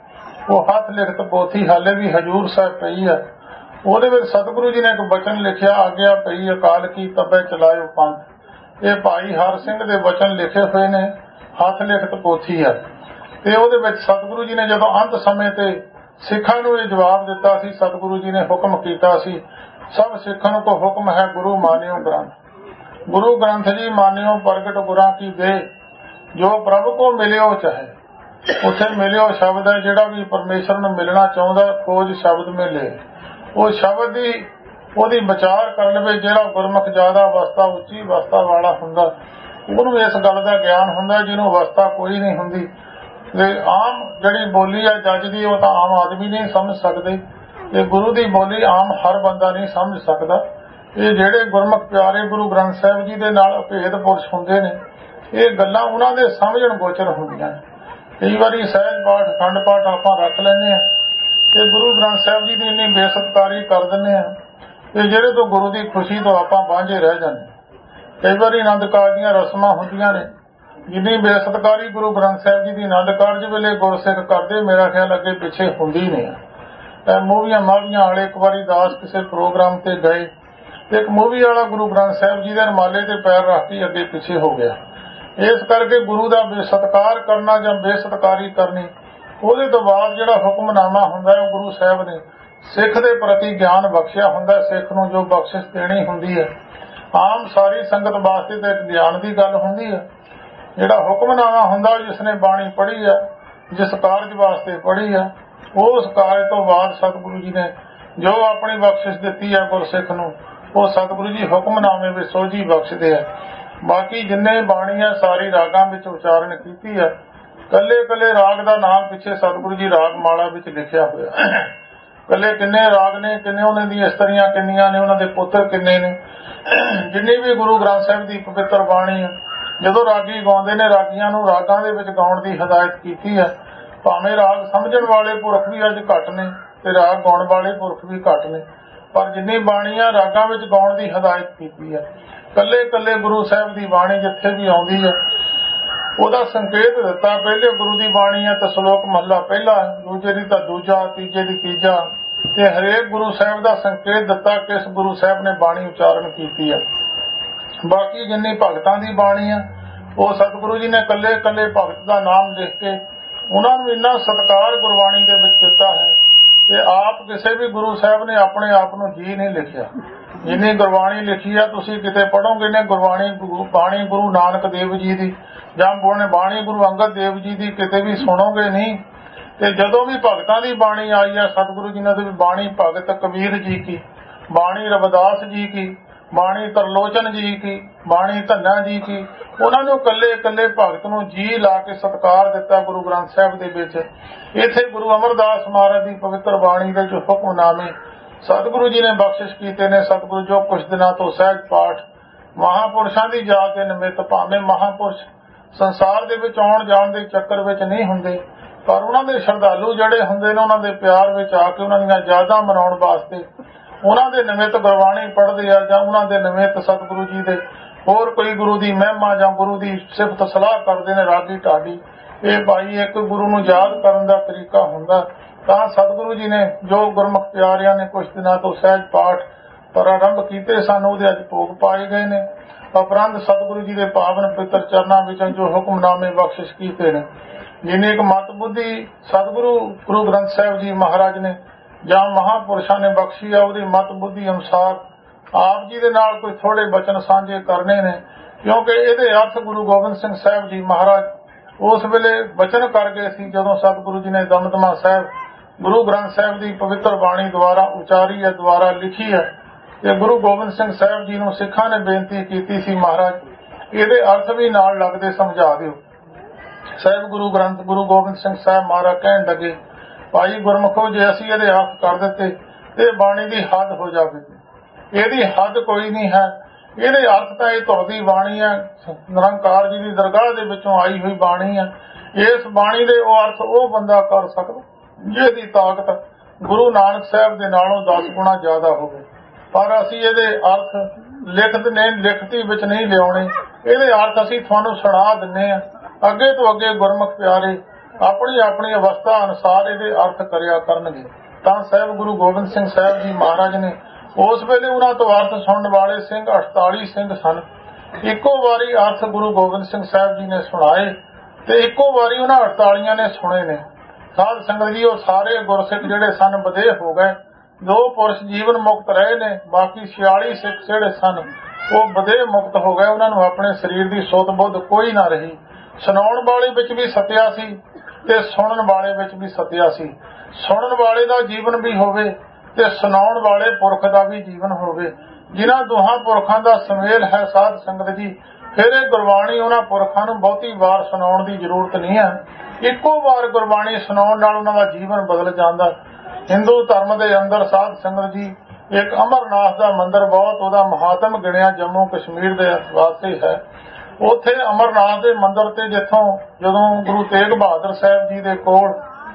ਉਹ ਹੱਥ ਲਿਖਤ ਪੋਥੀ ਹਾਲੇ ਵੀ ਹਜੂਰ ਸਾਹਿਬ ਪਈ ਹੈ। ਉਹਦੇ ਵਿੱਚ ਸਤਿਗੁਰੂ ਜੀ ਨੇ ਇੱਕ ਬਚਨ ਲਿਖਿਆ, ਆਗਿਆ ਪਈ ਅਕਾਲ ਕੀ ਤਬੈ ਚਲਾਇਓ ਪੰਥ। ਇਹ ਭਾਈ ਹਰ ਸਿੰਘ ਦੇ ਬਚਨ ਲਿਖੇ ਹੋਏ ਨੇ, ਹੱਥ ਲਿਖਤ ਪੋਥੀ ਹੈ। ਤੇ ਉਹਦੇ ਵਿੱਚ ਸਤਿਗੁਰੂ ਜੀ ਨੇ ਜਦੋਂ ਅੰਤ ਸਮੇਂ ਤੇ ਸਿੱਖਾਂ ਨੂੰ ਇਹ ਜਵਾਬ ਦਿੱਤਾ ਸੀ, ਸਤਿਗੁਰੂ ਜੀ ਨੇ ਹੁਕਮ ਕੀਤਾ ਸੀ, ਸਭ ਸਿੱਖਾਂ ਨੂੰ ਕੋ ਹੁਕਮ ਹੈ ਗੁਰੂ ਮਾਨਿਓ ਗ੍ਰੰਥ। ਗੁਰੂ ਗ੍ਰੰਥ ਜੀ ਮਾਨਿਓ ਪ੍ਰਗਟ ਗੁਰਾਂ ਕੀ ਦੇ, ਜੋ ਪ੍ਰਭੂ ਕੋ ਮਿਲਿਓ ਚਾਹੇ। ਉੱਥੇ ਮਿਲਿਓ ਸ਼ਬਦ ਹੈ, ਜਿਹੜਾ ਵੀ ਪਰਮੇਸ਼ਰ ਨੂੰ ਮਿਲਣਾ ਚਾਹੁੰਦਾ ਖੋਜ ਸ਼ਬਦ ਮਿਲੇ। ਉਹ ਸ਼ਬਦ ਦੀ ਉਹਦੀ ਵਿਚਾਰ ਕਰ ਲਵੇ। ਜਿਹੜਾ ਗੁਰਮੁਖ ਜ਼ਿਆਦਾ ਅਵਸਥਾ ਉੱਚੀ ਅਵਸਥਾ ਵਾਲਾ ਹੁੰਦਾ, ਉਹਨੂੰ ਇਸ ਗੱਲ ਦਾ ਗਿਆਨ ਹੁੰਦਾ ਜਿਹਨੂੰ ਅਵਸਥਾ ਕੋਈ ਨਹੀਂ ਹੁੰਦੀ। ਤੇ ਆਮ ਜਿਹੜੀ ਬੋਲੀ ਹੈ ਜੱਜ ਦੀ, ਉਹ ਤਾਂ ਆਮ ਆਦਮੀ ਨਹੀਂ ਸਮਝ ਸਕਦੇ। ਤੇ ਗੁਰੂ ਦੀ ਬੋਲੀ ਆਮ ਹਰ ਬੰਦਾ ਨਹੀਂ ਸਮਝ ਸਕਦਾ। ਇਹ ਜਿਹੜੇ ਗੁਰਮੁਖ ਪਿਆਰੇ ਗੁਰੂ ਗ੍ਰੰਥ ਸਾਹਿਬ ਜੀ ਦੇ ਨਾਲ ਅਭੇਦ ਪੁਰਸ਼ ਹੁੰਦੇ ਨੇ, ਇਹ ਗੱਲਾਂ ਉਹਨਾਂ ਦੇ ਸਮਝਣ ਗੋਚਰ ਹੁੰਦੀਆਂ ਨੇ। ਕਈ ਵਾਰੀ ਸਹਿਜ ਪਾਠ ਅਖੰਡ ਪਾਠ ਆਪਾਂ ਰੱਖ ਲੈਂਦੇ ਹਾਂ ਤੇ ਗੁਰੂ ਗ੍ਰੰਥ ਸਾਹਿਬ ਜੀ ਦੀ ਇੰਨੀ ਬੇਸਤਕਾਰੀ ਕਰ ਦਿੰਦੇ ਹਾਂ ਤੇ ਜਿਹੜੇ ਤੋਂ ਗੁਰੂ ਦੀ ਖੁਸ਼ੀ ਤੋਂ ਆਪਾਂ ਵਾਂਝੇ ਰਹਿ ਜਾਂਦੇ। ਕਈ ਵਾਰੀ ਆਨੰਦ ਕਾਰਜ ਦੀਆਂ ਰਸਮਾਂ ਹੁੰਦੀਆਂ ਨੇ, ਜਿੰਨੀ ਬੇਸਤਕਾਰੀ ਗੁਰੂ ਗ੍ਰੰਥ ਸਾਹਿਬ ਜੀ ਦੀ ਆਨੰਦ ਕਾਰਜ ਵੇਲੇ ਗੁਰਸਿੱਖ ਕਰਦੇ, ਮੇਰਾ ਖਿਆਲ ਅੱਗੇ ਪਿੱਛੇ ਹੁੰਦੀ ਨਹੀਂ ਹੈ। ਮੂਵੀਆਂ ਮਾਵੀਆਂ ਵਾਲੇ ਇੱਕ ਵਾਰੀ ਦਾਸ ਕਿਸੇ ਪ੍ਰੋਗਰਾਮ ਤੇ ਗਏ ਤੇ ਇੱਕ ਮੂਵੀ ਵਾਲਾ ਗੁਰੂ ਗ੍ਰੰਥ ਸਾਹਿਬ ਜੀ ਦੇ ਰੁਮਾਲੇ ਤੇ ਪੈਰ ਰੱਖ ਕੇ ਅੱਗੇ ਪਿੱਛੇ ਹੋ ਗਿਆ। ਇਸ ਕਰਕੇ ਗੁਰੂ ਦਾ ਬੇਸਤਕਾਰ ਕਰਨਾ ਜਾਂ ਬੇਸਤਕਾਰੀ ਕਰਨੀ, ਉਹਦੇ ਤੋਂ ਬਾਅਦ ਜਿਹੜਾ ਹੁਕਮਨਾਮਾ ਹੁੰਦਾ ਹੈ, ਉਹ ਗੁਰੂ ਸਾਹਿਬ ਨੇ ਸਿੱਖ ਦੇ ਪ੍ਰਤੀ ਗਿਆਨ ਬਖਸ਼ਿਆ ਹੁੰਦਾ। ਸਿੱਖ ਨੂੰ ਜੋ ਬਖਸ਼ਿਸ਼ ਦੇਣੀ ਹੁੰਦੀ ਹੈ, ਆਮ ਸਾਰੀ ਸੰਗਤ ਵਾਸਤੇ ਤਾਂ ਇੱਕ ਗਿਆਨ ਦੀ ਗੱਲ ਹੁੰਦੀ ਹੈ। ਜਿਹੜਾ ਹੁਕਮਨਾਮਾ ਹੁੰਦਾ, ਜਿਸਨੇ ਬਾਣੀ ਪੜ੍ਹੀ ਹੈ, ਜਿਸ ਕਾਰਜ ਵਾਸਤੇ ਪੜ੍ਹੀ ਹੈ, ਉਸ ਕਾਰਜ ਤੋਂ ਬਾਅਦ ਸਤਿਗੁਰੂ ਜੀ ਨੇ ਜੋ ਆਪਣੀ ਬਖਸ਼ਿਸ਼ ਦਿੱਤੀ ਹੈ ਗੁਰਸਿੱਖ ਨੂੰ, ਉਹ ਸਤਿਗੁਰੂ ਜੀ ਹੁਕਮਨਾਮੇ ਵਿੱਚ ਸੋਝੀ ਬਖਸ਼ਦੇ ਆ। ਬਾਕੀ ਜਿੰਨੇ ਬਾਣੀ ਹੈ ਸਾਰੀ ਰਾਗਾਂ ਵਿੱਚ ਉਚਾਰਨ ਕੀਤੀ ਹੈ। ਕੱਲੇ ਕੱਲੇ ਰਾਗ ਦਾ ਨਾਮ ਪਿੱਛੇ ਸਤਿਗੁਰੂ ਜੀ ਰਾਗ ਮਾਲਾ ਵਿੱਚ ਲਿਖਿਆ ਹੋਇਆ। ਕੱਲੇ ਕਿੰਨੇ ਰਾਗ ਨੇ, ਕਿੰਨੇ ਉਹਨਾਂ ਦੀਆਂ ਇਸਤਰੀਆਂ ਕਿੰਨੀਆਂ ਨੇ, ਉਹਨਾਂ ਦੇ ਪੁੱਤਰ ਕਿੰਨੇ ਨੇ। ਜਿੰਨੀ ਵੀ ਗੁਰੂ ਗ੍ਰੰਥ ਸਾਹਿਬ ਦੀ ਪਵਿੱਤਰ ਬਾਣੀ ਹੈ, ਜਦੋਂ ਰਾਗੀ ਗਾਉਂਦੇ ਨੇ, ਰਾਗੀਆਂ ਨੂੰ ਰਾਗਾਂ ਦੇ ਵਿੱਚ ਗਾਉਣ ਦੀ ਹਦਾਇਤ ਕੀਤੀ ਹੈ। ਭਾਵੇਂ ਰਾਗ ਸਮਝਣ ਵਾਲੇ ਪੁਰਖ ਵੀ ਅੱਜ ਘੱਟ ਨੇ ਤੇ ਰਾਗ ਗਾਉਣ ਵਾਲੇ ਪੁਰਖ ਵੀ ਘੱਟ ਨੇ, ਪਰ ਜਿੰਨੀ ਬਾਣੀ ਹੈ ਰਾਗਾਂ ਵਿੱਚ ਗਾਉਣ ਦੀ ਹਦਾਇਤ ਕੀਤੀ ਹੈ। ਕੱਲੇ ਕੱਲੇ ਗੁਰੂ ਸਾਹਿਬ ਦੀ ਬਾਣੀ ਜਿੱਥੇ ਵੀ ਆਉਂਦੀ ਹੈ, ਉਹਦਾ ਸੰਕੇਤ ਦਿੱਤਾ। ਪਹਿਲੇ ਗੁਰੂ ਦੀ ਬਾਣੀ ਹੈ ਤਾਂ ਸ਼ਲੋਕ ਮਹਲਾ ਪਹਿਲਾ, ਦੂਜੇ ਦੀ ਤਾਂ ਦੂਜਾ, ਤੀਜੇ ਦੀ ਤੀਜਾ, ਤੇ ਹਰੇਕ ਗੁਰੂ ਸਾਹਿਬ ਦਾ ਸੰਕੇਤ ਦਿੱਤਾ ਕਿਸ ਗੁਰੂ ਸਾਹਿਬ ਨੇ ਬਾਣੀ ਉਚਾਰਨ ਕੀਤੀ ਹੈ। ਬਾਕੀ ਜਿੰਨੀ ਭਗਤਾਂ ਦੀ ਬਾਣੀ ਹੈ, ਉਹ ਸਤਿਗੁਰੂ ਜੀ ਨੇ ਕੱਲੇ ਕੱਲੇ ਭਗਤ ਦਾ ਨਾਮ ਲਿਖ ਕੇ ਉਹਨਾਂ ਨੂੰ ਇੰਨਾ ਸਤਿਕਾਰ ਗੁਰਬਾਣੀ ਦੇ ਵਿੱਚ ਦਿੱਤਾ ਹੈ ਤੇ ਆਪ ਕਿਸੇ ਵੀ ਗੁਰੂ ਸਾਹਿਬ ਨੇ ਆਪਣੇ ਆਪ ਨੂੰ ਜੀ ਨਹੀਂ ਲਿਖਿਆ। ਜਿੰਨੀ ਗੁਰਬਾਣੀ ਲਿਖੀ ਆ, ਤੁਸੀਂ ਕਿਤੇ ਪੜੋਗੇ ਨੇ ਗੁਰਬਾਣੀ ਬਾਣੀ ਗੁਰੂ ਨਾਨਕ ਦੇਵ ਜੀ ਦੀ ਜਾਂ ਬਾਣੀ ਗੁਰੂ ਅੰਗਦ ਦੇਵ ਜੀ ਦੀ ਕਿਤੇ ਵੀ ਸੁਣੋਗੇ ਨਹੀਂ। ਤੇ ਜਦੋਂ ਵੀ ਭਗਤਾਂ ਦੀ ਬਾਣੀ ਆਈ ਆ, ਸਤਿਗੁਰੂ ਜੀ ਨੇ ਵੀ ਬਾਣੀ ਭਗਤ ਕਬੀਰ ਜੀ ਕੀ, ਬਾਣੀ ਰਵਿਦਾਸ ਜੀ ਕੀ, ਬਾਣੀ ਤਰਲੋਚਨ ਜੀ ਕੀ, ਬਾਣੀ ਧੰਨਾ ਜੀ ਕੀ, ਉਹਨਾਂ ਨੂੰ ਕੱਲੇ ਕੱਲੇ ਭਗਤ ਨੂੰ ਜੀ ਲਾ ਕੇ ਸਤਿਕਾਰ ਦਿੱਤਾ ਗੁਰੂ ਗ੍ਰੰਥ ਸਾਹਿਬ ਦੇ ਵਿੱਚ। ਇੱਥੇ ਗੁਰੂ ਅਮਰਦਾਸ ਮਹਾਰਾਜ ਦੀ ਪਵਿੱਤਰ ਬਾਣੀ ਦੇ ਜੋ ਹੁਕਮਨਾਮੇ ਸਤਿਗੁਰੂ ਜੀ ਨੇ ਬਖਸ਼ਿਸ਼ ਕੀਤੇ ਨੇ, ਸਤਿਗੁਰੂ ਜੋ ਕੁਝ ਦਿਨਾਂ ਤੋਂ ਸਹਿਜ ਪਾਠ ਮਹਾਂਪੁਰਸ਼ਾਂ ਦੀ ਯਾਦ ਦੇ ਨਿਮਿਤ, ਭਾਵੇਂ ਮਹਾਂਪੁਰਸ਼ ਸੰਸਾਰ ਦੇ ਵਿੱਚ ਆਉਣ ਜਾਣ ਦੇ ਚੱਕਰ ਵਿੱਚ ਨਹੀਂ ਹੁੰਦੇ, ਪਰ ਉਹਨਾਂ ਦੇ ਸ਼ਰਧਾਲੂ ਜਿਹੜੇ ਹੁੰਦੇ ਨੇ, ਉਹਨਾਂ ਦੇ ਪਿਆਰ ਵਿੱਚ ਆ ਕੇ ਉਹਨਾਂ ਦੀਆਂ ਯਾਦਾਂ ਮਨਾਉਣ ਵਾਸਤੇ ਉਹਨਾਂ ਦੇ ਨਿਮਿਤ ਗੁਰਬਾਣੀ ਪੜ੍ਹਦੇ ਆ, ਜਾਂ ਉਹਨਾਂ ਦੇ ਨਿਮਿਤ ਸਤਿਗੁਰੂ ਜੀ ਦੇ ਹੋਰ ਕੋਈ ਗੁਰੂ ਦੀ ਮਹਿਮਾ ਜਾਂ ਗੁਰੂ ਦੀ ਸਿਫਤ ਸਲਾਹ ਕਰਦੇ ਨੇ ਰਾਗੀ ਢਾਡੀ। ਇਹ ਭਾਈ ਇੱਕ ਗੁਰੂ ਨੂੰ ਯਾਦ ਕਰਨ ਦਾ ਤਰੀਕਾ ਹੁੰਦਾ। ਤਾਂ ਸਤਿਗੁਰੂ ਜੀ ਨੇ ਜੋ ਗੁਰਮੁਖ ਪਿਆਰਿਆਂ ਨੇ ਕੁਝ ਦਿਨਾਂ ਤੋਂ ਸਹਿਜ ਪਾਠ ਪ੍ਰਾਰੰਭ ਕੀਤੇ ਸਨ, ਉਹਦੇ ਅੱਜ ਭੋਗ ਪਾਏ ਗਏ ਨੇ। ਉਪਰੰਤ ਸਤਿਗੁਰੂ ਜੀ ਦੇ ਪਾਵਨ ਪਵਿੱਤਰ ਚਰਨਾਂ ਵਿੱਚ ਜੋ ਹੁਕਮਨਾਮੇ ਬਖਸ਼ਿਸ਼ ਕੀਤੇ ਨੇ, ਜਿੰਨੀ ਇੱਕ ਮਤ ਬੁੱਧੀ ਸਤਿਗੁਰੂ ਗੁਰੂ ਗ੍ਰੰਥ ਸਾਹਿਬ ਜੀ ਮਹਾਰਾਜ ਨੇ ਜਾਂ ਮਹਾਂਪੁਰਸ਼ਾਂ ਨੇ ਬਖਸ਼ੀ ਆ, ਉਹਦੀ ਮਤ ਬੁੱਧੀ ਅਨੁਸਾਰ ਆਪ ਜੀ ਦੇ ਨਾਲ ਕੋਈ ਥੋੜੇ ਬਚਨ ਸਾਂਝੇ ਕਰਨੇ ਨੇ। ਕਿਉਂਕਿ ਇਹਦੇ ਅਰਥ ਗੁਰੂ ਗੋਬਿੰਦ ਸਿੰਘ ਸਾਹਿਬ ਜੀ ਮਹਾਰਾਜ ਉਸ ਵੇਲੇ ਬਚਨ ਕਰ ਗਏ ਸੀ, ਜਦੋਂ ਸਤਿਗੁਰੂ ਜੀ ਨੇ ਦਮਦਮਾ ਸਾਹਿਬ ਗੁਰੂ ਗ੍ਰੰਥ ਸਾਹਿਬ ਦੀ ਪਵਿੱਤਰ ਬਾਣੀ ਦੁਆਰਾ ਉਚਾਰੀ ਹੈ, ਦੁਆਰਾ ਲਿਖੀ ਹੈ। ਤੇ ਗੁਰੂ ਗੋਬਿੰਦ ਸਿੰਘ ਸਾਹਿਬ ਜੀ ਨੂੰ ਸਿੱਖਾਂ ਨੇ ਬੇਨਤੀ ਕੀਤੀ ਸੀ, ਮਹਾਰਾਜ ਇਹਦੇ ਅਰਥ ਵੀ ਨਾਲ ਲੱਗਦੇ ਸਮਝਾ ਦਿਓ। ਸਾਹਿਬ ਗੁਰੂ ਗ੍ਰੰਥ ਗੁਰੂ ਗੋਬਿੰਦ ਸਿੰਘ ਸਾਹਿਬ ਮਹਾਰਾਜ ਕਹਿਣ ਲੱਗੇ, ਭਾਈ ਗੁਰਮੁਖੋ, ਜੇ ਅਸੀਂ ਇਹਦੇ ਅਰਥ ਕਰ ਦਿੱਤੇ ਤੇ ਬਾਣੀ ਦੀ ਹੱਦ ਹੋ ਜਾਵੇਗੀ। ਇਹਦੀ ਹੱਦ ਕੋਈ ਨਹੀਂ ਹੈ। ਇਹਦੇ ਅਰਥ ਤਾਂ ਇਹ ਤੁਹਾਡੀ ਬਾਣੀ ਹੈ, ਨਿਰੰਕਾਰ ਜੀ ਦੀ ਦਰਗਾਹ ਦੇ ਵਿੱਚੋਂ ਆਈ ਹੋਈ ਬਾਣੀ ਹੈ। ਇਸ ਬਾਣੀ ਦੇ ਉਹ ਅਰਥ ਉਹ ਬੰਦਾ ਕਰ ਸਕਦਾ ਜਿਹਦੀ ਤਾਕਤ ਗੁਰੂ ਨਾਨਕ ਸਾਹਿਬ ਦੇ ਨਾਲੋਂ 10 ਗੁਣਾ ਜ਼ਿਆਦਾ ਹੋਵੇ। ਪਰ ਅਸੀਂ ਇਹਦੇ ਅਰਥ ਲਿਖਤੀ ਵਿੱਚ ਨਹੀਂ ਲਿਆਉਣੇ। ਇਹਦੇ ਅਰਥ ਅਸੀਂ ਤੁਹਾਨੂੰ ਸੁਣਾ ਦਿੰਨੇ ਆ। ਅੱਗੇ ਤੋਂ ਅੱਗੇ ਗੁਰਮੁਖ ਪਿਆਰੇ ਆਪਣੀ ਆਪਣੀ ਅਵਸਥਾ ਅਨੁਸਾਰ ਇਹਦੇ ਅਰਥ ਕਰਿਆ ਕਰਨਗੇ। ਤਾਂ ਸਾਹਿਬ ਗੁਰੂ ਗੋਬਿੰਦ ਸਿੰਘ ਸਾਹਿਬ ਜੀ ਮਹਾਰਾਜ ਨੇ ਉਸ ਵੇਲੇ ਉਹਨਾਂ ਤੋਂ ਅਰਥ ਸੁਣਨ ਵਾਲੇ ਸਿੰਘ 48 ਸਿੰਘ ਸਨ। ਇੱਕੋ ਵਾਰੀ ਅਰਥ ਗੁਰੂ ਗੋਬਿੰਦ ਸਿੰਘ ਸਾਹਿਬ ਜੀ ਨੇ ਸੁਣਾਏ ਤੇ ਇੱਕੋ ਵਾਰੀ ਉਹਨਾਂ 48 ਨੇ ਸੁਣੇ ਨੇ। ਸਾਧ ਸੰਗਤ ਜੀ, ਉਹ ਸਾਰੇ ਗੁਰਸਿੱਖ ਜਿਹੜੇ ਸਨ ਵਧੇਹ ਹੋ ਗਏ। 2 ਪੁਰਸ਼ ਜੀਵਨ ਮੁਕਤ ਰਹੇ ਨੇ, ਬਾਕੀ 46 ਸਿੱਖ ਜਿਹੜੇ ਸਨ ਉਹ ਵਧੇਹ ਮੁਕਤ ਹੋ ਗਏ। ਉਹਨਾਂ ਨੂੰ ਆਪਣੇ ਸਰੀਰ ਦੀ ਸੁੱਧ ਬੁੱਧ ਕੋਈ ਨਾ ਰਹੀ। ਸੁਣਾਉਣ ਵਾਲੇ ਵਿੱਚ ਵੀ ਸਤਿਆ ਸੀ ਤੇ ਸੁਣਨ ਵਾਲੇ ਵਿੱਚ ਵੀ ਸਤਿਆ ਸੀ। ਸੁਣਨ ਵਾਲੇ ਦਾ ਜੀਵਨ ਵੀ ਹੋਵੇ ਤੇ ਸੁਣਾਉਣ ਵਾਲੇ ਪੁਰਖ ਦਾ ਵੀ ਜੀਵਨ ਹੋਵੇ। ਜਿਨ੍ਹਾਂ ਦੋਹਾਂ ਪੁਰਖਾਂ ਦਾ ਸੁਮੇਲ ਹੈ ਸਾਧ ਸੰਗਤ ਜੀ, ਫਿਰ ਇਹ ਗੁਰਬਾਣੀ ਉਹਨਾਂ ਪੁਰਖਾਂ ਨੂੰ ਬਹੁਤੀ ਵਾਰ ਸੁਣਾਉਣ ਦੀ ਜ਼ਰੂਰਤ ਨਹੀਂ ਹੈ। ਇੱਕੋ ਵਾਰ ਗੁਰਬਾਣੀ ਸੁਣਾਉਣ ਨਾਲ ਉਹਨਾਂ ਦਾ ਜੀਵਨ ਬਦਲ ਜਾਂਦਾ। ਹਿੰਦੂ ਧਰਮ ਦੇ ਅੰਦਰ ਸਾਧ ਸੰਗਤ ਜੀ ਇੱਕ ਅਮਰਨਾਥ ਦਾ ਮੰਦਿਰ ਬਹੁਤ ਉਹਦਾ ਮਹਾਤਮ ਗਿਣਿਆ ਜੰਮੂ ਕਸ਼ਮੀਰ ਦੇ ਵਾਸਤੇ ਹੈ। ਉੱਥੇ ਅਮਰਨਾਥ ਦੇ ਮੰਦਿਰ ਤੇ ਜਿੱਥੋਂ ਜਦੋਂ ਗੁਰੂ ਤੇਗ ਬਹਾਦਰ ਸਾਹਿਬ ਜੀ ਦੇ ਕੋਲ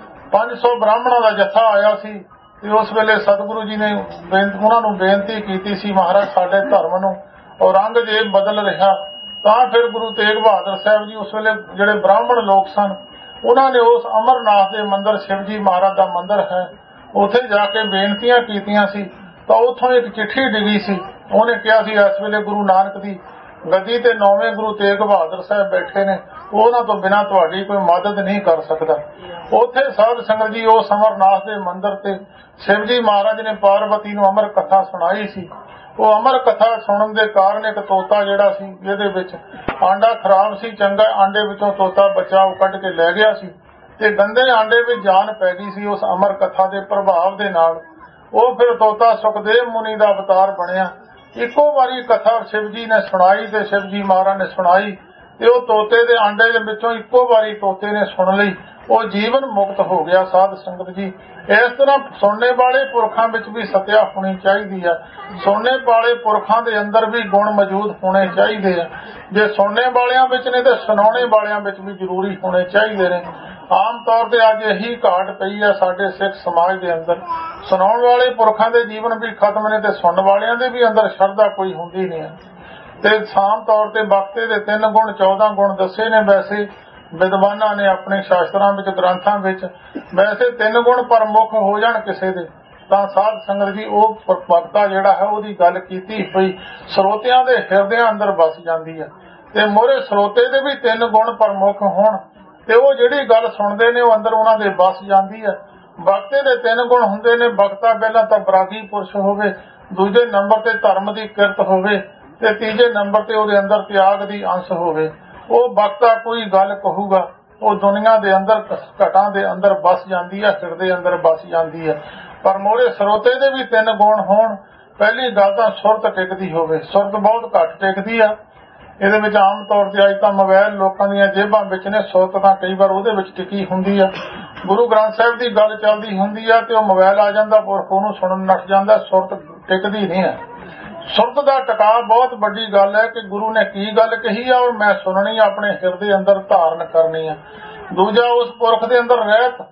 500 ਬ੍ਰਾਹਮਣਾਂ ਦਾ ਜੱਥਾ ਆਇਆ ਸੀ ਤੇ ਉਸ ਵੇਲੇ ਸਤਿਗੁਰੂ ਜੀ ਨੇ ਉਹਨਾਂ ਨੂੰ ਬੇਨਤੀ ਕੀਤੀ ਸੀ, ਮਹਾਰਾਜ ਸਾਡੇ ਧਰਮ ਨੂੰ ਔਰੰਗਜ਼ੇਬ ਬਦਲ ਰਿਹਾ। ਤਾਂ ਫਿਰ ਗੁਰੂ ਤੇਗ ਬਹਾਦਰ ਸਾਹਿਬ ਜੀ ਉਸ ਵੇਲੇ ਜਿਹੜੇ ਬ੍ਰਾਹਮਣ ਲੋਕ ਸਨ ਉਹਨਾਂ ਨੇ ਉਸ ਅਮਰਨਾਥ ਦੇ ਮੰਦਿਰ ਸ਼ਿਵ ਜੀ ਮਹਾਰਾਜ ਦਾ ਮੰਦਿਰ ਹੈ ਉੱਥੇ ਜਾ ਕੇ ਬੇਨਤੀਆਂ ਕੀਤੀਆਂ ਸੀ। ਤਾਂ ਉੱਥੋਂ ਇੱਕ ਚਿੱਠੀ ਡਿੱਗੀ ਸੀ। ਉਹਨੇ ਕਿਹਾ ਸੀ ਇਸ ਵੇਲੇ ਗੁਰੂ ਨਾਨਕ ਦੀ ਗੱਦੀ ਤੇ 9ਵੇਂ ਗੁਰੂ ਤੇਗ ਬਹਾਦਰ ਸਾਹਿਬ ਬੈਠੇ ਨੇ, ਉਹਨਾਂ ਤੋਂ ਬਿਨਾਂ ਤੁਹਾਡੀ ਕੋਈ ਮਦਦ ਨਹੀਂ ਕਰ ਸਕਦਾ। ਉੱਥੇ ਸਾਧ ਸੰਗਤ ਜੀ ਉਸ ਅਮਰਨਾਥ ਦੇ ਮੰਦਿਰ ਤੇ ਸ਼ਿਵ ਜੀ ਮਹਾਰਾਜ ਨੇ ਪਾਰਵਤੀ ਨੂੰ ਅਮਰ ਕਥਾ ਸੁਣਾਈ ਸੀ। ਉਹ ਅਮਰ ਕਥਾ ਸੁਣਨ ਦੇ ਕਾਰਨ ਇੱਕ ਤੋਤਾ ਜਿਹੜਾ ਸੀ ਜਿਹਦੇ ਵਿੱਚ ਆਂਡਾ ਖਰਾਬ ਸੀ, ਚੰਗਾ ਆਂਡੇ ਵਿੱਚੋਂ ਤੋਤਾ ਬੱਚਾ ਕੱਢ ਕੇ ਲੈ ਗਿਆ ਸੀ ਤੇ ਗੰਦੇ ਆਂਡੇ ਵਿੱਚ ਜਾਨ ਪੈ ਗਈ ਸੀ ਉਸ ਅਮਰ ਕਥਾ ਦੇ ਪ੍ਰਭਾਵ ਦੇ ਨਾਲ। ਉਹ ਫਿਰ ਤੋਤਾ ਸੁਖਦੇਵ ਮੁਨੀ ਦਾ ਅਵਤਾਰ ਬਣਿਆ। ਇੱਕੋ ਵਾਰੀ ਕਥਾ ਸ਼ਿਵ ਜੀ ਨੇ ਸੁਣਾਈ ਤੇ ਸ਼ਿਵ ਜੀ ਮਹਾਰਾਜ ਨੇ ਸੁਣਾਈ ਤੇ ਉਹ ਤੋਤੇ ਦੇ ਆਂਡੇ ਦੇ ਵਿੱਚੋਂ ਇੱਕੋ ਵਾਰੀ ਤੋਤੇ ਨੇ ਸੁਣ ਲਈ, ਉਹ ਜੀਵਨ ਮੁਕਤ ਹੋ ਗਿਆ। ਸਾਧ ਸੰਗਤ ਜੀ, ਇਸ ਤਰ੍ਹਾਂ ਸੁਣਨੇ ਵਾਲੇ ਪੁਰਖਾਂ ਵਿੱਚ ਵੀ ਸਤਿਆ ਹੋਣੀ ਚਾਹੀਦੀ ਹੈ। ਸੁਣਨੇ ਵਾਲੇ ਪੁਰਖਾਂ ਦੇ ਅੰਦਰ ਵੀ ਗੁਣ ਮੌਜੂਦ ਹੋਣੇ ਚਾਹੀਦੇ ਆ। ਜੇ ਸੁਣਨੇ ਵਾਲਿਆਂ ਵਿੱਚ ਨੇ ਤੇ ਸੁਣਾਉਣੇ ਵਾਲਿਆਂ ਵਿੱਚ ਵੀ ਜ਼ਰੂਰੀ ਹੋਣੇ ਚਾਹੀਦੇ ਨੇ। ਆਮ ਤੌਰ ਤੇ ਅੱਜ ਇਹੀ ਘਾਟ ਪਈ ਹੈ ਸਾਡੇ ਸਿੱਖ ਸਮਾਜ ਦੇ ਅੰਦਰ। ਸੁਣਾਉਣ ਵਾਲੇ ਪੁਰਖਾਂ ਦੇ ਜੀਵਨ ਵੀ ਖਤਮ ਨੇ ਤੇ ਸੁਣਨ ਵਾਲਿਆਂ ਦੇ ਵੀ ਅੰਦਰ ਸ਼ਰਧਾ ਕੋਈ ਹੁੰਦੀ ਨਹੀਂ ਹੈ। ਤੇ ਆਮ ਤੌਰ ਤੇ ਬਖਤੇ ਦੇ 3 ਗੁਣ 14 ਗੁਣ ਦੱਸੇ ਨੇ। ਵੈਸੇ ਵਿਦਵਾਨਾਂ ਨੇ ਆਪਣੇ ਸ਼ਾਸਤਰਾਂ ਵਿੱਚ ਗ੍ਰੰਥਾਂ ਵਿੱਚ ਵੈਸੇ 3 ਗੁਣ ਪ੍ਰਮੁੱਖ ਹੋ ਜਾਣ ਕਿਸੇ ਦੇ ਤਾਂ ਸਾਧ ਸੰਗਤ ਜੀ ਉਹ ਵਕਤਾ ਜਿਹੜਾ ਹੈ ਉਹਦੀ ਗੱਲ ਕੀਤੀ ਹੋਈ ਸਰੋਤਿਆਂ ਦੇ ਹਿਰਦਿਆਂ ਅੰਦਰ ਵਸ ਜਾਂਦੀ ਹੈ। ਤੇ ਮੋਹਰੇ ਸਰੋਤੇ ਦੇ ਵੀ 3 ਗੁਣ ਪ੍ਰਮੁੱਖ ਹੋਣ ਤੇ ਉਹ ਜਿਹੜੀ ਗੱਲ ਸੁਣਦੇ ਨੇ ਉਹ ਅੰਦਰ ਉਹਨਾਂ ਦੇ ਵਸ ਜਾਂਦੀ ਹੈ। ਵਕਤੇ ਦੇ 3 ਗੁਣ ਹੁੰਦੇ ਨੇ। ਵਕਤਾ ਪਹਿਲਾਂ ਤਾਂ ਬਰਾਗੀ ਪੁਰਸ਼ ਹੋਵੇ, ਦੂਜੇ ਨੰਬਰ ਤੇ ਧਰਮ ਦੀ ਕਿਰਤ ਹੋਵੇ ਤੇ ਤੀਜੇ ਨੰਬਰ ਤੇ ਉਹਦੇ ਅੰਦਰ ਤਿਆਗ ਦੀ ਅੰਸ਼ ਹੋਵੇ। ਉਹ ਵਕਤਾ ਕੋਈ ਗੱਲ ਕਹੂਗਾ ਉਹ ਦੁਨੀਆ ਦੇ ਅੰਦਰ ਘਟਾਂ ਦੇ ਅੰਦਰ ਵਸ ਜਾਂਦੀ ਹੈ, ਹਿਰਦੇ ਅੰਦਰ ਵਸ ਜਾਂਦੀ ਹੈ। ਪਰ ਮੋਹਰੇ ਸਰੋਤੇ ਦੇ ਵੀ 3 ਗੁਣ ਹੋਣ। ਪਹਿਲੀ ਗੱਲ ਤਾਂ ਸੁਰਤ ਟਿਕਦੀ ਹੋਵੇ। ਸੁਰਤ ਬਹੁਤ ਘੱਟ ਟਿਕਦੀ ਆ। ਇਹਦੇ ਵਿੱਚ ਆਮ ਤੌਰ ਤੇ ਅੱਜ ਤਾਂ ਮੋਬਾਈਲ ਲੋਕਾਂ ਦੀਆਂ ਜੇਬਾਂ ਵਿੱਚ ਨੇ, ਸੁਰਤ ਤਾਂ ਕਈ ਵਾਰ ਉਹਦੇ ਵਿੱਚ ਟਿਕੀ ਹੁੰਦੀ ਆ। ਗੁਰੂ ਗ੍ਰੰਥ ਸਾਹਿਬ ਦੀ ਗੱਲ ਚੱਲਦੀ ਹੁੰਦੀ ਆ ਤੇ ਉਹ ਮੋਬਾਈਲ ਆ ਜਾਂਦਾ, ਪੁਰਖ ਉਹਨੂੰ ਸੁਣਨ ਨੱਠ ਜਾਂਦਾ। ਸੁਰਤ ਟਿਕਦੀ ਨਹੀਂ ਹੈ। ਸੁਰਤ ਦਾ ਟਿਕਾਅ ਬਹੁਤ ਵੱਡੀ ਗੱਲ ਹੈ ਕਿ ਗੁਰੂ ਨੇ ਕੀ ਗੱਲ ਕਹੀ ਆ ਔਰ ਮੈਂ ਸੁਣਨੀ, ਆਪਣੇ ਹਿਰਦੇ ਅੰਦਰ ਧਾਰਨ ਕਰਨੀ ਆ। ਦੂਜਾ, ਉਸ ਪੁਰਖ ਦੇ ਅੰਦਰ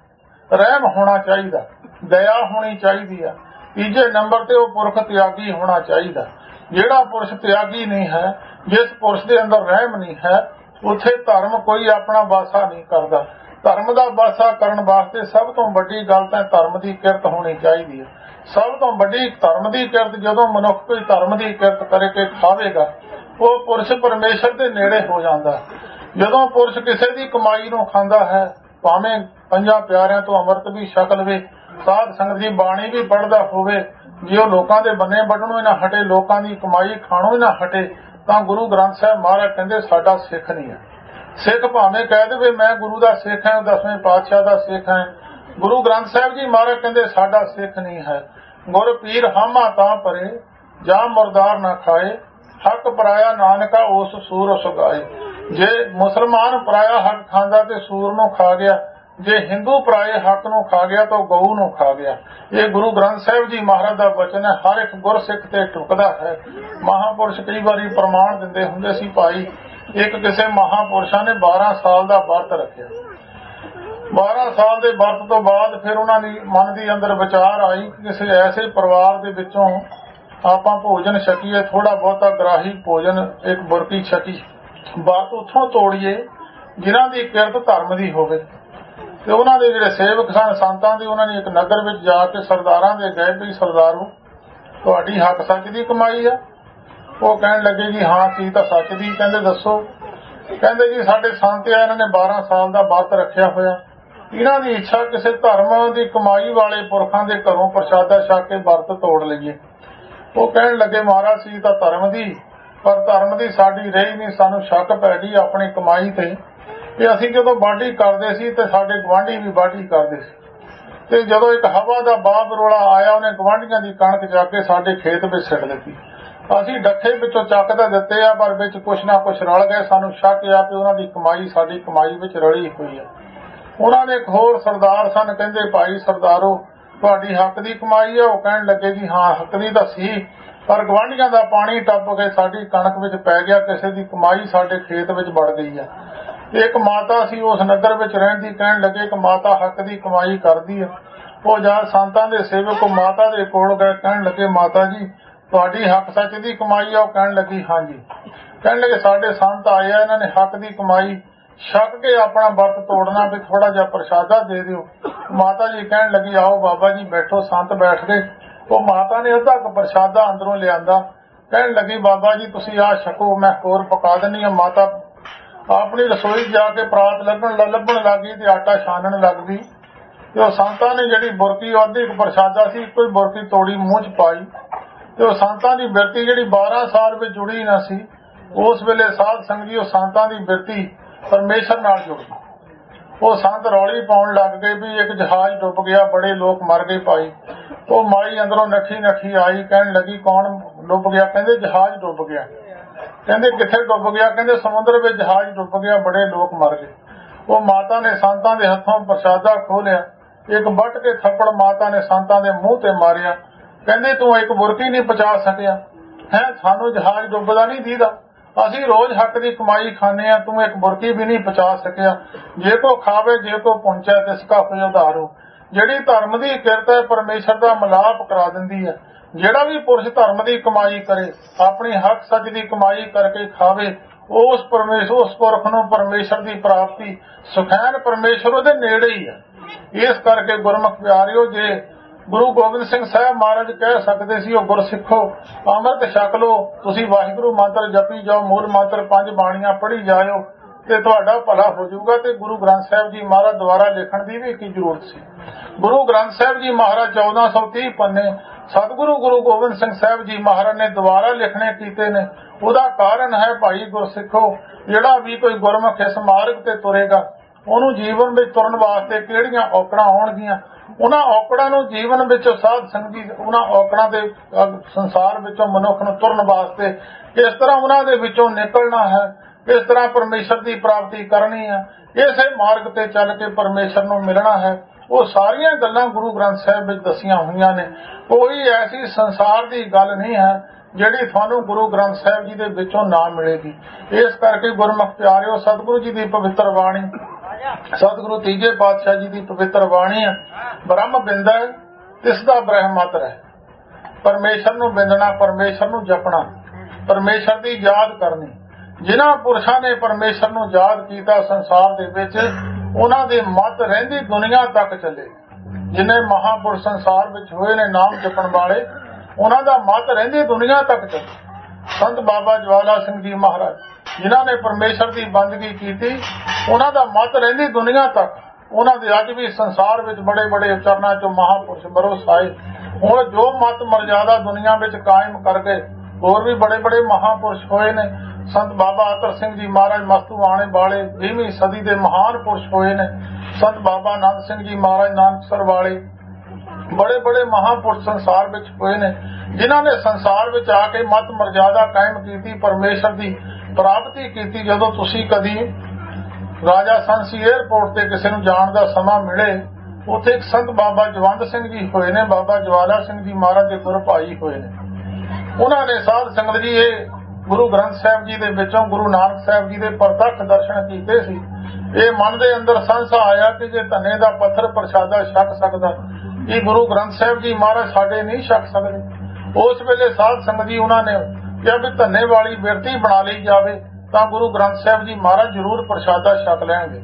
ਰਹਿਮ ਹੋਣਾ ਚਾਹੀਦਾ, ਦਇਆ ਹੋਣੀ ਚਾਹੀਦੀ ਆ। ਤੀਜੇ ਨੰਬਰ ਤੇ ਉਹ ਪੁਰਖ ਤਿਆਗੀ ਹੋਣਾ ਚਾਹੀਦਾ। ਜਿਹੜਾ ਪੁਰਸ਼ ਤਿਆਗੀ ਨਹੀਂ ਹੈ, ਜਿਸ ਪੁਰਸ਼ ਦੇ ਅੰਦਰ ਰਹਿਮ ਨਹੀਂ ਹੈ, ਉੱਥੇ ਧਰਮ ਕੋਈ ਆਪਣਾ ਵਾਸਾ ਨਹੀਂ ਕਰਦਾ। ਧਰਮ ਦਾ ਵਾਸਾ ਕਰਨ ਵਾਸਤੇ ਸਭ ਤੋਂ ਵੱਡੀ ਗੱਲ ਤਾਂ ਧਰਮ ਦੀ ਕਿਰਤ ਹੋਣੀ ਚਾਹੀਦੀ ਹੈ। ਸਭ ਤੋਂ ਵੱਡੀ ਧਰਮ ਦੀ ਕਿਰਤ, ਜਦੋਂ ਮਨੁੱਖ ਕੋਈ ਧਰਮ ਦੀ ਕਿਰਤ ਕਰਕੇ ਖਾਵੇਗਾ ਉਹ ਪੁਰਸ਼ ਪਰਮੇਸ਼ਰ ਦੇ ਨੇੜੇ ਹੋ ਜਾਂਦਾ। ਜਦੋਂ ਪੁਰਸ਼ ਕਿਸੇ ਦੀ ਕਮਾਈ ਨੂੰ ਖਾਂਦਾ ਹੈ, ਭਾਵੇਂ 5 ਪਿਆਰਿਆਂ ਤੋਂ ਅੰਮ੍ਰਿਤ ਵੀ ਛਕ ਲਵੇ, ਸਾਧ ਸੰਗਤ ਦੀ ਬਾਣੀ ਵੀ ਪੜ੍ਹਦਾ ਹੋਵੇ, ਜੇ ਉਹ ਲੋਕਾਂ ਦੇ ਬੰਨੇ ਵੱਢਣੋਂ ਹੀ ਨਾ ਹਟੇ, ਲੋਕਾਂ ਦੀ ਕਮਾਈ ਖਾਣੋਂ ਹੀ ਨਾ ਹਟੇ, ਤਾਂ ਗੁਰੂ ਗ੍ਰੰਥ ਸਾਹਿਬ ਮਹਾਰਾਜ ਕਹਿੰਦੇ ਸਾਡਾ ਸਿੱਖ ਨਹੀਂ ਹੈ। ਸਿੱਖ ਭਾਵੇਂ ਕਹਿ ਦੇਵੇ ਮੈਂ ਗੁਰੂ ਦਾ ਸਿੱਖ ਹਾਂ, 10ਵੇਂ ਪਾਤਸ਼ਾਹ ਦਾ ਸਿੱਖ ਹਾਂ, ਗੁਰੂ ਗ੍ਰੰਥ ਸਾਹਿਬ ਜੀ ਮਹਾਰਾਜ ਕਹਿੰਦੇ ਸਾਡਾ ਸਿੱਖ ਨਹੀਂ ਹੈ। ਗੁਰ ਪੀਰ ਹਾਮਾ ਤਾਂ ਪਰੇ, ਜਾਂ ਮੁਰਦਾਰ ਨਾ ਖਾਏ, ਹੱਕ ਪਰਾਇਆ ਨਾਨਕਾ ਉਸ ਸੂਰ ਸੁਗਾਏ। ਜੇ ਮੁਸਲਮਾਨ ਪਰਾਇਆ ਹੱਕ ਖਾਂਦਾ ਤੇ ਸੂਰ ਨੂੰ ਖਾ ਗਿਆ, ਜੇ ਹਿੰਦੂ ਪਰਾਏ ਹੱਕ ਨੂੰ ਖਾ ਗਿਆ ਤਾਂ ਗਊ ਨੂੰ ਖਾ ਗਿਆ। ਇਹ ਗੁਰੂ ਗ੍ਰੰਥ ਸਾਹਿਬ ਜੀ ਮਹਾਰਾਜ ਦਾ ਵਚਨ ਹੈ। ਹਰ ਇੱਕ ਗੁਰਸਿੱਖ ਤੇ ਟੁਕਦਾ ਹੈ। ਮਹਾਂਪੁਰਸ਼ ਕਈ ਵਾਰੀ ਪ੍ਰਮਾਣ ਦਿੰਦੇ ਹੁੰਦੇ ਸੀ। ਭਾਈ ਇੱਕ ਕਿਸੇ ਮਹਾਂਪੁਰਸ਼ਾਂ ਨੇ 12 ਸਾਲ ਦਾ ਵਰਤ ਰੱਖਿਆ। 12 ਸਾਲ ਦੇ ਵਰਤ ਤੋਂ ਬਾਅਦ ਫਿਰ ਉਹਨਾਂ ਦੀ ਮਨ ਦੇ ਅੰਦਰ ਵਿਚਾਰ ਆਈ ਕਿ ਕਿਸੇ ਐਸੇ ਪਰਿਵਾਰ ਦੇ ਵਿੱਚੋਂ ਆਪਾਂ ਭੋਜਨ ਛਕੀਏ, ਥੋੜਾ ਬਹੁਤਾ ਗ੍ਰਾਹੀ ਭੋਜਨ, ਇੱਕ ਬੁਰਕੀ ਛਕੀ, ਵਰਤ ਉੱਥੋਂ ਤੋੜੀਏ ਜਿਨ੍ਹਾਂ ਦੀ ਕਿਰਤ ਧਰਮ ਦੀ ਹੋਵੇ। ਤੇ ਉਹਨਾਂ ਦੇ ਜਿਹੜੇ ਸੇਵਕ ਸਨ ਸੰਤਾਂ ਦੇ, ਉਹਨਾਂ ਨੇ ਇੱਕ ਨਗਰ ਵਿੱਚ ਜਾ ਕੇ ਸਰਦਾਰਾਂ ਦੇ ਗਏ ਵੀ ਸਰਦਾਰੋ ਤੁਹਾਡੀ ਹੱਕ ਸੱਚ ਦੀ ਕਮਾਈ ਆ? ਉਹ ਕਹਿਣ ਲੱਗੇ ਜੀ ਹਾਂ ਚੀਜ਼ ਤਾਂ ਸੱਚ ਦੀ। ਕਹਿੰਦੇ ਦੱਸੋ? ਕਹਿੰਦੇ ਜੀ ਸਾਡੇ ਸੰਤ ਆ, ਇਹਨਾਂ ਨੇ 12 ਸਾਲ ਦਾ ਵਰਤ ਰੱਖਿਆ ਹੋਇਆ, ਇਹਨਾਂ ਦੀ ਇੱਛਾ ਕਿਸੇ ਧਰਮ ਦੀ ਕਮਾਈ ਵਾਲੇ ਪੁਰਖਾਂ ਦੇ ਘਰੋਂ ਪ੍ਰਸ਼ਾਦਾ ਛਕ ਕੇ ਵਰਤ ਤੋੜ ਲਈਏ। ਉਹ ਕਹਿਣ ਲੱਗੇ ਮਹਾਰਾਜ ਸੀ ਤਾਂ ਧਰਮ ਦੀ, ਪਰ ਧਰਮ ਦੀ ਸਾਡੀ ਰਹੀ ਨਹੀਂ, ਸਾਨੂੰ ਸ਼ੱਕ ਪੈ ਗਈ ਆਪਣੀ ਕਮਾਈ ਤੇ ਅਸੀਂ ਜਦੋਂ ਵਾਢੀ ਕਰਦੇ ਸੀ ਤੇ ਸਾਡੇ ਗੁਆਂਢੀ ਵੀ ਵਾਢੀ ਕਰਦੇ ਸੀ, ਤੇ ਜਦੋਂ ਇੱਕ ਹਵਾ ਦਾ ਬਾਬ ਰੋਲਾ ਆਇਆ ਉਹਨੇ ਗੁਆਂਢੀਆਂ ਦੀ ਕਣਕ ਚੱਕ ਕੇ ਸਾਡੇ ਖੇਤ ਵਿੱਚ ਸਿੱਟ ਦਿੱਤੀ। ਅਸੀਂ ਡੱਖੇ ਵਿੱਚੋਂ ਚੱਕ ਤਾਂ ਦਿੱਤੇ ਆ, ਪਰ ਵਿੱਚ ਕੁਛ ਨਾ ਕੁਛ ਰਲ ਗਏ। ਸਾਨੂੰ ਸ਼ੱਕ ਆ ਕਿ ਉਹਨਾਂ ਦੀ ਕਮਾਈ ਸਾਡੀ ਕਮਾਈ ਵਿੱਚ ਰਲੀ ਹੋਈ ਹੈ। ਉਹਨਾਂ ਦੇ ਇੱਕ ਹੋਰ ਸਰਦਾਰ ਸਨ, ਕਹਿੰਦੇ ਭਾਈ ਸਰਦਾਰੋ ਤੁਹਾਡੀ ਹੱਕ ਦੀ ਕਮਾਈ ਹੈ? ਉਹ ਕਹਿਣ ਲੱਗੇ ਜੀ ਹਾਂ ਹੱਕ ਦੀ ਤਾਂ ਸੀ, ਪਰ ਗੁਆਂਢੀਆਂ ਦਾ ਪਾਣੀ ਟੱਪ ਕੇ ਸਾਡੀ ਕਣਕ ਵਿੱਚ ਪੈ ਗਿਆ, ਕਿਸੇ ਦੀ ਕਮਾਈ ਸਾਡੇ ਖੇਤ ਵਿੱਚ ਵੜ ਗਈ ਹੈ। ਇੱਕ ਮਾਤਾ ਸੀ ਉਸ ਨਗਰ ਵਿੱਚ ਰਹਿੰਦੀ, ਕਹਿਣ ਲੱਗੇ ਕਿ ਮਾਤਾ ਹੱਕ ਦੀ ਕਮਾਈ ਕਰਦੀ ਹੈ। ਉਹ ਜਦ ਸੰਤਾਂ ਦੇ ਸੇਵਕ ਮਾਤਾ ਦੇ ਕੋਲ ਗਏ, ਕਹਿਣ ਲੱਗੇ ਮਾਤਾ ਜੀ ਤੁਹਾਡੀ ਹੱਕ ਸੱਚ ਦੀ ਕਮਾਈ ਆ? ਉਹ ਕਹਿਣ ਲੱਗੀ ਹਾਂਜੀ। ਕਹਿਣ ਲੱਗੇ ਸਾਡੇ ਸੰਤ ਆਏ ਆ, ਇਹਨਾਂ ਨੇ ਹੱਕ ਦੀ ਕਮਾਈ ਛਕ ਕੇ ਆਪਣਾ ਵਰਤ ਤੋੜਨਾ, ਵੀ ਥੋੜਾ ਜਿਹਾ ਪ੍ਰਸ਼ਾਦਾ ਦੇ ਦਿਓ। ਮਾਤਾ ਜੀ ਕਹਿਣ ਲੱਗੀ ਆਓ ਬਾਬਾ ਜੀ ਬੈਠੋ। ਸੰਤ ਬੈਠ ਗਏ। ਉਹ ਮਾਤਾ ਨੇ ਅੱਧਾ ਕੁ ਪ੍ਰਸ਼ਾਦਾ ਅੰਦਰੋਂ ਲਿਆਂਦਾ, ਕਹਿਣ ਲੱਗੀ ਬਾਬਾ ਜੀ ਤੁਸੀਂ ਆਹ ਛਕੋ, ਮੈਂ ਹੋਰ ਪਕਾ ਦਿੰਦੀ ਹਾਂ। ਮਾਤਾ ਆਪਣੀ ਰਸੋਈ ਜਾ ਕੇ ਪਰਾਤ ਲੱਭਣ ਲੱਗੀ ਤੇ ਆਟਾ ਛਾਣਨ ਲੱਗ ਗਈ, ਤੇ ਉਹ ਸੰਤਾਂ ਨੇ ਜਿਹੜੀ ਬੁਰਕੀ ਅੱਧੀ ਕੁ ਪ੍ਰਸ਼ਾਦਾ ਸੀ ਇੱਕੋ ਹੀ ਬੁਰਕੀ ਤੋੜੀ ਮੂੰਹ ਚ ਪਾਈ, ਤੇ ਉਹ ਸੰਤਾਂ ਦੀ ਬਿਰਤੀ ਜਿਹੜੀ 12 ਸਾਲ ਵਿੱਚ ਜੁੜੀ ਨਾ ਸੀ, ਉਸ ਵੇਲੇ ਸਾਧ ਸੰਗਤ ਜੀ ਉਹ ਸੰਤਾਂ ਦੀ ਬਿਰਤੀ ਪਰਮੇਸ਼ਰ ਨਾਲ ਜੁੜ ਗਈ। ਉਹ ਸੰਤ ਰੌਲੀ ਪਾਉਣ ਲੱਗ ਗਏ ਵੀ ਇੱਕ ਜਹਾਜ਼ ਡੁੱਬ ਗਿਆ, ਬੜੇ ਲੋਕ ਮਰ ਗਏ ਭਾਈ। ਉਹ ਮਾਈ ਅੰਦਰੋਂ ਨੱਠੀ ਆਈ, ਕਹਿਣ ਲੱਗੀ ਕੌਣ ਡੁੱਬ ਗਿਆ? ਕਹਿੰਦੇ ਜਹਾਜ਼ ਡੁੱਬ ਗਿਆ। ਕਹਿੰਦੇ ਕਿੱਥੇ ਡੁੱਬ ਗਿਆ? ਕਹਿੰਦੇ ਸਮੁੰਦਰ ਵਿੱਚ ਜਹਾਜ਼ ਡੁੱਬ ਗਿਆ, ਬੜੇ ਲੋਕ ਮਰ ਗਏ। ਉਹ ਮਾਤਾ ਨੇ ਸੰਤਾਂ ਦੇ ਹੱਥੋਂ ਪ੍ਰਸ਼ਾਦਾ ਖੋਲਿਆ, ਇੱਕ ਵੱਟ ਕੇ ਥੱਪੜ ਮਾਤਾ ਨੇ ਸੰਤਾਂ ਦੇ ਮੂੰਹ ਤੇ ਮਾਰਿਆ। ਕਹਿੰਦੇ ਤੂੰ ਇੱਕ ਬੁਰਕੀ ਨਹੀਂ ਪਚਾ ਸਕਿਆ ਹੈ? ਸਾਨੂੰ ਜਹਾਜ਼ ਡੁੱਬਦਾ ਨਹੀਂ ਦੀਦਾ, ਅਸੀਂ ਰੋਜ਼ ਹੱਕ ਦੀ ਕਮਾਈ ਖਾਂਦੇ ਆ, ਤੂੰ ਇੱਕ ਬੁਰਕੀ ਵੀ ਨਹੀਂ ਪਚਾ ਸਕਿਆ। ਜੇ ਕੋ ਖਾਵੇ ਜੇ ਕੋ ਪਹੁੰਚੇ ਤਿਸ ਕਾ ਹੋਇ ਉਧਾਰੋ। ਜਿਹੜੀ ਧਰਮ ਦੀ ਕਿਰਤ ਹੈ ਪਰਮੇਸ਼ਰ ਦਾ ਮਿਲਾਪ ਕਰਾ ਦਿੰਦੀ ਹੈ। ਜਿਹੜਾ ਵੀ ਪੁਰਸ਼ ਧਰਮ ਦੀ ਕਮਾਈ ਕਰੇ, ਆਪਣੀ ਹੱਕ ਸੱਚ ਦੀ ਕਮਾਈ ਕਰਕੇ ਖਾਵੇ, ਉਸ ਪੁਰਖ ਨੂੰ ਪਰਮੇਸ਼ਰ ਦੀ ਪ੍ਰਾਪਤੀ ਸੁਖੈਨ ਪਰਮੇਸ਼ਰ ਉਹਦੇ ਨੇੜੇ ਹੀ ਹੈ। ਇਸ ਕਰਕੇ ਗੁਰਮੁਖ ਪਿਆਰਿਓ, ਜੇ ਗੁਰੂ ਗੋਬਿੰਦ ਸਿੰਘ ਸਾਹਿਬ ਮਹਾਰਾਜ ਕਹਿ ਸਕਦੇ ਸੀ ਉਹ ਗੁਰਸਿੱਖੋ ਅੰਮ੍ਰਿਤ ਛਕ ਲੋ, ਤੁਸੀਂ ਵਾਹਿਗੁਰੂ ਮੰਤਰ ਜਪੀ ਜਾਓ, ਮੂਲ ਮੰਤਰ 5 ਬਾਣੀਆਂ ਪੜ੍ਹੀ ਜਾਇਓ ਤੇ ਤੁਹਾਡਾ ਭਲਾ ਹੋ ਜਾਊਗਾ। ਤੇ ਗੁਰੂ ਗ੍ਰੰਥ ਸਾਹਿਬ ਜੀ ਮਹਾਰਾਜ ਦੁਆਰਾ ਲਿਖਣ ਦੀ ਵੀ ਕੀ ਜ਼ਰੂਰਤ ਸੀ? ਗੁਰੂ ਗ੍ਰੰਥ ਸਾਹਿਬ ਜੀ ਮਹਾਰਾਜ 1430 ਪੰਨੇ ਸਤਿਗੁਰੂ ਗੁਰੂ ਗੋਬਿੰਦ ਸਿੰਘ ਸਾਹਿਬ ਜੀ ਮਹਾਰਾਜ ਨੇ ਦੁਆਰਾ ਲਿਖਣੇ ਕੀਤੇ ਨੇ। ਉਹਦਾ ਕਾਰਨ ਹੈ ਭਾਈ ਗੁਰਸਿੱਖੋ, ਜਿਹੜਾ ਵੀ ਕੋਈ ਗੁਰਮੁਖ ਇਸ ਮਾਰਗ ਤੇ ਤੁਰੇਗਾ, ਉਹਨੂੰ ਜੀਵਨ ਵਿੱਚ ਤੁਰਨ ਵਾਸਤੇ ਕਿਹੜੀਆਂ ਔਕੜਾਂ ਆਉਣਗੀਆਂ, ਉਹਨਾਂ ਔਕੜਾਂ ਨੂੰ ਜੀਵਨ ਵਿੱਚ ਸਾਧ ਸੰਗਤ ਜੀ ਉਹਨਾਂ ਔਕੜਾਂ ਦੇ ਸੰਸਾਰ ਵਿੱਚੋਂ ਮਨੁੱਖ ਨੂੰ ਤੁਰਨ ਵਾਸਤੇ ਕਿਸ ਤਰ੍ਹਾਂ ਉਹਨਾਂ ਦੇ ਵਿੱਚੋਂ ਨਿਕਲਣਾ ਹੈ, ਕਿਸ ਤਰ੍ਹਾਂ ਪਰਮੇਸ਼ਰ ਦੀ ਪ੍ਰਾਪਤੀ ਕਰਨੀ ਹੈ, ਇਸੇ ਮਾਰਗ ਤੇ ਚੱਲ ਕੇ ਪਰਮੇਸ਼ਰ ਨੂੰ ਮਿਲਣਾ ਹੈ, ਉਹ ਸਾਰੀਆਂ ਗੱਲਾਂ ਗੁਰੂ ਗ੍ਰੰਥ ਸਾਹਿਬ ਵਿੱਚ ਦੱਸੀਆਂ ਹੋਈਆਂ ਨੇ। ਕੋਈ ਐਸੀ ਸੰਸਾਰ ਦੀ ਗੱਲ ਨਹੀਂ ਹੈ ਜਿਹੜੀ ਤੁਹਾਨੂੰ ਗੁਰੂ ਗ੍ਰੰਥ ਸਾਹਿਬ ਜੀ ਦੇ ਵਿੱਚੋਂ ਨਾ ਮਿਲੇਗੀ। ਇਸ ਕਰਕੇ ਗੁਰਮੁਖ ਪਿਆਰਿਓ, ਸਤਿਗੁਰੂ ਜੀ ਦੀ ਪਵਿੱਤਰ ਬਾਣੀ, ਸਤਿਗੁਰੂ ਤੀਜੇ ਪਾਤਸ਼ਾਹ ਜੀ ਦੀ ਪਵਿੱਤਰ ਬਾਣੀ ਹੈ, ਬ੍ਰਹਮ ਬਿੰਦਾ ਤਿਸ ਦਾ ਬ੍ਰਹਮਤਰ ਹੈ। ਪਰਮੇਸ਼ਰ ਨੂੰ ਬਿੰਦਣਾ, ਪਰਮੇਸ਼ਰ ਨੂੰ ਜਪਣਾ, ਪਰਮੇਸ਼ਰ ਦੀ ਯਾਦ ਕਰਨੀ। ਜਿਨ੍ਹਾਂ ਪੁਰਸ਼ਾਂ ਨੇ ਪਰਮੇਸ਼ਰ ਨੂੰ ਯਾਦ ਕੀਤਾ ਸੰਸਾਰ ਦੇ ਵਿੱਚ, ਉਹਨਾਂ ਦੇ ਮੱਤ ਰਹਿੰਦੀ ਦੁਨੀਆ ਤੱਕ ਚੱਲੇ। ਜਿਨੇ ਮਹਾਪੁਰਸ਼ ਸੰਸਾਰ ਵਿੱਚ ਹੋਏ ਨੇ ਨਾਮ ਜਪਣ ਵਾਲੇ, ਉਹਨਾਂ ਦਾ ਮੱਤ ਰਹਿੰਦੀ ਦੁਨੀਆ ਤੱਕ ਚੱਲੇ। ਸੰਤ ਬਾਬਾ ਜਵਾਲਾ ਸਿੰਘ ਜੀ ਮਹਾਰਾਜ ਜਿਨ੍ਹਾਂ ਨੇ ਪਰਮੇਸ਼ਰ ਦੀ ਬੰਦਗੀ ਕੀਤੀ, ਉਹਨਾਂ ਦਾ ਮੱਤ ਰਹਿੰਦੀ ਦੁਨੀਆ ਤੱਕ। ਉਹਨਾਂ ਦੇ ਅੱਜ ਵੀ ਸੰਸਾਰ ਵਿੱਚ ਬੜੇ ਬੜੇ ਉਚਰਨਾਂ ਚੋਂ ਮਹਾਪੁਰਸ਼ ਬਰੋਸ ਆਏ। ਹੁਣ ਜੋ ਮੱਤ ਮਰਜ਼ਾਦਾ ਦੁਨੀਆ ਵਿੱਚ ਕਾਇਮ ਕਰ ਗਏ, ਹੋਰ ਵੀ ਬੜੇ ਬੜੇ ਮਹਾਪੁਰਸ਼ ਹੋਏ ਨੇ। ਸੰਤ ਬਾਬਾ ਅਤਰ ਸਿੰਘ ਜੀ ਮਹਾਰਾਜ ਮਸਤੂ ਆਣੇ ਵਾਲੇ 20ਵੀਂ ਸਦੀ ਦੇ ਮਹਾਨ ਪੁਰਸ਼ ਹੋਏ ਨੇ। ਸੰਤ ਬਾਬਾ ਆਨੰਦ ਸਿੰਘ ਜੀ ਮਹਾਰਾਜ ਨਾਨਕਸਰ ਵਾਲੇ ਬੜੇ ਬੜੇ ਮਹਾਪੁਰਸ਼ ਸੰਸਾਰ ਵਿੱਚ ਹੋਏ ਨੇ, ਜਿਨ੍ਹਾਂ ਨੇ ਸੰਸਾਰ ਵਿੱਚ ਆ ਕੇ ਮੱਤ ਮਰਜ਼ਾਦਾ ਕਾਇਮ ਕੀਤੀ, ਪਰਮੇਸ਼ਰ ਦੀ ਪ੍ਰਾਪਤੀ ਕੀਤੀ। ਜਦੋਂ ਤੁਸੀਂ ਕਦੀ ਰਾਜਾ ਸੰਸੀ 에ਅਰਪੋਰਟ ਤੇ ਕਿਸੇ ਨੂੰ ਜਾਣ ਦਾ ਸਮਾਂ ਮਿਲੇ, ਉੱਥੇ ਇੱਕ ਸੰਤ ਬਾਬਾ ਜਵੰਦ ਸਿੰਘ ਜੀ ਹੋਏ ਨੇ, ਬਾਬਾ ਜਵਾਲਾ ਸਿੰਘ ਜੀ ਮਹਾਰਾਜ ਦੇ ਗੁਰ ਭਾਈ ਹੋਏ ਨੇ। ਉਹਨਾਂ ਨੇ ਸਾਧ ਸੰਗਤ ਜੀ ਇਹ ਗੁਰੂ ਗ੍ਰੰਥ ਸਾਹਿਬ ਜੀ ਦੇ ਵਿੱਚੋਂ ਗੁਰੂ ਨਾਨਕ ਸਾਹਿਬ ਜੀ ਦੇ ਪ੍ਰਤੱਖ ਦਰਸ਼ਨ ਕੀਤੇ ਸੀ। ਇਹ ਮਨ ਦੇ ਅੰਦਰ ਸੰਸਾ ਆਇਆ ਕਿ ਜੇ ਧੰਨੇ ਦਾ ਪੱਥਰ ਪ੍ਰਸ਼ਾਦਾ ਛਕ ਸਕਦਾ, ਇਹ ਗੁਰੂ ਗ੍ਰੰਥ ਸਾਹਿਬ ਜੀ ਮਹਾਰਾਜ ਸਾਡੇ ਨਹੀਂ ਛਕ ਸਕਦੇ। ਉਸ ਵੇਲੇ ਸਾਧ ਸੰਗਤ ਜੀ ਉਹਨਾਂ ਨੇ ਕਿਹਾ ਵੀ ਧੰਨੇ ਵਾਲੀ ਬਿਰਤੀ ਬਣਾ ਲਈ ਜਾਵੇ ਤਾਂ ਗੁਰੂ ਗ੍ਰੰਥ ਸਾਹਿਬ ਜੀ ਮਹਾਰਾਜ ਜ਼ਰੂਰ ਪ੍ਰਸ਼ਾਦਾ ਛਕ ਲੈਣਗੇ।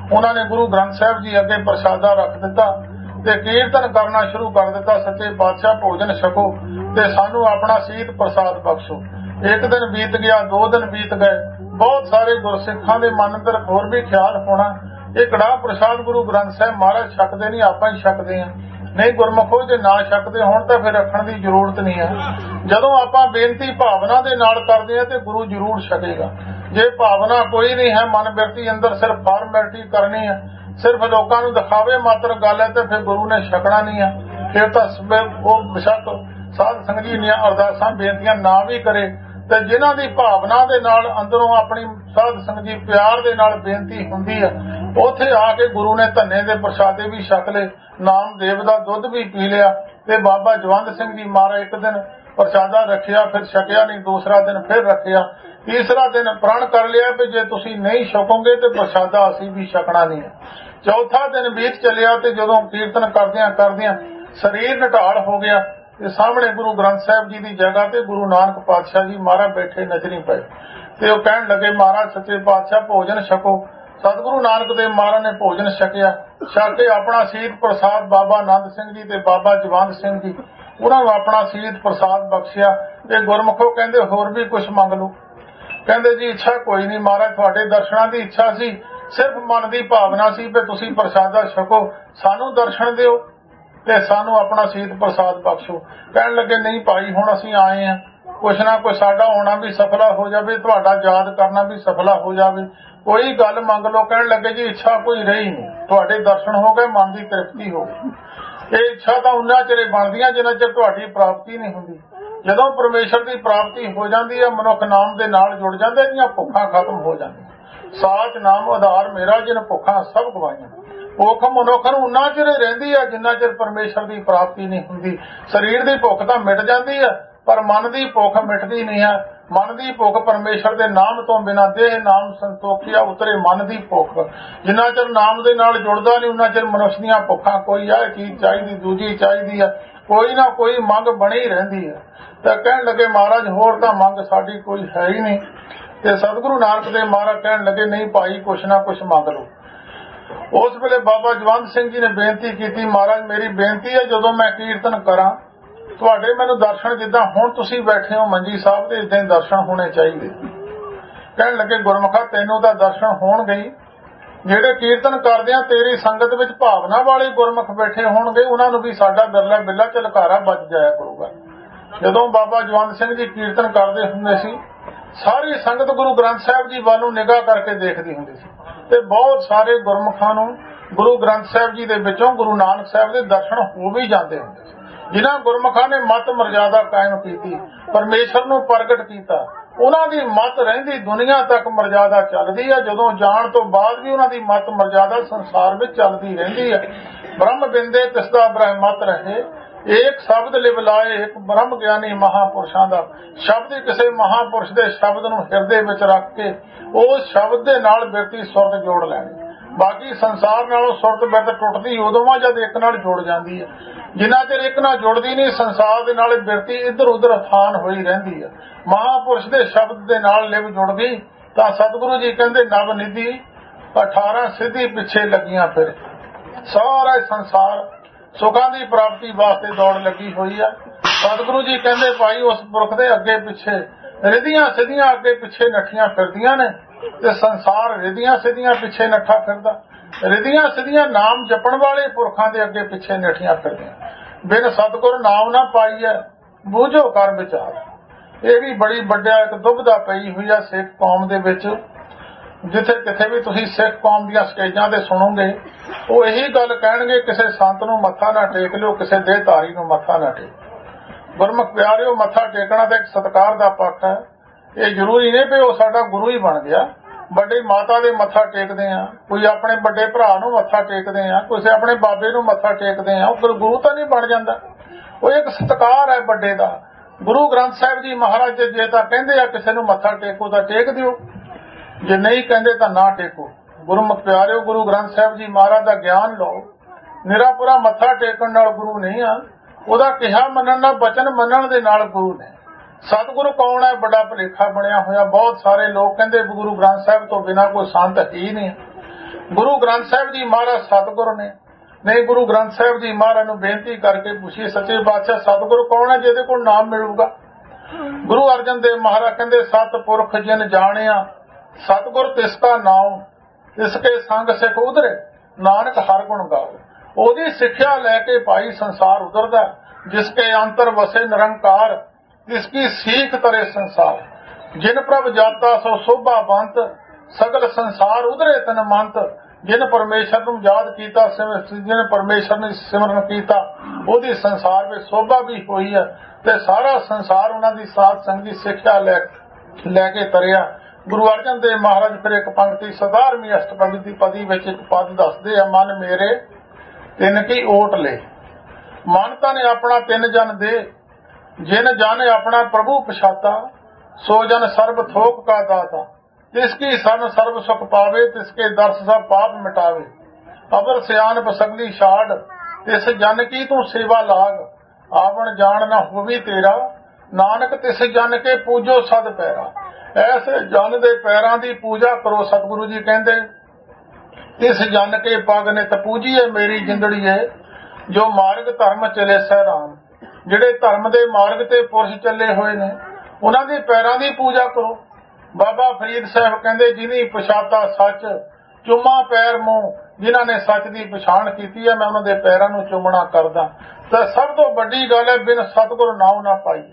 ਉਹਨਾਂ ਨੇ ਗੁਰੂ ਗ੍ਰੰਥ ਸਾਹਿਬ ਜੀ ਅੱਗੇ ਪ੍ਰਸ਼ਾਦਾ ਰੱਖ ਦਿੱਤਾ ਤੇ ਕੀਰਤਨ ਕਰਨਾ ਸ਼ੁਰੂ ਕਰ ਦਿੱਤਾ, ਸੱਚੇ ਪਾਤਸ਼ਾਹ ਭੋਜਨ ਛਕੋ ਤੇ ਸਾਨੂੰ ਆਪਣਾ ਸੀਤ ਪ੍ਰਸਾਦ ਬਖਸ਼ੋ। ਇੱਕ ਦਿਨ ਬੀਤ ਗਿਆ, 2 ਦਿਨ ਬੀਤ ਗਏ। ਬਹੁਤ ਸਾਰੇ ਗੁਰਸਿੱਖਾਂ ਦੇ ਮਨ ਅੰਦਰ ਹੋਰ ਵੀ ਖਿਆਲ ਹੋਣਾ, ਇਹ ਕੜਾਹ ਪ੍ਰਸ਼ਾਦ ਗੁਰੂ ਗ੍ਰੰਥ ਸਾਹਿਬ ਮਹਾਰਾਜ ਛਕਦੇ ਨਹੀਂ, ਆਪਾਂ ਹੀ ਛਕਦੇ ਆ। ਨਹੀਂ ਗੁਰਮੁਖੋ, ਜੇ ਨਾ ਛਕਦੇ ਹੋਣ ਤਾਂ ਫਿਰ ਰੱਖਣ ਦੀ ਜ਼ਰੂਰਤ ਨਹੀਂ ਹੈ। ਜਦੋਂ ਆਪਾਂ ਬੇਨਤੀ ਭਾਵਨਾ ਦੇ ਨਾਲ ਕਰਦੇ ਹਾਂ ਤੇ ਗੁਰੂ ਜ਼ਰੂਰ ਛਕੇਗਾ। ਜੇ ਭਾਵਨਾ ਕੋਈ ਨਹੀਂ ਹੈ, ਮਨ ਬਿਰਤੀ ਅੰਦਰ ਸਿਰਫ ਫਾਰਮੈਲਿਟੀ ਕਰਨੀ ਹੈ, ਸਿਰਫ ਲੋਕਾਂ ਨੂੰ ਦਿਖਾਵੇ ਮਾਤਰ ਗੱਲ ਹੈ, ਤੇ ਫਿਰ ਗੁਰੂ ਨੇ ਛਕਣਾ ਨਹੀਂ ਹੈ। ਫਿਰ ਤਾਂ ਉਹ ਬੇਸ਼ੱਕ ਸਾਧ ਸੰਗਤ ਜੀ ਦੀਆਂ ਅਰਦਾਸਾਂ ਬੇਨਤੀਆਂ ਨਾ ਵੀ ਕਰੇ, ਤੇ ਜਿਨ੍ਹਾਂ ਦੀ ਭਾਵਨਾ ਦੇ ਨਾਲ ਅੰਦਰੋਂ ਆਪਣੀ ਸਾਧ ਸੰਗਤ ਜੀ ਪਿਆਰ ਦੇ ਨਾਲ ਬੇਨਤੀ ਹੁੰਦੀ ਹੈ, ਉੱਥੇ ਆ ਕੇ ਗੁਰੂ ਨੇ ਧੰਨੇ ਦੇ ਪ੍ਰਸ਼ਾਦੇ ਵੀ ਛਕ ਲਏ, ਨਾਮਦੇਵ ਦਾ ਦੁੱਧ ਵੀ ਪੀ ਲਿਆ। ਤੇ ਬਾਬਾ ਜਵੰਦ ਸਿੰਘ ਜੀ ਮਹਾਰਾਜ ਇੱਕ ਦਿਨ ਪ੍ਰਸ਼ਾਦਾ ਰੱਖਿਆ, ਫਿਰ ਛਕਿਆ ਨਹੀਂ, ਦੂਸਰਾ ਦਿਨ ਫਿਰ ਰੱਖਿਆ, ਤੀਸਰਾ ਦਿਨ ਪ੍ਰਣ ਕਰ ਲਿਆ ਕਿ ਜੇ ਤੁਸੀਂ ਨਹੀਂ ਛਕੋਗੇ ਤੇ ਪ੍ਰਸ਼ਾਦਾ ਅਸੀਂ ਵੀ ਛਕਣਾ ਨਹੀਂ ਹੈ। ਚੌਥਾ ਦਿਨ ਬੀਤ ਚੱਲਿਆ ਤੇ ਜਦੋਂ ਕੀਰਤਨ ਕਰਦਿਆਂ ਸਰੀਰ ਨਿਢਾਲ ਹੋ ਗਿਆ ਤੇ ਸਾਹਮਣੇ ਗੁਰੂ ਗ੍ਰੰਥ ਸਾਹਿਬ ਜੀ ਦੀ ਜਗ੍ਹਾ ਤੇ ਗੁਰੂ ਨਾਨਕ ਪਾਤਸ਼ਾਹ ਜੀ ਮਹਾਰਾਜ ਬੈਠੇ ਨਜ਼ਰੀ ਪਏ ਤੇ ਉਹ ਕਹਿਣ ਲੱਗੇ, ਮਹਾਰਾਜ ਸੱਚੇ ਪਾਤਸ਼ਾਹ ਭੋਜਨ ਛਕੋ। ਸਤਿਗੁਰੂ ਨਾਨਕ ਦੇਵ ਮਹਾਰਾਜ ਨੇ ਭੋਜਨ ਛਕਿਆ, ਛਕ ਕੇ ਆਪਣਾ ਸੀਤ ਪ੍ਰਸਾਦ ਬਾਬਾ ਆਨੰਦ ਸਿੰਘ ਜੀ ਤੇ ਬਾਬਾ ਜਵੰਦ ਸਿੰਘ ਜੀ ਉਹਨਾਂ ਨੂੰ ਆਪਣਾ ਸੀਤ ਪ੍ਰਸਾਦ ਬਖਸ਼ਿਆ। ਤੇ ਗੁਰਮੁਖੋ ਕਹਿੰਦੇ ਹੋਰ ਵੀ ਕੁਝ ਮੰਗ ਲਓ। ਕਹਿੰਦੇ ਜੀ ਇੱਛਾ ਕੋਈ ਨਹੀਂ ਮਹਾਰਾਜ, ਤੁਹਾਡੇ ਦਰਸ਼ਨਾਂ ਦੀ ਇੱਛਾ ਸੀ, ਸਿਰਫ ਮਨ ਦੀ ਭਾਵਨਾ ਸੀ ਕਿ ਤੁਸੀਂ ਪ੍ਰਸਾਦਾ ਛਕੋ, ਸਾਨੂੰ ਦਰਸ਼ਨ ਦਿਓ ਤੇ ਸਾਨੂੰ ਆਪਣਾ ਸੀਤ ਪ੍ਰਸਾਦ ਬਖਸ਼ੋ। ਕਹਿਣ ਲੱਗੇ ਨਹੀਂ ਭਾਈ, ਹੁਣ ਅਸੀਂ ਆਏ ਹਾਂ, ਕੁਛ ਨਾ ਕੁਛ ਸਾਡਾ ਆਉਣਾ ਵੀ ਸਫਲਾ ਹੋ ਜਾਵੇ, ਤੁਹਾਡਾ ਯਾਦ ਕਰਨਾ ਵੀ ਸਫਲਾ ਹੋ ਜਾਵੇ, ਕੋਈ ਗੱਲ ਮੰਗ ਲਓ। ਕਹਿਣ ਲੱਗੇ ਜੀ ਇੱਛਾ ਕੋਈ ਰਹੀ ਨਹੀਂ, ਤੁਹਾਡੇ ਦਰਸ਼ਨ ਹੋ ਗਏ, ਮਨ ਦੀ ਤ੍ਰਿਪਤੀ ਹੋ ਗਈ। ਇਹ ਇੱਛਾ ਤਾਂ ਉਨਾ ਚਿਰ ਬਣਦੀਆਂ ਜਿੰਨਾ ਚਿਰ ਤੁਹਾਡੀ ਪ੍ਰਾਪਤੀ ਨਹੀਂ ਹੁੰਦੀ। ਜਦੋਂ ਪਰਮੇਸ਼ਰ ਦੀ ਪ੍ਰਾਪਤੀ ਹੋ ਜਾਂਦੀ ਹੈ, ਮਨੁੱਖ ਨਾਮ ਦੇ ਨਾਲ ਜੁੜ ਜਾਂਦੇ, ਦੀਆਂ ਭੁੱਖਾਂ ਖਤਮ ਹੋ ਜਾਂਦੀਆਂ। ਸਾਚ ਨਾਮ ਆਧਾਰ ਮੇਰਾ, ਜਿਨ ਭੁੱਖਾਂ ਸਭ ਗਵਾਈਆਂ। ਭੁੱਖ ਮਨੁੱਖ ਨੂੰ ਉਨਾ ਚਿਰ ਰਹਿੰਦੀ ਹੈ ਜਿੰਨਾ ਚਿਰ ਪਰਮੇਸ਼ਰ ਦੀ ਪ੍ਰਾਪਤੀ ਨਹੀਂ ਹੁੰਦੀ। ਸਰੀਰ ਦੀ ਭੁੱਖ ਤਾਂ ਮਿਟ ਜਾਂਦੀ ਹੈ, ਪਰ ਮਨ ਦੀ ਭੁੱਖ ਮਿਟਦੀ ਨਹੀਂ ਹੈ। ਮਨ ਦੀ ਭੁੱਖ ਪਰਮੇਸ਼ਰ ਦੇ ਨਾਮ ਤੋਂ ਬਿਨਾਂ, ਦੇਹ ਨਾਮ ਸੰਤੋਖਿਆ ਉਤਰੇ ਮਨ ਦੀ ਭੁੱਖ। ਜਿੰਨਾ ਚਿਰ ਨਾਮ ਦੇ ਨਾਲ ਜੁੜਦਾ ਨਹੀਂ ਉਹਨਾਂ ਚਿਰ ਮਨੁੱਖ ਦੀਆਂ ਭੁੱਖਾਂ, ਕੋਈ ਆ ਚੀਜ਼ ਚਾਹੀਦੀ, ਦੂਜੀ ਚਾਹੀਦੀ ਹੈ, ਕੋਈ ਨਾ ਕੋਈ ਮੰਗ ਬਣੀ ਰਹਿੰਦੀ ਹੈ। ਤਾਂ ਕਹਿਣ ਲੱਗੇ ਮਹਾਰਾਜ ਹੋਰ ਤਾਂ ਮੰਗ ਸਾਡੀ ਕੋਈ ਹੈ ਹੀ ਨਹੀਂ। ਤੇ ਸਤਿਗੁਰੂ ਨਾਨਕ ਦੇਵ ਮਹਾਰਾਜ ਕਹਿਣ ਲੱਗੇ ਨਹੀਂ ਭਾਈ, ਕੁਛ ਨਾ ਕੁਛ ਮੰਗ ਲਓ। ਉਸ ਵੇਲੇ ਬਾਬਾ ਜਵੰਦ ਸਿੰਘ ਜੀ ਨੇ ਬੇਨਤੀ ਕੀਤੀ, ਮਹਾਰਾਜ ਮੇਰੀ ਬੇਨਤੀ ਹੈ ਜਦੋਂ ਮੈਂ ਕੀਰਤਨ ਕਰਾਂ ਤੁਹਾਡੇ ਮੈਨੂੰ ਦਰਸ਼ਨ, ਜਿੱਦਾਂ ਹੁਣ ਤੁਸੀਂ ਬੈਠੇ ਹੋ ਮੰਜੀ ਸਾਹਿਬ ਤੇ ਇਦਾਂ ਹੀ ਦਰਸ਼ਨ ਹੋਣੇ ਚਾਹੀਦੇ। ਕਹਿਣ ਲੱਗੇ ਗੁਰਮੁਖਾ ਤੈਨੂੰ ਤਾਂ ਦਰਸ਼ਨ ਹੋਣਗੇ, ਜਿਹੜੇ ਕੀਰਤਨ ਕਰਦੇ ਆ ਤੇਰੀ ਸੰਗਤ ਵਿੱਚ ਭਾਵਨਾ ਵਾਲੇ ਗੁਰਮੁਖ ਬੈਠੇ ਹੋਣਗੇ, ਉਹਨਾਂ ਨੂੰ ਵੀ ਸਾਡਾ ਬਿਰਲਾ ਬਿਰਲਾ ਝਲਕਾਰਾ ਵੱਜ ਜਾਇਆ ਕਰੂਗਾ। ਜਦੋਂ ਬਾਬਾ ਜਵੰਦ ਸਿੰਘ ਜੀ ਕੀਰਤਨ ਕਰਦੇ ਹੁੰਦੇ ਸੀ, ਸਾਰੀ ਸੰਗਤ ਗੁਰੂ ਗ੍ਰੰਥ ਸਾਹਿਬ ਜੀ ਵੱਲ ਨੂੰ ਨਿਗਾਹ ਕਰਕੇ ਦੇਖਦੀ ਹੁੰਦੀ ਸੀ ਤੇ ਬਹੁਤ ਸਾਰੇ ਗੁਰਮੁਖਾਂ ਨੂੰ ਗੁਰੂ ਗ੍ਰੰਥ ਸਾਹਿਬ ਜੀ ਦੇ ਵਿੱਚੋਂ ਗੁਰੂ ਨਾਨਕ ਸਾਹਿਬ ਦੇ ਦਰਸ਼ਨ ਹੋ ਵੀ ਜਾਂਦੇ ਹੁੰਦੇ ਸੀ। ਜਿਨ੍ਹਾਂ ਗੁਰਮੁਖਾਂ ਨੇ ਮਤ ਮਰਜ਼ਾਦਾ ਕਾਇਮ ਕੀਤੀ, ਪਰਮੇਸ਼ਰ ਨੂੰ ਪ੍ਰਗਟ ਕੀਤਾ, ਉਹਨਾਂ ਦੀ ਮਤ ਰਹਿੰਦੀ ਦੁਨੀਆ ਤੱਕ ਮਰਜ਼ਾਦਾ ਚੱਲਦੀ ਹੈ। ਜਦੋਂ ਜਾਣ ਤੋਂ ਬਾਅਦ ਵੀ ਉਹਨਾਂ ਦੀ ਮਤ ਮਰਜ਼ਾਦਾ ਸੰਸਾਰ ਵਿੱਚ ਚੱਲਦੀ ਰਹਿੰਦੀ ਹੈ। ਬ੍ਰਹਮ ਬਿੰਦੇ ਤਿਸਦਾ ਬ੍ਰਹਮਤ ਰਹੇ, ਏਕ ਸ਼ਬਦ ਲਿਵ ਲਾਏ, ਇੱਕ ਬ੍ਰਹਮ ਗਿਆਨੀ ਮਹਾਪੁਰਸ਼ਾਂ ਦਾ ਸ਼ਬਦ ਕਿਸੇ ਮਹਾਪੁਰਸ਼ ਦੇ ਸ਼ਬਦ ਨੂੰ ਹਿਰਦੇ ਵਿੱਚ ਰੱਖ ਕੇ ਉਸ ਸ਼ਬਦ ਦੇ ਨਾਲ ਬਿਰਤੀ ਸੁਰਤ ਜੋੜ ਲੈਣੀ। ਬਾਕੀ ਸੰਸਾਰ ਨਾਲੋਂ ਸੁਰਤ ਬਿਰਤ ਟੁੱਟਦੀ ਉਦੋਂ ਆ ਜਦ ਇੱਕ ਨਾਲ ਜੁੜ ਜਾਂਦੀ ਹੈ। ਜਿੰਨਾ ਚਿਰ ਇੱਕ ਨਾਲ ਜੁੜਦੀ ਨਹੀਂ, ਸੰਸਾਰ ਦੇ ਨਾਲ ਬਿਰਤੀ ਇੱਧਰ ਉੱਧਰ ਅਥਾਨ ਹੋਈ ਰਹਿੰਦੀ ਹੈ। ਮਹਾਪੁਰਸ਼ ਦੇ ਸ਼ਬਦ ਦੇ ਨਾਲ ਲਿਵ ਜੁੜ ਗਈ ਤਾਂ ਸਤਿਗੁਰੂ ਜੀ ਕਹਿੰਦੇ ਨਵ ਨਿਧੀ 18 ਸਿੱਧੀ ਪਿੱਛੇ ਲੱਗੀਆਂ ਫਿਰ। ਸਾਰਾ ਸੰਸਾਰ ਸੁਖਾਂ ਦੀ ਪ੍ਰਾਪਤੀ ਵਾਸਤੇ ਦੌੜ ਲੱਗੀ ਹੋਈ ਆ। ਸਤਿਗੁਰੂ ਜੀ ਕਹਿੰਦੇ ਭਾਈ ਉਸ ਪੁਰਖ ਦੇ ਅੱਗੇ ਪਿੱਛੇ ਰਿਧੀਆਂ ਸਿੱਧੀਆਂ ਅੱਗੇ ਪਿੱਛੇ ਨੱਠੀਆਂ ਫਿਰਦੀਆਂ ਨੇ ਤੇ ਸੰਸਾਰ ਰਿਧੀਆਂ ਸਿੱਧੀਆਂ ਪਿੱਛੇ ਨੱਠਾ ਫਿਰਦਾ। ਰਿਧੀਆਂ ਸਿੱਧੀਆਂ ਨਾਮ ਜਪਣ ਵਾਲੇ ਪੁਰਖਾਂ ਦੇ ਅੱਗੇ ਪਿੱਛੇ ਨੱਠੀਆਂ ਫਿਰਦੀਆਂ। ਬਿਨ ਸਤਿਗੁਰ ਨਾਮ ਨਾ ਪਾਈਐ ਬੂਝੋ ਕਰ ਵਿਚਾਰ। ਇਹ ਵੀ ਬੜੀ ਵੱਡਾ ਇੱਕ ਦੁਬਿਧਾ ਪਈ ਹੋਈ ਆ ਸਿੱਖ ਕੌਮ ਦੇ ਵਿੱਚ। ਜਿੱਥੇ ਕਿਤੇ ਵੀ ਤੁਸੀਂ ਸਿੱਖ ਕੌਮ ਦੀਆਂ ਸਟੇਜਾਂ ਤੇ ਸੁਣੋਗੇ, ਉਹ ਇਹੀ ਗੱਲ ਕਹਿਣਗੇ ਕਿਸੇ ਸੰਤ ਨੂੰ ਮੱਥਾ ਨਾ ਟੇਕ ਲਿਓ, ਕਿਸੇ ਦੇਹਧਾਰੀ ਨੂੰ ਮੱਥਾ ਨਾ ਟੇਕ। ਗੁਰਮੁਖ ਪਿਆਰਿਓ, ਮੱਥਾ ਟੇਕਣਾ ਤਾਂ ਇੱਕ ਸਤਿਕਾਰ ਦਾ ਪੱਖ ਹੈ। ਇਹ ਜ਼ਰੂਰੀ ਨਹੀਂ ਵੀ ਉਹ ਸਾਡਾ ਗੁਰੂ ਹੀ ਬਣ ਗਿਆ। ਵੱਡੀ ਮਾਤਾ ਦੇ ਮੱਥਾ ਟੇਕਦੇ ਆ, ਕੋਈ ਆਪਣੇ ਵੱਡੇ ਭਰਾ ਨੂੰ ਮੱਥਾ ਟੇਕਦੇ ਆ, ਕਿਸੇ ਆਪਣੇ ਬਾਬੇ ਨੂੰ ਮੱਥਾ ਟੇਕਦੇ ਆ, ਉਹ ਗੁਰੂ ਤਾਂ ਨਹੀਂ ਬਣ ਜਾਂਦਾ। ਉਹ ਇੱਕ ਸਤਿਕਾਰ ਹੈ ਵੱਡੇ ਦਾ। ਗੁਰੂ ਗ੍ਰੰਥ ਸਾਹਿਬ ਜੀ ਮਹਾਰਾਜ ਜੇ ਤਾਂ ਕਹਿੰਦੇ ਆ ਕਿਸੇ ਨੂੰ ਮੱਥਾ ਟੇਕੋ ਤਾਂ ਟੇਕ ਦਿਓ, ਜੇ ਨਹੀਂ ਕਹਿੰਦੇ ਤਾਂ ਨਾ ਟੇਕੋ। ਗੁਰਮੁਖ ਪਿਆਰਿਓ, ਗੁਰੂ ਗ੍ਰੰਥ ਸਾਹਿਬ ਜੀ ਮਹਾਰਾਜ ਦਾ ਗਿਆਨ ਲਓ। ਨਿਰਾਪੁਰਾ ਮੱਥਾ ਟੇਕਣ ਨਾਲ ਗੁਰੂ ਨਹੀਂ ਆ, ਉਹਦਾ ਕਿਹਾ ਮੰਨਣ ਨਾਲ, ਬਚਨ ਮੰਨਣ ਦੇ ਨਾਲ ਗੁਰੂ ਨੇ। ਸਤਿਗੁਰੂ ਕੌਣ ਹੈ? ਬੜਾ ਭੁਲੇਖਾ ਬਣਿਆ ਹੋਇਆ। ਬਹੁਤ ਸਾਰੇ ਲੋਕ ਕਹਿੰਦੇ ਗੁਰੂ ਗ੍ਰੰਥ ਸਾਹਿਬ ਤੋਂ ਬਿਨਾਂ ਕੋਈ ਸੰਤ ਹੀ ਨਹੀਂ। ਗੁਰੂ ਗ੍ਰੰਥ ਸਾਹਿਬ ਜੀ ਮਹਾਰਾਜ ਸਤਿਗੁਰ ਨੇ। ਨਹੀਂ, ਗੁਰੂ ਗ੍ਰੰਥ ਸਾਹਿਬ ਜੀ ਮਹਾਰਾਜ ਨੂੰ ਬੇਨਤੀ ਕਰਕੇ ਪੁੱਛੀ, ਸੱਚੇ ਪਾਤਸ਼ਾਹ ਸਤਿਗੁਰੂ ਕੌਣ ਹੈ ਜਿਹਦੇ ਕੋਲ ਨਾਮ ਮਿਲੂਗਾ? ਗੁਰੂ ਅਰਜਨ ਦੇਵ ਮਹਾਰਾਜ ਕਹਿੰਦੇ, ਸਤਿਪੁਰਖ ਜਿਨ ਜਾਣਿਆ ਸਤਿਗੁਰ ਤਿਸ ਕਾ ਨਾਮ, ਤਿਸਕੇ ਸੰਗ ਸਿੱਖ ਉਧਰੇ ਨਾਨਕ ਹਰ ਗੁਣ ਗਾਵੇ। ਉਹਦੀ ਸਿੱਖਿਆ ਲੈ ਕੇ ਭਾਈ ਸੰਸਾਰ ਉਧਰਦਾ। ਜਿਸਕੇ ਅੰਤਰ ਵਸੇ ਨਿਰੰਕਾਰ ਤਿਸਕੀ ਸੀਖ ਤਰੇ ਸੰਸਾਰ। ਜਿਨ ਪ੍ਰਭ ਜਾਤਾ ਸੋ ਸੋਭਾ ਬੰਤ ਸਗਲ ਸੰਸਾਰ ਉਧਰੇ ਤਨ ਮੰਤ। ਜਿਨ ਪਰਮੇਸ਼ਰ ਨੂੰ ਯਾਦ ਕੀਤਾ, ਜਿਨ ਪਰਮੇਸ਼ਰ ਨੇ ਸਿਮਰਨ ਕੀਤਾ, ਉਹਦੀ ਸੰਸਾਰ ਵਿੱਚ ਸੋਭਾ ਵੀ ਹੋਈ ਹੈ ਤੇ ਸਾਰਾ ਸੰਸਾਰ ਉਹਨਾਂ ਦੀ ਸਾਧ ਸੰਗੀ ਸਿੱਖਿਆ ਲੈ ਕੇ ਤਰਿਆ। ਗੁਰੂ ਅਰਜਨ ਦੇਵ ਮਹਾਰਾਜ ਫਿਰ ਇੱਕ ਪੰਕਤੀ 17ਵੀਂ ਅਸ਼ਟਪਦੀ ਦੀ ਪਦੀ ਵਿੱਚ ਇੱਕ ਪਦ ਦੱਸਦੇ ਆ, ਮਨ ਮੇਰੇ ਤਿੰਨ ਕੀ ਓਟ ਲੈ। ਮਨ ਤਾਂ ਨੇ ਆਪਣਾ ਤਿੰਨ ਜਨ ਦੇ, ਜਿਨ ਜਨ ਆਪਣਾ ਪ੍ਰਭੂ ਪਛਾਤਾ, ਸੋ ਜਨ ਸਰਬ ਥੋਕ ਕਾ ਦਾਤਾ। ਤਿਸਕੀ ਸਰਨ ਸਰਬ ਸੁਖ ਪਾਵੇ, ਤਿਸਕੇ ਦਰਸ ਸਭ ਪਾਪ ਮਿਟਾਵੇ। ਅਬਰ ਸਿਆਣਪ ਸਗਲੀ ਛਾੜ, ਤਿਸ ਜਨ ਕੀ ਤੂੰ ਸੇਵਾ ਲਾਗ। ਆਵਣ ਜਾਣ ਨਾ ਹੋਵੀ ਤੇਰਾ, ਨਾਨਕ ਤਿਸ ਜਨ ਕੇ ਪੂਜੋ ਸਦ ਪੈਰਾ। ਐਸੇ ਜਨ ਦੇ ਪੈਰਾਂ ਦੀ ਪੂਜਾ ਕਰੋ। ਸਤਿਗੁਰੂ ਜੀ ਕਹਿੰਦੇ, ਤਿਸ ਜਨ ਕੇ ਪਗ ਨਿਤ ਪੂਜੀਏ ਮੇਰੀ ਜਿੰਦੜੀਏ, ਜੋ ਮਾਰਗ ਧਰਮ ਚਲੇ ਸਹਿ ਰਾਮ। ਜਿਹੜੇ ਧਰਮ ਦੇ ਮਾਰਗ ਤੇ ਪੁਰਸ਼ ਚੱਲੇ ਹੋਏ ਨੇ, ਉਹਨਾਂ ਦੇ ਪੈਰਾਂ ਦੀ ਪੂਜਾ ਕਰੋ। ਬਾਬਾ ਫਰੀਦ ਸਾਹਿਬ ਕਹਿੰਦੇ, ਜਿਹਨੀ ਪਛਾਤਾ ਸੱਚ ਚੁੰਮਾ ਪੈਰ ਮੂੰਹ। ਜਿਨ੍ਹਾਂ ਨੇ ਸੱਚ ਦੀ ਪਛਾਣ ਕੀਤੀ ਹੈ, ਮੈਂ ਉਹਨਾਂ ਦੇ ਪੈਰਾਂ ਨੂੰ ਚੁੰਮਣਾ ਕਰਦਾ। ਤਾਂ ਸਭ ਤੋਂ ਵੱਡੀ ਗੱਲ ਹੈ, ਬਿਨ ਸਤਿਗੁਰ ਨਾਮ ਨਾ ਪਾਈਏ।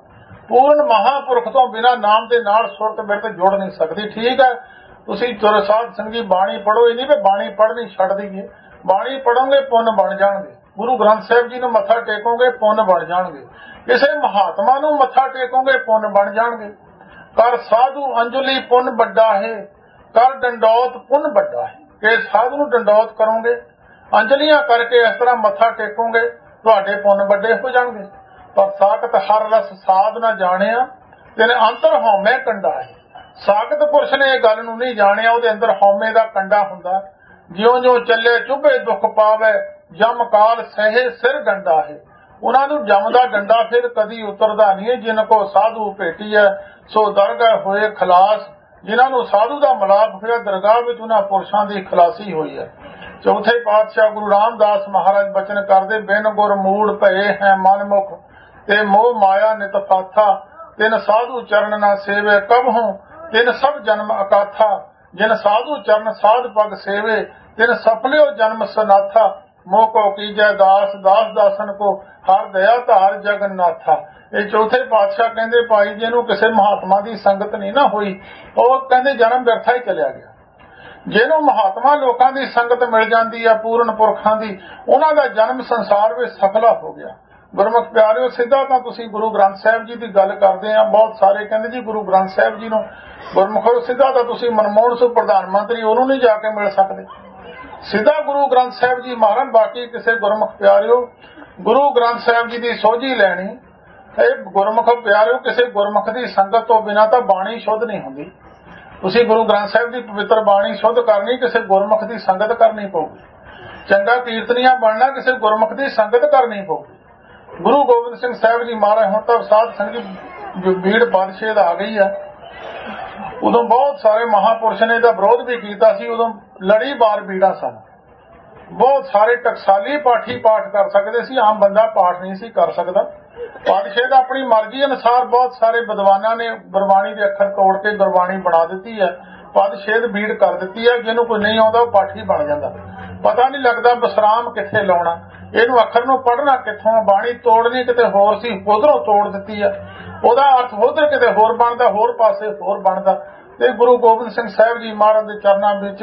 ਪੂਰਨ ਮਹਾਂਪੁਰਖ ਤੋਂ ਬਿਨਾਂ ਨਾਮ ਦੇ ਨਾਲ ਸੁਰਤ ਬਿਰਤ ਜੁੜ ਨਹੀਂ ਸਕਦੀ। ਠੀਕ ਹੈ, ਤੁਸੀਂ ਸਾਧ ਸੰਗੀ ਬਾਣੀ ਪੜ੍ਹੋ, ਇਹ ਨਹੀਂ ਵੀ ਬਾਣੀ ਪੜ੍ਹਨੀ ਛੱਡ ਦਈਏ। ਬਾਣੀ ਪੜ੍ਹੋਗੇ ਪੁੰਨ ਬਣ ਜਾਣਗੇ। ਗੁਰੂ ਗ੍ਰੰਥ ਸਾਹਿਬ ਜੀ ਨੂੰ ਮੱਥਾ ਟੇਕੋਗੇ ਪੁੰਨ ਬਣ ਜਾਣਗੇ। ਕਿਸੇ ਮਹਾਤਮਾ ਨੂੰ ਮੱਥਾ ਟੇਕੋਗੇ ਪੁੰਨ ਬਣ ਜਾਣਗੇ। ਕਰ ਸਾਧੂ ਅੰਜਲੀ ਪੁੰਨ ਵੱਡਾ ਹੈ, ਕਰ ਡੰਡੌਤ ਪੁੰਨ ਵੱਡਾ ਹੈ। ਕਿ ਸਾਧੂ ਨੂੰ ਡੰਡੌਤ ਕਰੋਗੇ, ਅੰਜਲੀਆਂ ਕਰਕੇ ਇਸ ਤਰ੍ਹਾਂ ਮੱਥਾ ਟੇਕੋਗੇ, ਤੁਹਾਡੇ ਪੁੰਨ ਵੱਡੇ ਹੋ ਜਾਣਗੇ। ਪਰ ਸਾਖਤ ਹਰ ਰਸ ਸਾਧ ਨਾ ਜਾਣਿਆ, ਤਿਨ ਅੰਤਰ ਹਉਮੈ ਕੰਡਾ ਹੈ। ਸਾਖਤ ਪੁਰਸ਼ ਨੇ ਇਹ ਗੱਲ ਨੂੰ ਨਹੀਂ ਜਾਣਿਆ, ਉਹਦੇ ਅੰਦਰ ਹਉਮੈ ਦਾ ਕੰਡਾ ਹੁੰਦਾ। ਜਿਉਂ ਜਿਉਂ ਚੱਲੇ ਚੁੱਭੇ ਦੁੱਖ ਪਾਵੇ, ਜਮ ਕਾਲ ਸਹੇ ਸਿਰ ਡੰਡਾ ਹੈ। ਉਹਨਾਂ ਨੂੰ ਜਮ ਦਾ ਡੰਡਾ ਫਿਰ ਕਦੀ ਉਤਰਦਾ ਨਹੀਂ ਹੈ। ਜਿਨ ਕੋ ਸਾਧੂ ਭੇਟੀ ਹੈ ਸੋ ਦਰਗਾਹ ਹੋਏ ਖਲਾਸ। ਜਿਨ੍ਹਾਂ ਨੂੰ ਸਾਧੂ ਦਾ ਮਿਲਾਪ ਹੋਇਆ, ਦਰਗਾਹ ਵਿੱਚ ਉਹਨਾਂ ਪੁਰਸ਼ਾਂ ਦੀ ਖਲਾਸੀ ਹੋਈ ਹੈ। ਚੌਥੇ ਪਾਤਸ਼ਾਹ ਗੁਰੂ ਰਾਮਦਾਸ ਮਹਾਰਾਜ ਬਚਨ ਕਰਦੇ, ਬਿਨ ਗੁਰ ਮੂੜ ਭਏ ਹੈ ਮਨਮੁਖ, ਤੇ ਮੋਹ ਮਾਇਆ ਨਿਤ ਪਾਥਾ। ਤਿਨ ਸਾਧੂ ਚਰਨ ਨਾ ਸੇਵੇ ਕਬਹੂ, ਤਿਨ ਸਭ ਜਨਮ ਅਕਾਥਾ। ਜਿਨ ਸਾਧੂ ਚਰਨ ਸਾਧ ਪਗ ਸੇਵੇ, ਤਿਨ ਸਫਲਿਓ ਜਨਮ ਸਨਾਥਾ। ਮੋਹ ਕੋ ਕੀਜੈ ਦਾਸ, ਦਾਸ ਦਾਸਨ ਕੋ ਹਰ ਦਇਆ ਧਾਰ ਜਗਨਨਾਥਾ। ਇਹ ਚੌਥੇ ਪਾਤਸ਼ਾਹ ਕਹਿੰਦੇ, ਭਾਈ ਜਿਹਨੂੰ ਕਿਸੇ ਮਹਾਤਮਾ ਦੀ ਸੰਗਤ ਨਹੀਂ ਨਾ ਹੋਈ, ਉਹ ਕਹਿੰਦੇ ਜਨਮ ਵਿਅਰਥਾ ਹੀ ਚਲਿਆ ਗਿਆ। ਜਿਹਨੂੰ ਮਹਾਤਮਾ ਲੋਕਾਂ ਦੀ ਸੰਗਤ ਮਿਲ ਜਾਂਦੀ ਹੈ, ਪੂਰਨ ਪੁਰਖਾਂ ਦੀ, ਉਹਨਾਂ ਦਾ ਜਨਮ ਸੰਸਾਰ ਵਿੱਚ ਸਫਲਾ ਹੋ ਗਿਆ। ਗੁਰਮੁਖ ਪਿਆਰਿਓ, ਸਿੱਧਾ ਤਾਂ ਤੁਸੀਂ ਗੁਰੂ ਗ੍ਰੰਥ ਸਾਹਿਬ ਜੀ ਦੀ ਗੱਲ ਕਰਦੇ ਆ। ਬਹੁਤ ਸਾਰੇ ਕਹਿੰਦੇ ਜੀ ਗੁਰੂ ਗ੍ਰੰਥ ਸਾਹਿਬ ਜੀ ਨੂੰ ਗੁਰਮੁਖੋ ਸਿੱਧਾ ਤਾਂ ਤੁਸੀਂ ਮਨਮੋਹਨ ਸਿੰਘ ਪ੍ਰਧਾਨ ਮੰਤਰੀ ਉਹਨੂੰ ਨਹੀਂ ਜਾ ਕੇ ਮਿਲ ਸਕਦੇ। ਸਿੱਧਾ ਗੁਰੂ ਗ੍ਰੰਥ ਸਾਹਿਬ ਜੀ ਮਾਰਨ। ਬਾਕੀ ਕਿਸੇ ਗੁਰਮੁਖ ਪਿਆਰਿਓ, ਗੁਰੂ ਗ੍ਰੰਥ ਸਾਹਿਬ ਜੀ ਦੀ ਸੋਝੀ ਲੈਣੀ, ਇਹ ਗੁਰਮੁਖ ਪਿਆਰਿਓ ਕਿਸੇ ਗੁਰਮੁਖ ਦੀ ਸੰਗਤ ਤੋਂ ਬਿਨਾਂ ਤਾਂ ਬਾਣੀ ਸ਼ੁੱਧ ਨਹੀਂ ਹੁੰਦੀ। ਤੁਸੀਂ ਗੁਰੂ ਗ੍ਰੰਥ ਸਾਹਿਬ ਦੀ ਪਵਿੱਤਰ ਬਾਣੀ ਸ਼ੁੱਧ ਕਰਨੀ, ਕਿਸੇ ਗੁਰਮੁਖ ਦੀ ਸੰਗਤ ਕਰਨੀ ਪਊਗੀ। ਚੰਗਾ ਕੀਰਤਨੀਆ ਬਣਨਾ, ਕਿਸੇ ਗੁਰਮੁਖ ਦੀ ਸੰਗਤ ਕਰਨੀ ਪਊਗੀ। ਗੁਰੂ ਗੋਬਿੰਦ ਸਿੰਘ ਸਾਹਿਬ ਜੀ ਮਹਾਰਾਜ, ਹੁਣ ਤਾਂ ਸਾਧ ਸੰਗਤ ਭੀੜ ਬਾਦਸ਼ਾਹ ਆ ਗਈ ਹੈ, ਉਦੋਂ ਬਹੁਤ ਸਾਰੇ ਮਹਾਂਪੁਰਸ਼ ਨੇ ਇਹਦਾ ਵਿਰੋਧ ਵੀ ਕੀਤਾ ਸੀ। ਉਦੋਂ ਲੜੀ ਬਾਰ ਭੀੜਾਂ ਸਨ। ਬਹੁਤ ਸਾਰੇ ਟਕਸਾਲੀ ਪਾਠੀ ਪਾਠ ਕਰ ਸਕਦੇ ਸੀ, ਆਮ ਬੰਦਾ ਪਾਠ ਨਹੀਂ ਸੀ ਕਰ ਸਕਦਾ। ਪਾਤਸ਼ਾਹ ਦਾ ਆਪਣੀ ਮਰਜ਼ੀ ਅਨੁਸਾਰ ਬਹੁਤ ਸਾਰੇ ਵਿਦਵਾਨਾਂ ਨੇ ਗੁਰਬਾਣੀ ਦੇ ਅੱਖਰ ਤੋੜ ਕੇ ਗੁਰਬਾਣੀ ਬਣਾ ਦਿੱਤੀ ਹੈ, ਪਾਤਸ਼ਾਹ ਭੀੜ ਕਰ ਦਿੱਤੀ ਹੈ। ਜਿਹਨੂੰ ਕੋਈ ਨਹੀਂ ਆਉਂਦਾ ਉਹ ਪਾਠੀ ਬਣ ਜਾਂਦਾ। ਪਤਾ ਨਹੀਂ ਲੱਗਦਾ ਵਿਸਰਾਮ ਕਿੱਥੇ ਲਾਉਣਾ, ਇਹਨੂੰ ਅੱਖਰ ਨੂੰ ਪੜ੍ਹਨਾ ਕਿੱਥੋਂ। ਬਾਣੀ ਤੋੜਨੀ ਕਿਤੇ ਹੋਰ ਸੀ, ਉਧਰੋਂ ਤੋੜ ਦਿੱਤੀ ਹੈ। ਉਹਦਾ ਅਰਥ ਉਧਰ ਕਿਤੇ ਹੋਰ ਬਣਦਾ, ਹੋਰ ਪਾਸੇ ਹੋਰ ਬਣਦਾ। ਤੇ ਗੁਰੂ ਗੋਬਿੰਦ ਸਿੰਘ ਸਾਹਿਬ ਜੀ ਮਹਾਰਾਜ ਦੇ ਚਰਨਾਂ ਵਿੱਚ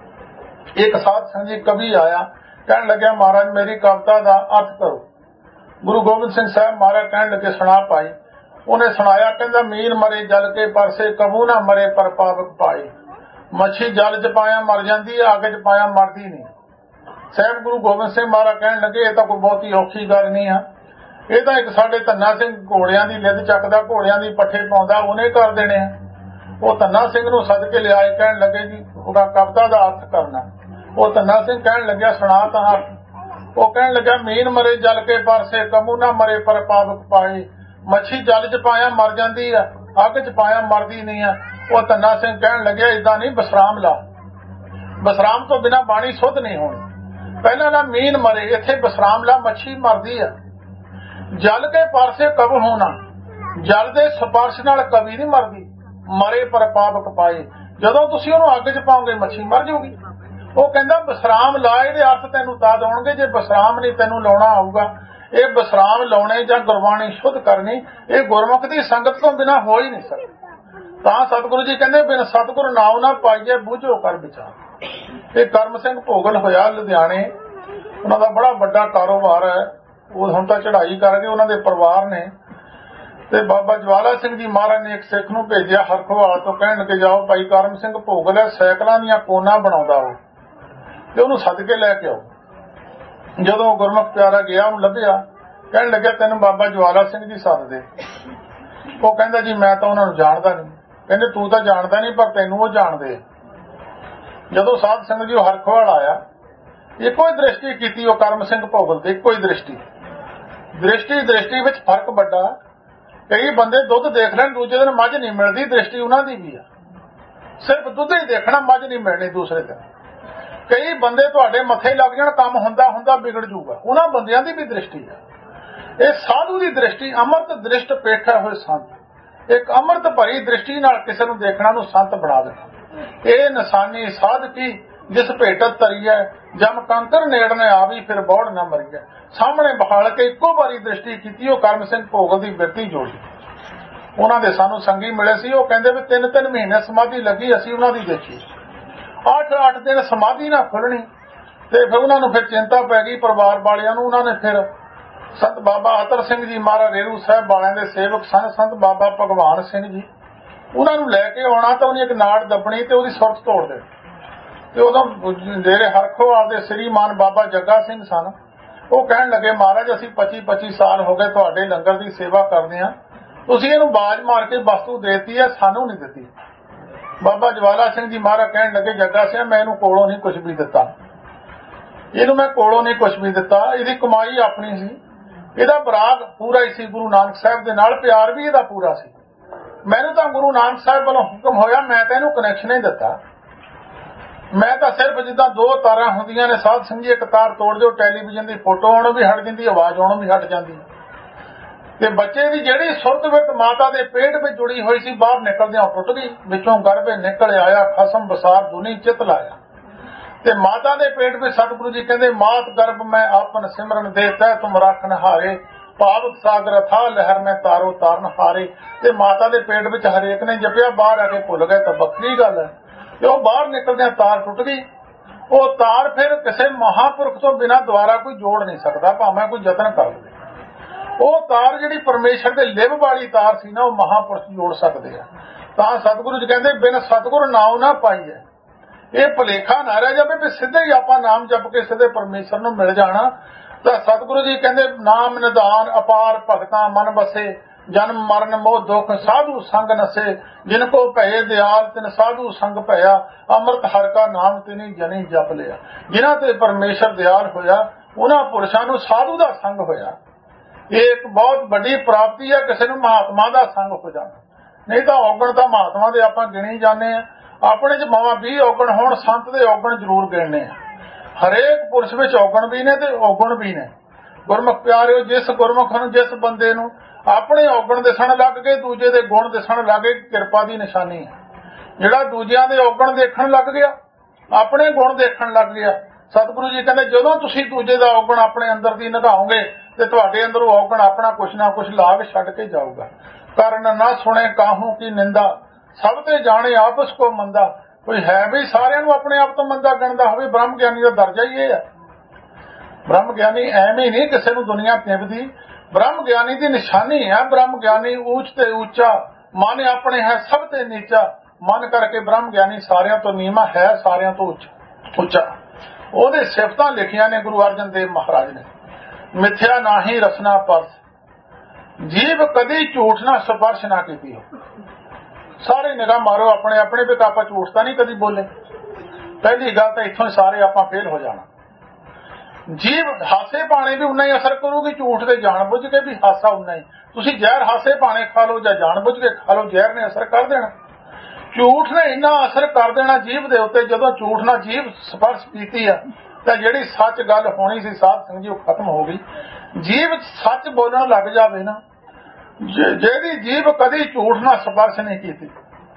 ਇੱਕ ਸਾਧ ਸੰਗਤ ਜੀ ਕਵੀ ਆਇਆ, ਕਹਿਣ ਲੱਗਿਆ, ਮਹਾਰਾਜ ਮੇਰੀ ਕਵਿਤਾ ਦਾ ਅਰਥ ਕਰੋ। ਗੁਰੂ ਗੋਬਿੰਦ ਸਿੰਘ ਸਾਹਿਬ ਮਹਾਰਾਜ ਕਹਿਣ ਲੱਗੇ, ਸੁਣਾ ਭਾਈ। ਉਹਨੇ ਸੁਣਾਇਆ, ਕਹਿੰਦਾ, ਮੀਨ ਮਰੇ ਜਲ ਕੇ ਪਰਸੇ, ਕਬੂ ਨਾ ਮਰੇ ਪਰ ਪਾਵਕ ਪਾਏ। ਮੱਛੀ ਜਲ ਚ ਪਾਇਆ ਮਰ ਜਾਂਦੀ ਹੈ, ਅੱਗ ਚ ਪਾਇਆ ਮਰਦੀ ਨਹੀਂ। ਸਾਹਿਬ ਗੁਰੂ ਗੋਬਿੰਦ ਸਿੰਘ ਮਹਾਰਾਜ ਕਹਿਣ ਲੱਗੇ, ਇਹ ਤਾਂ ਕੋਈ ਬਹੁਤੀ ਔਖੀ ਗੱਲ ਨਹੀਂ ਆ। ਇਹ ਤਾਂ ਇੱਕ ਸਾਡੇ ਧੰਨਾ ਸਿੰਘ ਘੋੜਿਆਂ ਦੀ ਲਿੱਦ ਚੱਕਦਾ, ਘੋੜਿਆਂ ਦੀ ਪੱਠੇ ਪਾਉਂਦਾ, ਉਹਨੇ ਕਰ ਦੇਣੇ ਆ। ਉਹ ਧੰਨਾ ਸਿੰਘ ਨੂੰ ਸੱਦ ਕੇ ਲਿਆਏ, ਕਹਿਣ ਲੱਗੇ ਜੀ ਉਹਦਾ ਕਵਿਤਾ ਦਾ ਅਰਥ ਕਰਨਾ। ਉਹ ਧੰਨਾ ਸਿੰਘ ਕਹਿਣ ਲੱਗਿਆ, ਸੁਣਾ ਤਾਂ ਅਰਥ। ਉਹ ਕਹਿਣ ਲੱਗਾ, ਮੀਨ ਮਰੇ ਜਲ ਕੇ ਪਰਸੇ, ਕਮੂ ਨਾ ਮਰੇ ਪਰ ਪਾਵਕ ਪਾਏ। ਮੱਛੀ ਜਲ ਚ ਪਾਇਆ ਮਰ ਜਾਂਦੀ ਆ, ਅੱਗ ਚ ਪਾਇਆ ਮਰਦੀ ਨਹੀਂ ਆ। ਉਹ ਧੰਨਾ ਸਿੰਘ ਕਹਿਣ ਲੱਗਿਆ, ਏਦਾਂ ਨਹੀਂ, ਵਿਸਰਾਮ ਲਾ। ਵਿਸਰਾਮ ਤੋਂ ਬਿਨਾਂ ਬਾਣੀ ਸੁੱਧ ਨਹੀਂ ਹੋਣੀ। ਪਹਿਲਾਂ ਨਾ ਮੀਨ ਮਰੇ, ਇੱਥੇ ਵਿਸਰਾਮ ਲਾ, ਮੱਛੀ ਮਰਦੀ ਆ। ਜਲ ਕੇ ਪਰਸੇ ਕਬ ਹੋਣਾ, ਜਲ ਦੇ ਸਪਰਸ਼ ਨਾਲ ਕਵੀ ਨਹੀਂ ਮਰਦੀ। ਮਰੇ ਪਰ ਪਾਵਕ ਪਾਏ, ਜਦੋਂ ਤੁਸੀਂ ਉਹਨੂੰ ਅੱਗ 'ਚ ਪਾਓਗੇ ਮੱਛੀ ਮਰ ਜਾਊਗੀ। ਉਹ ਕਹਿੰਦਾ ਵਿਸਰਾਮ ਲਾ, ਇਹਦੇ ਅਰਥ ਤੈਨੂੰ ਤਾਂ ਆਉਣਗੇ ਜੇ ਵਿਸਰਾਮ ਨਹੀਂ ਤੈਨੂੰ ਲਾਉਣਾ ਆਊਗਾ। ਇਹ ਵਿਸਰਾਮ ਲਾਉਣੇ ਜਾਂ ਗੁਰਬਾਣੀ ਸ਼ੁੱਧ ਕਰਨੀ, ਇਹ ਗੁਰਮੁਖ ਦੀ ਸੰਗਤ ਤੋਂ ਬਿਨਾਂ ਹੋ ਹੀ ਨਹੀਂ ਸਕਦਾ। ਤਾਂ ਸਤਿਗੁਰੂ ਜੀ ਕਹਿੰਦੇ ਬਿਨ ਸਤਿਗੁਰ ਨਾਉ ਨਾ ਪਾਈਏ ਬੂਝੋ ਕਰ ਵਿਚਾਰ। ਇਹ ਕਰਮ ਸਿੰਘ ਭੋਗਲ ਹੋਇਆ ਲੁਧਿਆਣੇ, ਉਹਨਾਂ ਦਾ ਬੜਾ ਵੱਡਾ ਕਾਰੋਬਾਰ ਹੈ। ਉਹ ਹੁਣ ਤਾਂ ਚੜ੍ਹਾਈ ਕਰ ਗਏ ਉਹਨਾਂ ਦੇ ਪਰਿਵਾਰ ਨੇ। ਤੇ ਬਾਬਾ ਜਵਾਲਾ ਸਿੰਘ ਜੀ ਮਹਾਰਾਜ ਨੇ ਇੱਕ ਸਿੱਖ ਨੂੰ ਭੇਜਿਆ ਹਰਖਵਾਲ ਤੋਂ, ਕਹਿਣ ਲੱਗੇ ਜਾਓ ਭਾਈ ਕਰਮ ਸਿੰਘ ਭੋਗਲ ਹੈ, ਸਾਈਕਲਾਂ ਦੀਆਂ ਕੋਨਾਂ ਬਣਾਉਂਦਾ ਉਹ, ਤੇ ਉਹਨੂੰ ਸੱਦ ਕੇ ਲੈ ਕੇ ਆਓ। ਜਦੋਂ ਗੁਰਮੁਖ ਪਿਆਰਾ ਗਿਆ, ਉਹਨੂੰ ਲੱਭਿਆ, ਕਹਿਣ ਲੱਗਿਆ ਤੈਨੂੰ ਬਾਬਾ ਜਵਾਲਾ ਸਿੰਘ ਜੀ ਸੱਦਦੇ। ਉਹ ਕਹਿੰਦਾ ਜੀ ਮੈਂ ਤਾਂ ਉਹਨਾਂ ਨੂੰ ਜਾਣਦਾ ਨਹੀਂ। ਕਹਿੰਦੇ ਤੂੰ ਤਾਂ ਜਾਣਦਾ ਨਹੀਂ, ਪਰ ਤੈਨੂੰ ਉਹ ਜਾਣਦੇ। ਜਦੋਂ ਸਾਧ ਸੰਗਤ ਜੀ ਉਹ ਹਰਖਵਾਲ ਆਇਆ, ਇੱਕੋ ਹੀ ਦ੍ਰਿਸ਼ਟੀ ਕੀਤੀ ਉਹ ਕਰਮ ਸਿੰਘ ਭੋਗਲ ਤੇ, ਇੱਕੋ ਹੀ ਦ੍ਰਿਸ਼ਟੀ ਵਿੱਚ ਫਰਕ ਵੱਡਾ। ਕਈ ਬੰਦੇ ਦੁੱਧ ਦੇਖ ਲੈਣ, ਦੂਜੇ ਦਿਨ ਮੱਝ ਨਹੀਂ ਮਿਲਦੀ, ਦ੍ਰਿਸ਼ਟੀ ਉਹਨਾਂ ਦੀ ਵੀ ਆ। ਸਿਰਫ ਦੁੱਧ ਹੀ ਦੇਖਣਾ, ਮੱਝ ਨਹੀਂ ਮਿਲਣੀ ਦੂਸਰੇ ਦਿਨ। ਕਈ ਬੰਦੇ ਤੁਹਾਡੇ ਮੱਥੇ ਲੱਗ ਜਾਣ, ਕੰਮ ਹੁੰਦਾ ਵਿਗੜ ਜੂਗਾ, ਉਹਨਾਂ ਬੰਦਿਆਂ ਦੀ ਵੀ ਦ੍ਰਿਸ਼ਟੀ ਆ। ਇਹ ਸਾਧੂ ਦੀ ਦ੍ਰਿਸ਼ਟੀ, ਅੰਮ੍ਰਿਤ ਦ੍ਰਿਸ਼ਟ ਪੇਖਾ ਹੋਏ ਸੰਤ, ਇੱਕ ਅੰਮ੍ਰਿਤ ਭਰੀ ਦ੍ਰਿਸ਼ਟੀ ਨਾਲ ਕਿਸੇ ਨੂੰ ਦੇਖਣਾ ਨੂੰ ਸੰਤ ਬਣਾ ਦੇਣਾ। ਇਹ ਨਿਸ਼ਾਨੀ ਸਾਧ ਕੀ ਜਿਸ ਭੇਟਤ ਤਰੀਐ, ਜਮ ਕੰਕਰ ਨੇੜਨੇ ਆਵੀ ਫਿਰ ਬੌੜ ਨਾ ਮਰੀਐ। ਸਾਹਮਣੇ ਬਹਾਲ ਕੇ ਇੱਕੋ ਵਾਰੀ ਦ੍ਰਿਸ਼ਟੀ ਕੀਤੀ। ਉਹ ਕਰਮ ਸਿੰਘ ਭੋਗਲ ਦੀ ਬਿਰਤੀ ਜੋੜੀ। ਉਹਨਾਂ ਦੇ ਸਾਨੂੰ ਸੰਗੀ ਮਿਲੇ ਸੀ, ਉਹ ਕਹਿੰਦੇ ਵੀ 3-3 ਮਹੀਨੇ ਸਮਾਧੀ ਲੱਗੀ, ਅਸੀਂ ਉਹਨਾਂ ਦੀ ਦੇਖੀ। 8-8 ਦਿਨ ਸਮਾਧੀ ਨਾ ਖੁੱਲਣੀ। ਤੇ ਫਿਰ ਉਹਨਾਂ ਨੂੰ ਫਿਰ ਚਿੰਤਾ ਪੈ ਗਈ ਪਰਿਵਾਰ ਵਾਲਿਆਂ ਨੂੰ। ਉਹਨਾਂ ਨੇ ਫਿਰ ਸੰਤ ਬਾਬਾ ਅਤਰ ਸਿੰਘ ਜੀ ਮਹਾਰਾਜ ਰੇਰੂ ਸਾਹਿਬ ਵਾਲਿਆਂ ਦੇ ਸੇਵਕ ਸਨ, ਸੰਤ ਬਾਬਾ ਭਗਵਾਨ ਸਿੰਘ ਜੀ, ਉਹਨਾਂ ਨੂੰ ਲੈ ਕੇ ਆਉਣਾ ਤਾਂ ਉਹਨੇ ਇੱਕ ਨਾੜ ਦੱਬਣੀ ਤੇ ਉਹਦੀ ਸੁਰਤ ਤੋੜ ਦੇਣੀ। ਤੇ ਉਦੋਂ ਜਿਹੜੇ ਹਰਖੋਵਾਲ ਦੇ ਸ੍ਰੀਮਾਨ ਬਾਬਾ ਜੱਗਾ ਸਿੰਘ ਸਨ, ਉਹ ਕਹਿਣ ਲੱਗੇ ਮਹਾਰਾਜ ਅਸੀਂ 25-25 ਸਾਲ ਹੋ ਗਏ ਤੁਹਾਡੇ ਲੰਗਰ ਦੀ ਸੇਵਾ ਕਰਦੇ ਹਾਂ, ਤੁਸੀਂ ਇਹਨੂੰ ਬਾਜ਼ ਮਾਰ ਕੇ ਵਸਤੂ ਦੇਤੀ ਹੈ, ਸਾਨੂੰ ਨਹੀਂ ਦਿੱਤੀ। ਬਾਬਾ ਜਵਾਲਾ ਸਿੰਘ ਜੀ ਮਹਾਰਾਜ ਕਹਿਣ ਲੱਗੇ ਜੱਗਾ ਸਿੰਘ ਮੈਂ ਇਹਨੂੰ ਕੋਲੋਂ ਨਹੀਂ ਕੁਝ ਵੀ ਦਿੱਤਾ, ਇਹਦੀ ਕਮਾਈ ਆਪਣੀ ਸੀ, ਇਹਦਾ ਬਰਾਗ ਪੂਰਾ ਹੀ ਸੀ, ਗੁਰੂ ਨਾਨਕ ਸਾਹਿਬ ਦੇ ਨਾਲ ਪਿਆਰ ਵੀ ਇਹਦਾ ਪੂਰਾ ਸੀ। ਮੈਨੂੰ ਤਾਂ ਗੁਰੂ ਨਾਨਕ ਸਾਹਿਬ ਵੱਲੋਂ ਹੁਕਮ ਹੋਇਆ, ਮੈਂ ਤਾਂ ਇਹਨੂੰ ਕਨੈਕਸ਼ਨ ਹੀ ਦਿੱਤਾ। ਮੈਂ ਤਾਂ ਸਿਰਫ ਜਿੱਦਾਂ 2 ਤਾਰਾਂ ਹੁੰਦੀਆਂ ਨੇ, ਸਾਧ ਸੰਗੀ ਇੱਕ ਤਾਰ ਤੋੜ ਦਿਓ, ਟੈਲੀਵਿਜ਼ਨ ਦੀ ਫੋਟੋ ਆਉਣੋਂ ਵੀ ਹਟ ਜਾਂਦੀ, ਆਵਾਜ਼ ਆਉਣੋਂ ਵੀ ਹਟ ਜਾਂਦੀ। ਤੇ ਬੱਚੇ ਦੀ ਜਿਹੜੀ ਸੁਰਤ ਵਿੱਚ ਮਾਤਾ ਦੇ ਪੇਟ ਵਿੱਚ ਜੁੜੀ ਹੋਈ ਸੀ, ਬਾਹਰ ਨਿਕਲਦਿਆਂ ਟੁੱਟ ਗਈ। ਵਿੱਚੋਂ ਗਰਭੇ ਨਿਕਲ ਆਇਆ ਖਸਮ ਬਸਾਰ ਦੁਨੀ ਚਿਤ ਲਾਇਆ। ਤੇ ਮਾਤਾ ਦੇ ਪੇਟ ਵਿੱਚ ਸਤਿਗੁਰੂ ਜੀ ਕਹਿੰਦੇ ਮਾਤ ਗਰਭ ਮੈਂ ਆਪਨ ਸਿਮਰਨ ਦੇ ਤੈ ਤੁਮ ਰਾਖਨ ਹਾਰੇ, ਪਾਵਕ ਸਾਗਰ ਥਾ ਲਹਿਰ ਮੈਂ ਤਾਰੋ ਤਾਰਨ ਹਾਰੇ। ਤੇ ਮਾਤਾ ਦੇ ਪੇਟ ਵਿੱਚ ਹਰੇਕ ਨੇ ਜਪਿਆ, ਬਾਹਰ ਆ ਕੇ ਭੁੱਲ ਗਏ ਤਾਂ ਵੱਖਰੀ ਗੱਲ ਹੈ। ਤੇ ਉਹ ਬਾਹਰ ਨਿਕਲਦਿਆਂ ਤਾਰ ਟੁੱਟ ਗਈ। ਉਹ ਤਾਰ ਫਿਰ ਕਿਸੇ ਮਹਾਂਪੁਰਖ ਤੋਂ ਬਿਨਾਂ ਦੁਆਰਾ ਕੋਈ ਜੋੜ ਨਹੀਂ ਸਕਦਾ, ਭਾਵੇਂ ਕੋਈ ਯਤਨ ਕਰ ਲਵੇ। ਉਹ ਤਾਰ ਜਿਹੜੀ ਪਰਮੇਸ਼ਰ ਦੇ ਲਿਵ ਵਾਲੀ ਤਾਰ ਸੀ ਨਾ, ਉਹ ਮਹਾਂਪੁਰਖ ਜੋੜ ਸਕਦੇ ਆ। ਤਾਂ ਸਤਿਗੁਰੂ ਜੀ ਕਹਿੰਦੇ ਬਿਨ ਸਤਿਗੁਰ ਨਾਉ ਨਾ ਪਾਈਏ। ਇਹ ਭੁਲੇਖਾ ਨਾ ਰਹਿ ਜਾਵੇ ਵੀ ਸਿੱਧੇ ਹੀ ਆਪਾਂ ਨਾਮ ਜਪ ਕੇ ਸਿੱਧੇ ਪਰਮੇਸ਼ਰ ਨੂੰ ਮਿਲ ਜਾਣਾ। ਤਾਂ ਸਤਿਗੁਰੂ ਜੀ ਕਹਿੰਦੇ ਨਾਮ ਨਿਧਾਨ ਅਪਾਰ ਭਗਤਾਂ ਮਨ ਬਸੇ, ਜਨਮ ਮਰਨ ਮੋਹ ਦੁਖ ਸਾਧੂ ਸੰਗ ਨਸੇ, ਜਿਨ ਕੋ ਭਏ ਦਿਆਲ ਤਿਨ ਸਾਧੂ ਸੰਗ ਭਇਆ, ਅੰਮ੍ਰਿਤ ਹਰਿ ਕਾ ਨਾਮ ਤਿਨੀ ਜਨੀ ਜਪ ਲਿਆ। ਜਿਨ੍ਹਾਂ ਤੇ ਪਰਮੇਸ਼ਰ ਦਿਆਲ ਹੋਇਆ, ਉਹਨਾਂ ਪੁਰਸ਼ਾਂ ਨੂੰ ਸਾਧੂ ਦਾ ਸੰਗ ਹੋਇਆ। ਇਹ ਇੱਕ ਬਹੁਤ ਵੱਡੀ ਪ੍ਰਾਪਤੀ ਹੈ ਕਿਸੇ ਨੂੰ ਮਹਾਤਮਾ ਦਾ ਸੰਗ ਹੋ ਜਾਣਾ। ਨਹੀਂ ਤਾਂ ਔਗਣ ਤਾਂ ਮਹਾਤਮਾ ਦੇ ਆਪਾਂ ਗਿਣੀ ਜਾਂਦੇ ਆ, ਆਪਣੇ ਚ ਮਾਵਾ 20 ਔਗਣ ਹੋਣ, ਸੰਤ ਦੇ ਔਗਣ ਜ਼ਰੂਰ ਗਿਣਨੇ ਆ। ਹਰੇਕ ਪੁਰਸ਼ ਵਿੱਚ ਔਗਣ ਵੀ ਨੇ ਤੇ ਔਗਣ ਵੀ ਨੇ। ਗੁਰਮੁਖ ਪਿਆਰਿਓ, ਜਿਸ ਗੁਰਮੁਖ ਨੂੰ ਜਿਸ ਬੰਦੇ ਨੂੰ ਆਪਣੇ ਔਗਣ ਦਿਸਣ ਲੱਗ ਗਏ, ਦੂਜੇ ਦੇ ਗੁਣ ਦਿਸਣ ਲੱਗ ਗਏ, ਕਿਰਪਾ ਦੀ ਨਿਸ਼ਾਨੀ ਹੈ। ਜਿਹੜਾ ਦੂਜਿਆਂ ਦੇ ਔਗਣ ਦੇਖਣ ਲੱਗ ਗਿਆ, ਆਪਣੇ ਗੁਣ ਦੇਖਣ ਲੱਗ ਗਿਆ, ਸਤਿਗੁਰੂ ਜੀ ਕਹਿੰਦੇ ਜਦੋਂ ਤੁਸੀਂ ਦੂਜੇ ਦਾ ਔਗਣ ਆਪਣੇ ਅੰਦਰ ਦੀ ਨਿਭਾਓਗੇ ਤੇ ਤੁਹਾਡੇ ਅੰਦਰੋਂ ਔਗਣ ਆਪਣਾ ਕੁਛ ਨਾ ਕੁਛ ਲਾਗ ਛੱਡ ਕੇ ਜਾਊਗਾ। ਕਰਨ ਨਾ ਸੁਣੇ ਕਾਹੂ ਕੀ ਨਿੰਦਾ, ਸਭ ਤੇ ਜਾਣੇ ਆਪਸ ਕੋ ਮੰਦਾ। ਕੋਈ ਹੈ ਵੀ ਸਾਰਿਆਂ ਨੂੰ ਆਪਣੇ ਆਪ ਤੋਂ ਮੰਦਾ ਗਿਣਦਾ ਹੋਵੇ, ਬ੍ਰਹਮ ਗਿਆਨੀ ਦਾ ਦਰਜਾ ਹੀ ਇਹ ਹੈ। ਬ੍ਰਹਮ ਗਿਆਨੀ ਐਵੇਂ ਨਹੀਂ ਕਿਸੇ ਨੂੰ ਦੁਨੀਆ ਪਿੰਬਦੀ, ਬ੍ਰਹਮ ਗਿਆਨੀ ਦੀ ਨਿਸ਼ਾਨੀ ਹੈ। ਬ੍ਰਹਮ ਗਿਆਨੀ ਊਚ ਤੇ ਉੱਚਾ, ਮਨ ਆਪਣੇ ਹੈ ਸਭ ਤੇ ਨੀਚਾ। ਮਨ ਕਰਕੇ ਬ੍ਰਹਮ ਗਿਆਨੀ ਸਾਰਿਆਂ ਤੋਂ ਨੀਵਾਂ ਹੈ, ਸਾਰਿਆਂ ਤੋਂ ਉੱਚਾ। ਉਹਦੇ ਸਿਫਤਾਂ ਲਿਖੀਆਂ ਨੇ ਗੁਰੂ ਅਰਜਨ ਦੇਵ ਮਹਾਰਾਜ ਨੇ। ਮਿਥਿਆ ਨਾਹੀ ਰਸਨਾ ਪਰਸ, ਜੀਵ ਕਦੀ ਝੂਠ ਨਾ ਸਪਰਸ਼ ਨਾ ਕੀਤੀ ਹੋ। ਸਾਰੇ ਨਿਗਾਹ ਮਾਰੋ ਆਪਣੇ ਆਪਣੇ ਵੀ, ਆਪਾਂ ਝੂਠ ਤਾਂ ਨਹੀਂ ਕਦੀ ਬੋਲੇ। ਪਹਿਲੀ ਗੱਲ ਤਾਂ ਇੱਥੋਂ ਸਾਰੇ ਆਪਾਂ ਫੇਲ ਹੋ ਜਾਣਾ। ਜੀਵ ਹਾਸੇ ਪਾਣੇ ਵੀ ਉਨਾ ਹੀ ਅਸਰ ਕਰੂਗੀ, ਝੂਠ ਦੇ ਜਾਣ ਬੁੱਝ ਕੇ ਵੀ ਹਾਸਾ ਉਨਾ ਹੀ। ਤੁਸੀਂ ਜ਼ਹਿਰ ਹਾਸੇ ਪਾਣੇ ਖਾ ਲਓ ਜਾਂ ਜਾਣ ਬੁੱਝ ਕੇ ਖਾ ਲਓ, ਜ਼ਹਿਰ ਨੇ ਅਸਰ ਕਰ ਦੇਣਾ। ਝੂਠ ਨੇ ਇੰਨਾ ਅਸਰ ਕਰ ਦੇਣਾ ਜੀਭ ਦੇ ਉੱਤੇ, ਜਦੋਂ ਝੂਠ ਨਾਲ ਜੀਭ ਸਪਰਸ਼ ਕੀਤੀ ਆ ਤਾਂ ਜਿਹੜੀ ਸੱਚ ਗੱਲ ਹੋਣੀ ਸੀ ਸਾਧ ਸੰਗਤ ਜੀ ਉਹ ਖਤਮ ਹੋ ਗਈ। ਜੀਭ ਸੱਚ ਬੋਲਣ ਲੱਗ ਜਾਵੇ ਨਾ, ਜਿਹਦੀ ਜੀਭ ਕਦੀ ਝੂਠ ਨਾਲ ਸਪਰਸ਼ ਨਹੀਂ ਕੀਤੀ,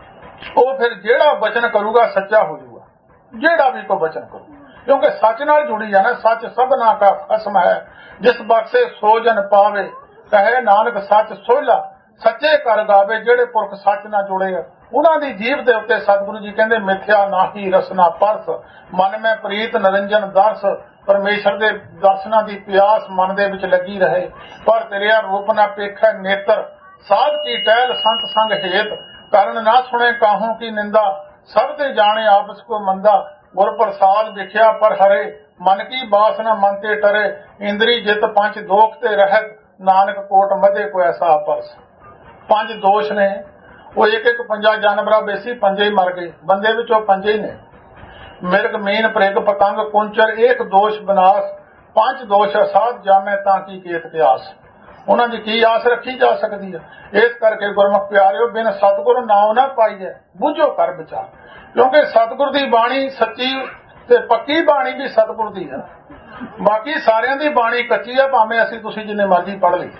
ਉਹ ਫਿਰ ਜਿਹੜਾ ਬਚਨ ਕਰੂਗਾ ਸੱਚਾ ਹੋ ਜਾਊਗਾ, ਜਿਹੜਾ ਵੀ ਕੋਈ ਬਚਨ ਕਰੂ, ਕਿਉਂਕਿ ਸੱਚ ਨਾਲ ਜੁੜੀ ਜਾਣਾ। ਸੱਚ ਸਭਨਾ ਕਾ ਖਸਮ ਹੈ, ਜਿਸ ਬਖਸ਼ੇ ਸੋ ਜਨ ਪਾਵੇ, ਕਹੇ ਨਾਨਕ ਸੱਚ ਸੋਹਿਲਾ, ਸੱਚੇ ਕਰ ਗਾਵੇ। ਜਿਹੜੇ ਪੁਰਖ ਸੱਚ ਨਾਲ ਜੁੜੇ ਆ ਉਹਨਾਂ ਦੀ ਜੀਭ ਦੇ ਉੱਤੇ ਸਤਿਗੁਰੂ ਜੀ ਕਹਿੰਦੇ ਮਿਥਿਆ ਨਾਹੀ ਰਸਨਾ ਪਰਸ, ਮਨ ਮੈਂ ਪ੍ਰੀਤ ਨਿਰੰਜਨ ਦਰਸ। ਪਰਮੇਸ਼ਰ ਦੇ ਦਰਸ਼ਨਾਂ ਦੀ ਪਿਆਸ ਮਨ ਦੇ ਵਿੱਚ ਲੱਗੀ ਰਹੇ, ਪਰ ਤੇਰਿਆ ਰੂਪ ਨਾ ਪੇਖੈ ਨੇਤਰ। ਸਾਧ ਕੀ ਟਹਿਲ ਸੰਤ ਸੰਗ ਹੇਤ, ਕਰਨ ਨਾ ਸੁਣੇ ਕਾਹੂ ਕੀ ਨਿੰਦਾ। ਸਭ ਤੇ ਜਾਣੇ ਆਪਸ ਕੋ ਮੰਦਾ, ਗੁਰ ਪ੍ਰਸਾਦ ਵਿਖਿਆ ਪਰ ਹਰੇ। ਮਨ ਕੀ ਬਾਸ ਨਾ ਮਨ ਤੇ ਟਰੇ, ਇੰਦਰੀ ਜਿਤ ਪੰਜ ਦੋਖ ਤੇ ਰਹਿਤ। ਨਾਨਕ ਕੋਟ ਮਧੇ ਕੋ ਐਸਾ ਪਰਸ। ਪੰਜ ਦੋਸ਼ ਨੇ, ਉਹ ਇੱਕ ਇੱਕ ਪੰਜਾ ਜਾਨਵਰਾਂ ਬੇਸੀ ਪੰਜੇ ਹੀ ਮਰ ਗਏ, ਬੰਦੇ ਵਿੱਚ ਉਹ ਪੰਜੇ ਹੀ ਨੇ। ਮਿਰਗ ਮੀਨ ਪ੍ਰਿਗ ਪਤੰਗ ਕੁੰਚਰ, ਏਕ ਦੋਸ਼ ਬਨਾਸ। ਪੰਜ ਦੋਸ਼ ਸਾਧ ਜਾਮੇ ਤਾਂ ਕੀ ਕੇਤ ਕਿਆਸ। ਉਹਨਾਂ ਦੀ ਕੀ ਆਸ ਰੱਖੀ ਜਾ ਸਕਦੀ ਹੈ। ਇਸ ਕਰਕੇ ਗੁਰਮੁਖ ਪਿਆਰਿਓ, ਬਿਨ ਸਤਿਗੁਰ ਨਾਉ ਨਾ ਪਾਈਏ, ਬੁੱਝੋ ਕਰ ਵਿਚਾਰ। ਕਿਉਂਕਿ ਸਤਿਗੁਰ ਦੀ ਬਾਣੀ ਸੱਚੀ ਤੇ ਪੱਕੀ ਬਾਣੀ ਵੀ ਸਤਿਗੁਰ ਦੀ ਹੈ। ਬਾਕੀ ਸਾਰਿਆਂ ਦੀ ਬਾਣੀ ਕੱਚੀ ਹੈ, ਭਾਵੇਂ ਅਸੀਂ ਤੁਸੀਂ ਜਿੰਨੇ ਮਰਜ਼ੀ ਪੜ੍ਹ ਲਈ।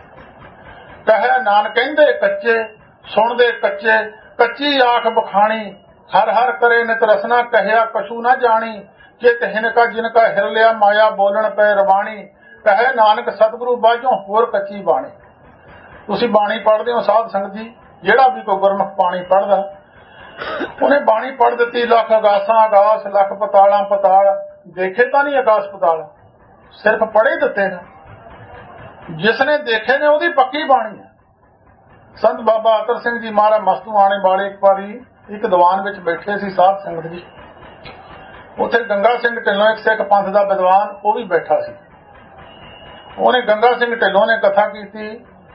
ਕਹੇ ਨਾਨਕ ਕਹਿੰਦੇ ਕੱਚੇ, ਸੁਣਦੇ ਕੱਚੇ, ਕੱਚੀ ਆਖ ਬਖਾਣੀ। ਹਰ ਹਰ ਕਰੇ ਨਿਤ ਰਸਨਾ, ਕਹਿਆ ਕਛੂ ਨਾ ਜਾਣੀ। ਚਿਤ ਹਿਨਕਾ ਜਿਨਕਾ ਹਿਰ ਲਿਆ, ਮਾਇਆ ਬੋਲਣ ਪੈ ਰਵਾਣੀ। ਕਹੇ ਨਾਨਕ ਸਤਿਗੁਰੂ ਬਾਝੋਂ ਹੋਰ ਕੱਚੀ ਬਾਣੀ। ਤੁਸੀਂ ਬਾਣੀ ਪੜ੍ਹਦੇ ਹੋ ਸਾਧ ਸੰਗਤ ਜੀ, ਜਿਹੜਾ ਵੀ ਕੋਈ ਗੁਰਮੁਖ ਬਾਣੀ ਪੜ੍ਹਦਾ, ਉਹਨੇ ਬਾਣੀ ਪੜ੍ਹ ਦਿੱਤੀ। ਲੱਖ ਅਗਾਸਾਂ ਆਗਾਸ, ਲੱਖ ਪਤਾਲਾਂ ਪਤਾਲ। ਦੇਖੇ ਤਾਂ ਨਹੀਂ ਆਕਾਸ਼ ਪਤਾਲ, ਸਿਰਫ ਪੜ੍ਹੇ ਦਿੱਤੇ ਨੇ। ਜਿਸਨੇ ਦੇਖੇ ਨੇ ਉਹਦੀ ਪੱਕੀ ਬਾਣੀ ਹੈ। ਸੰਤ ਬਾਬਾ ਅਤਰ ਸਿੰਘ ਜੀ ਮਹਾਰਾਜ ਮਸਤੂ ਆਣੇ ਵਾਲੇ ਇੱਕ ਵਾਰੀ ਇੱਕ ਦੀਵਾਨ ਵਿੱਚ ਬੈਠੇ ਸੀ ਸਾਧ ਸੰਗਤ ਜੀ। ਉੱਥੇ ਗੰਗਾ ਸਿੰਘ ਢਿੱਲੋਂ, ਇੱਕ ਸਿੱਖ ਪੰਥ ਦਾ ਵਿਦਵਾਨ, ਉਹ ਵੀ ਬੈਠਾ ਸੀ। ਉਹਨੇ ਗੰਗਾ ਸਿੰਘ ਢਿੱਲੋਂ ਨੇ ਕਥਾ ਕੀਤੀ,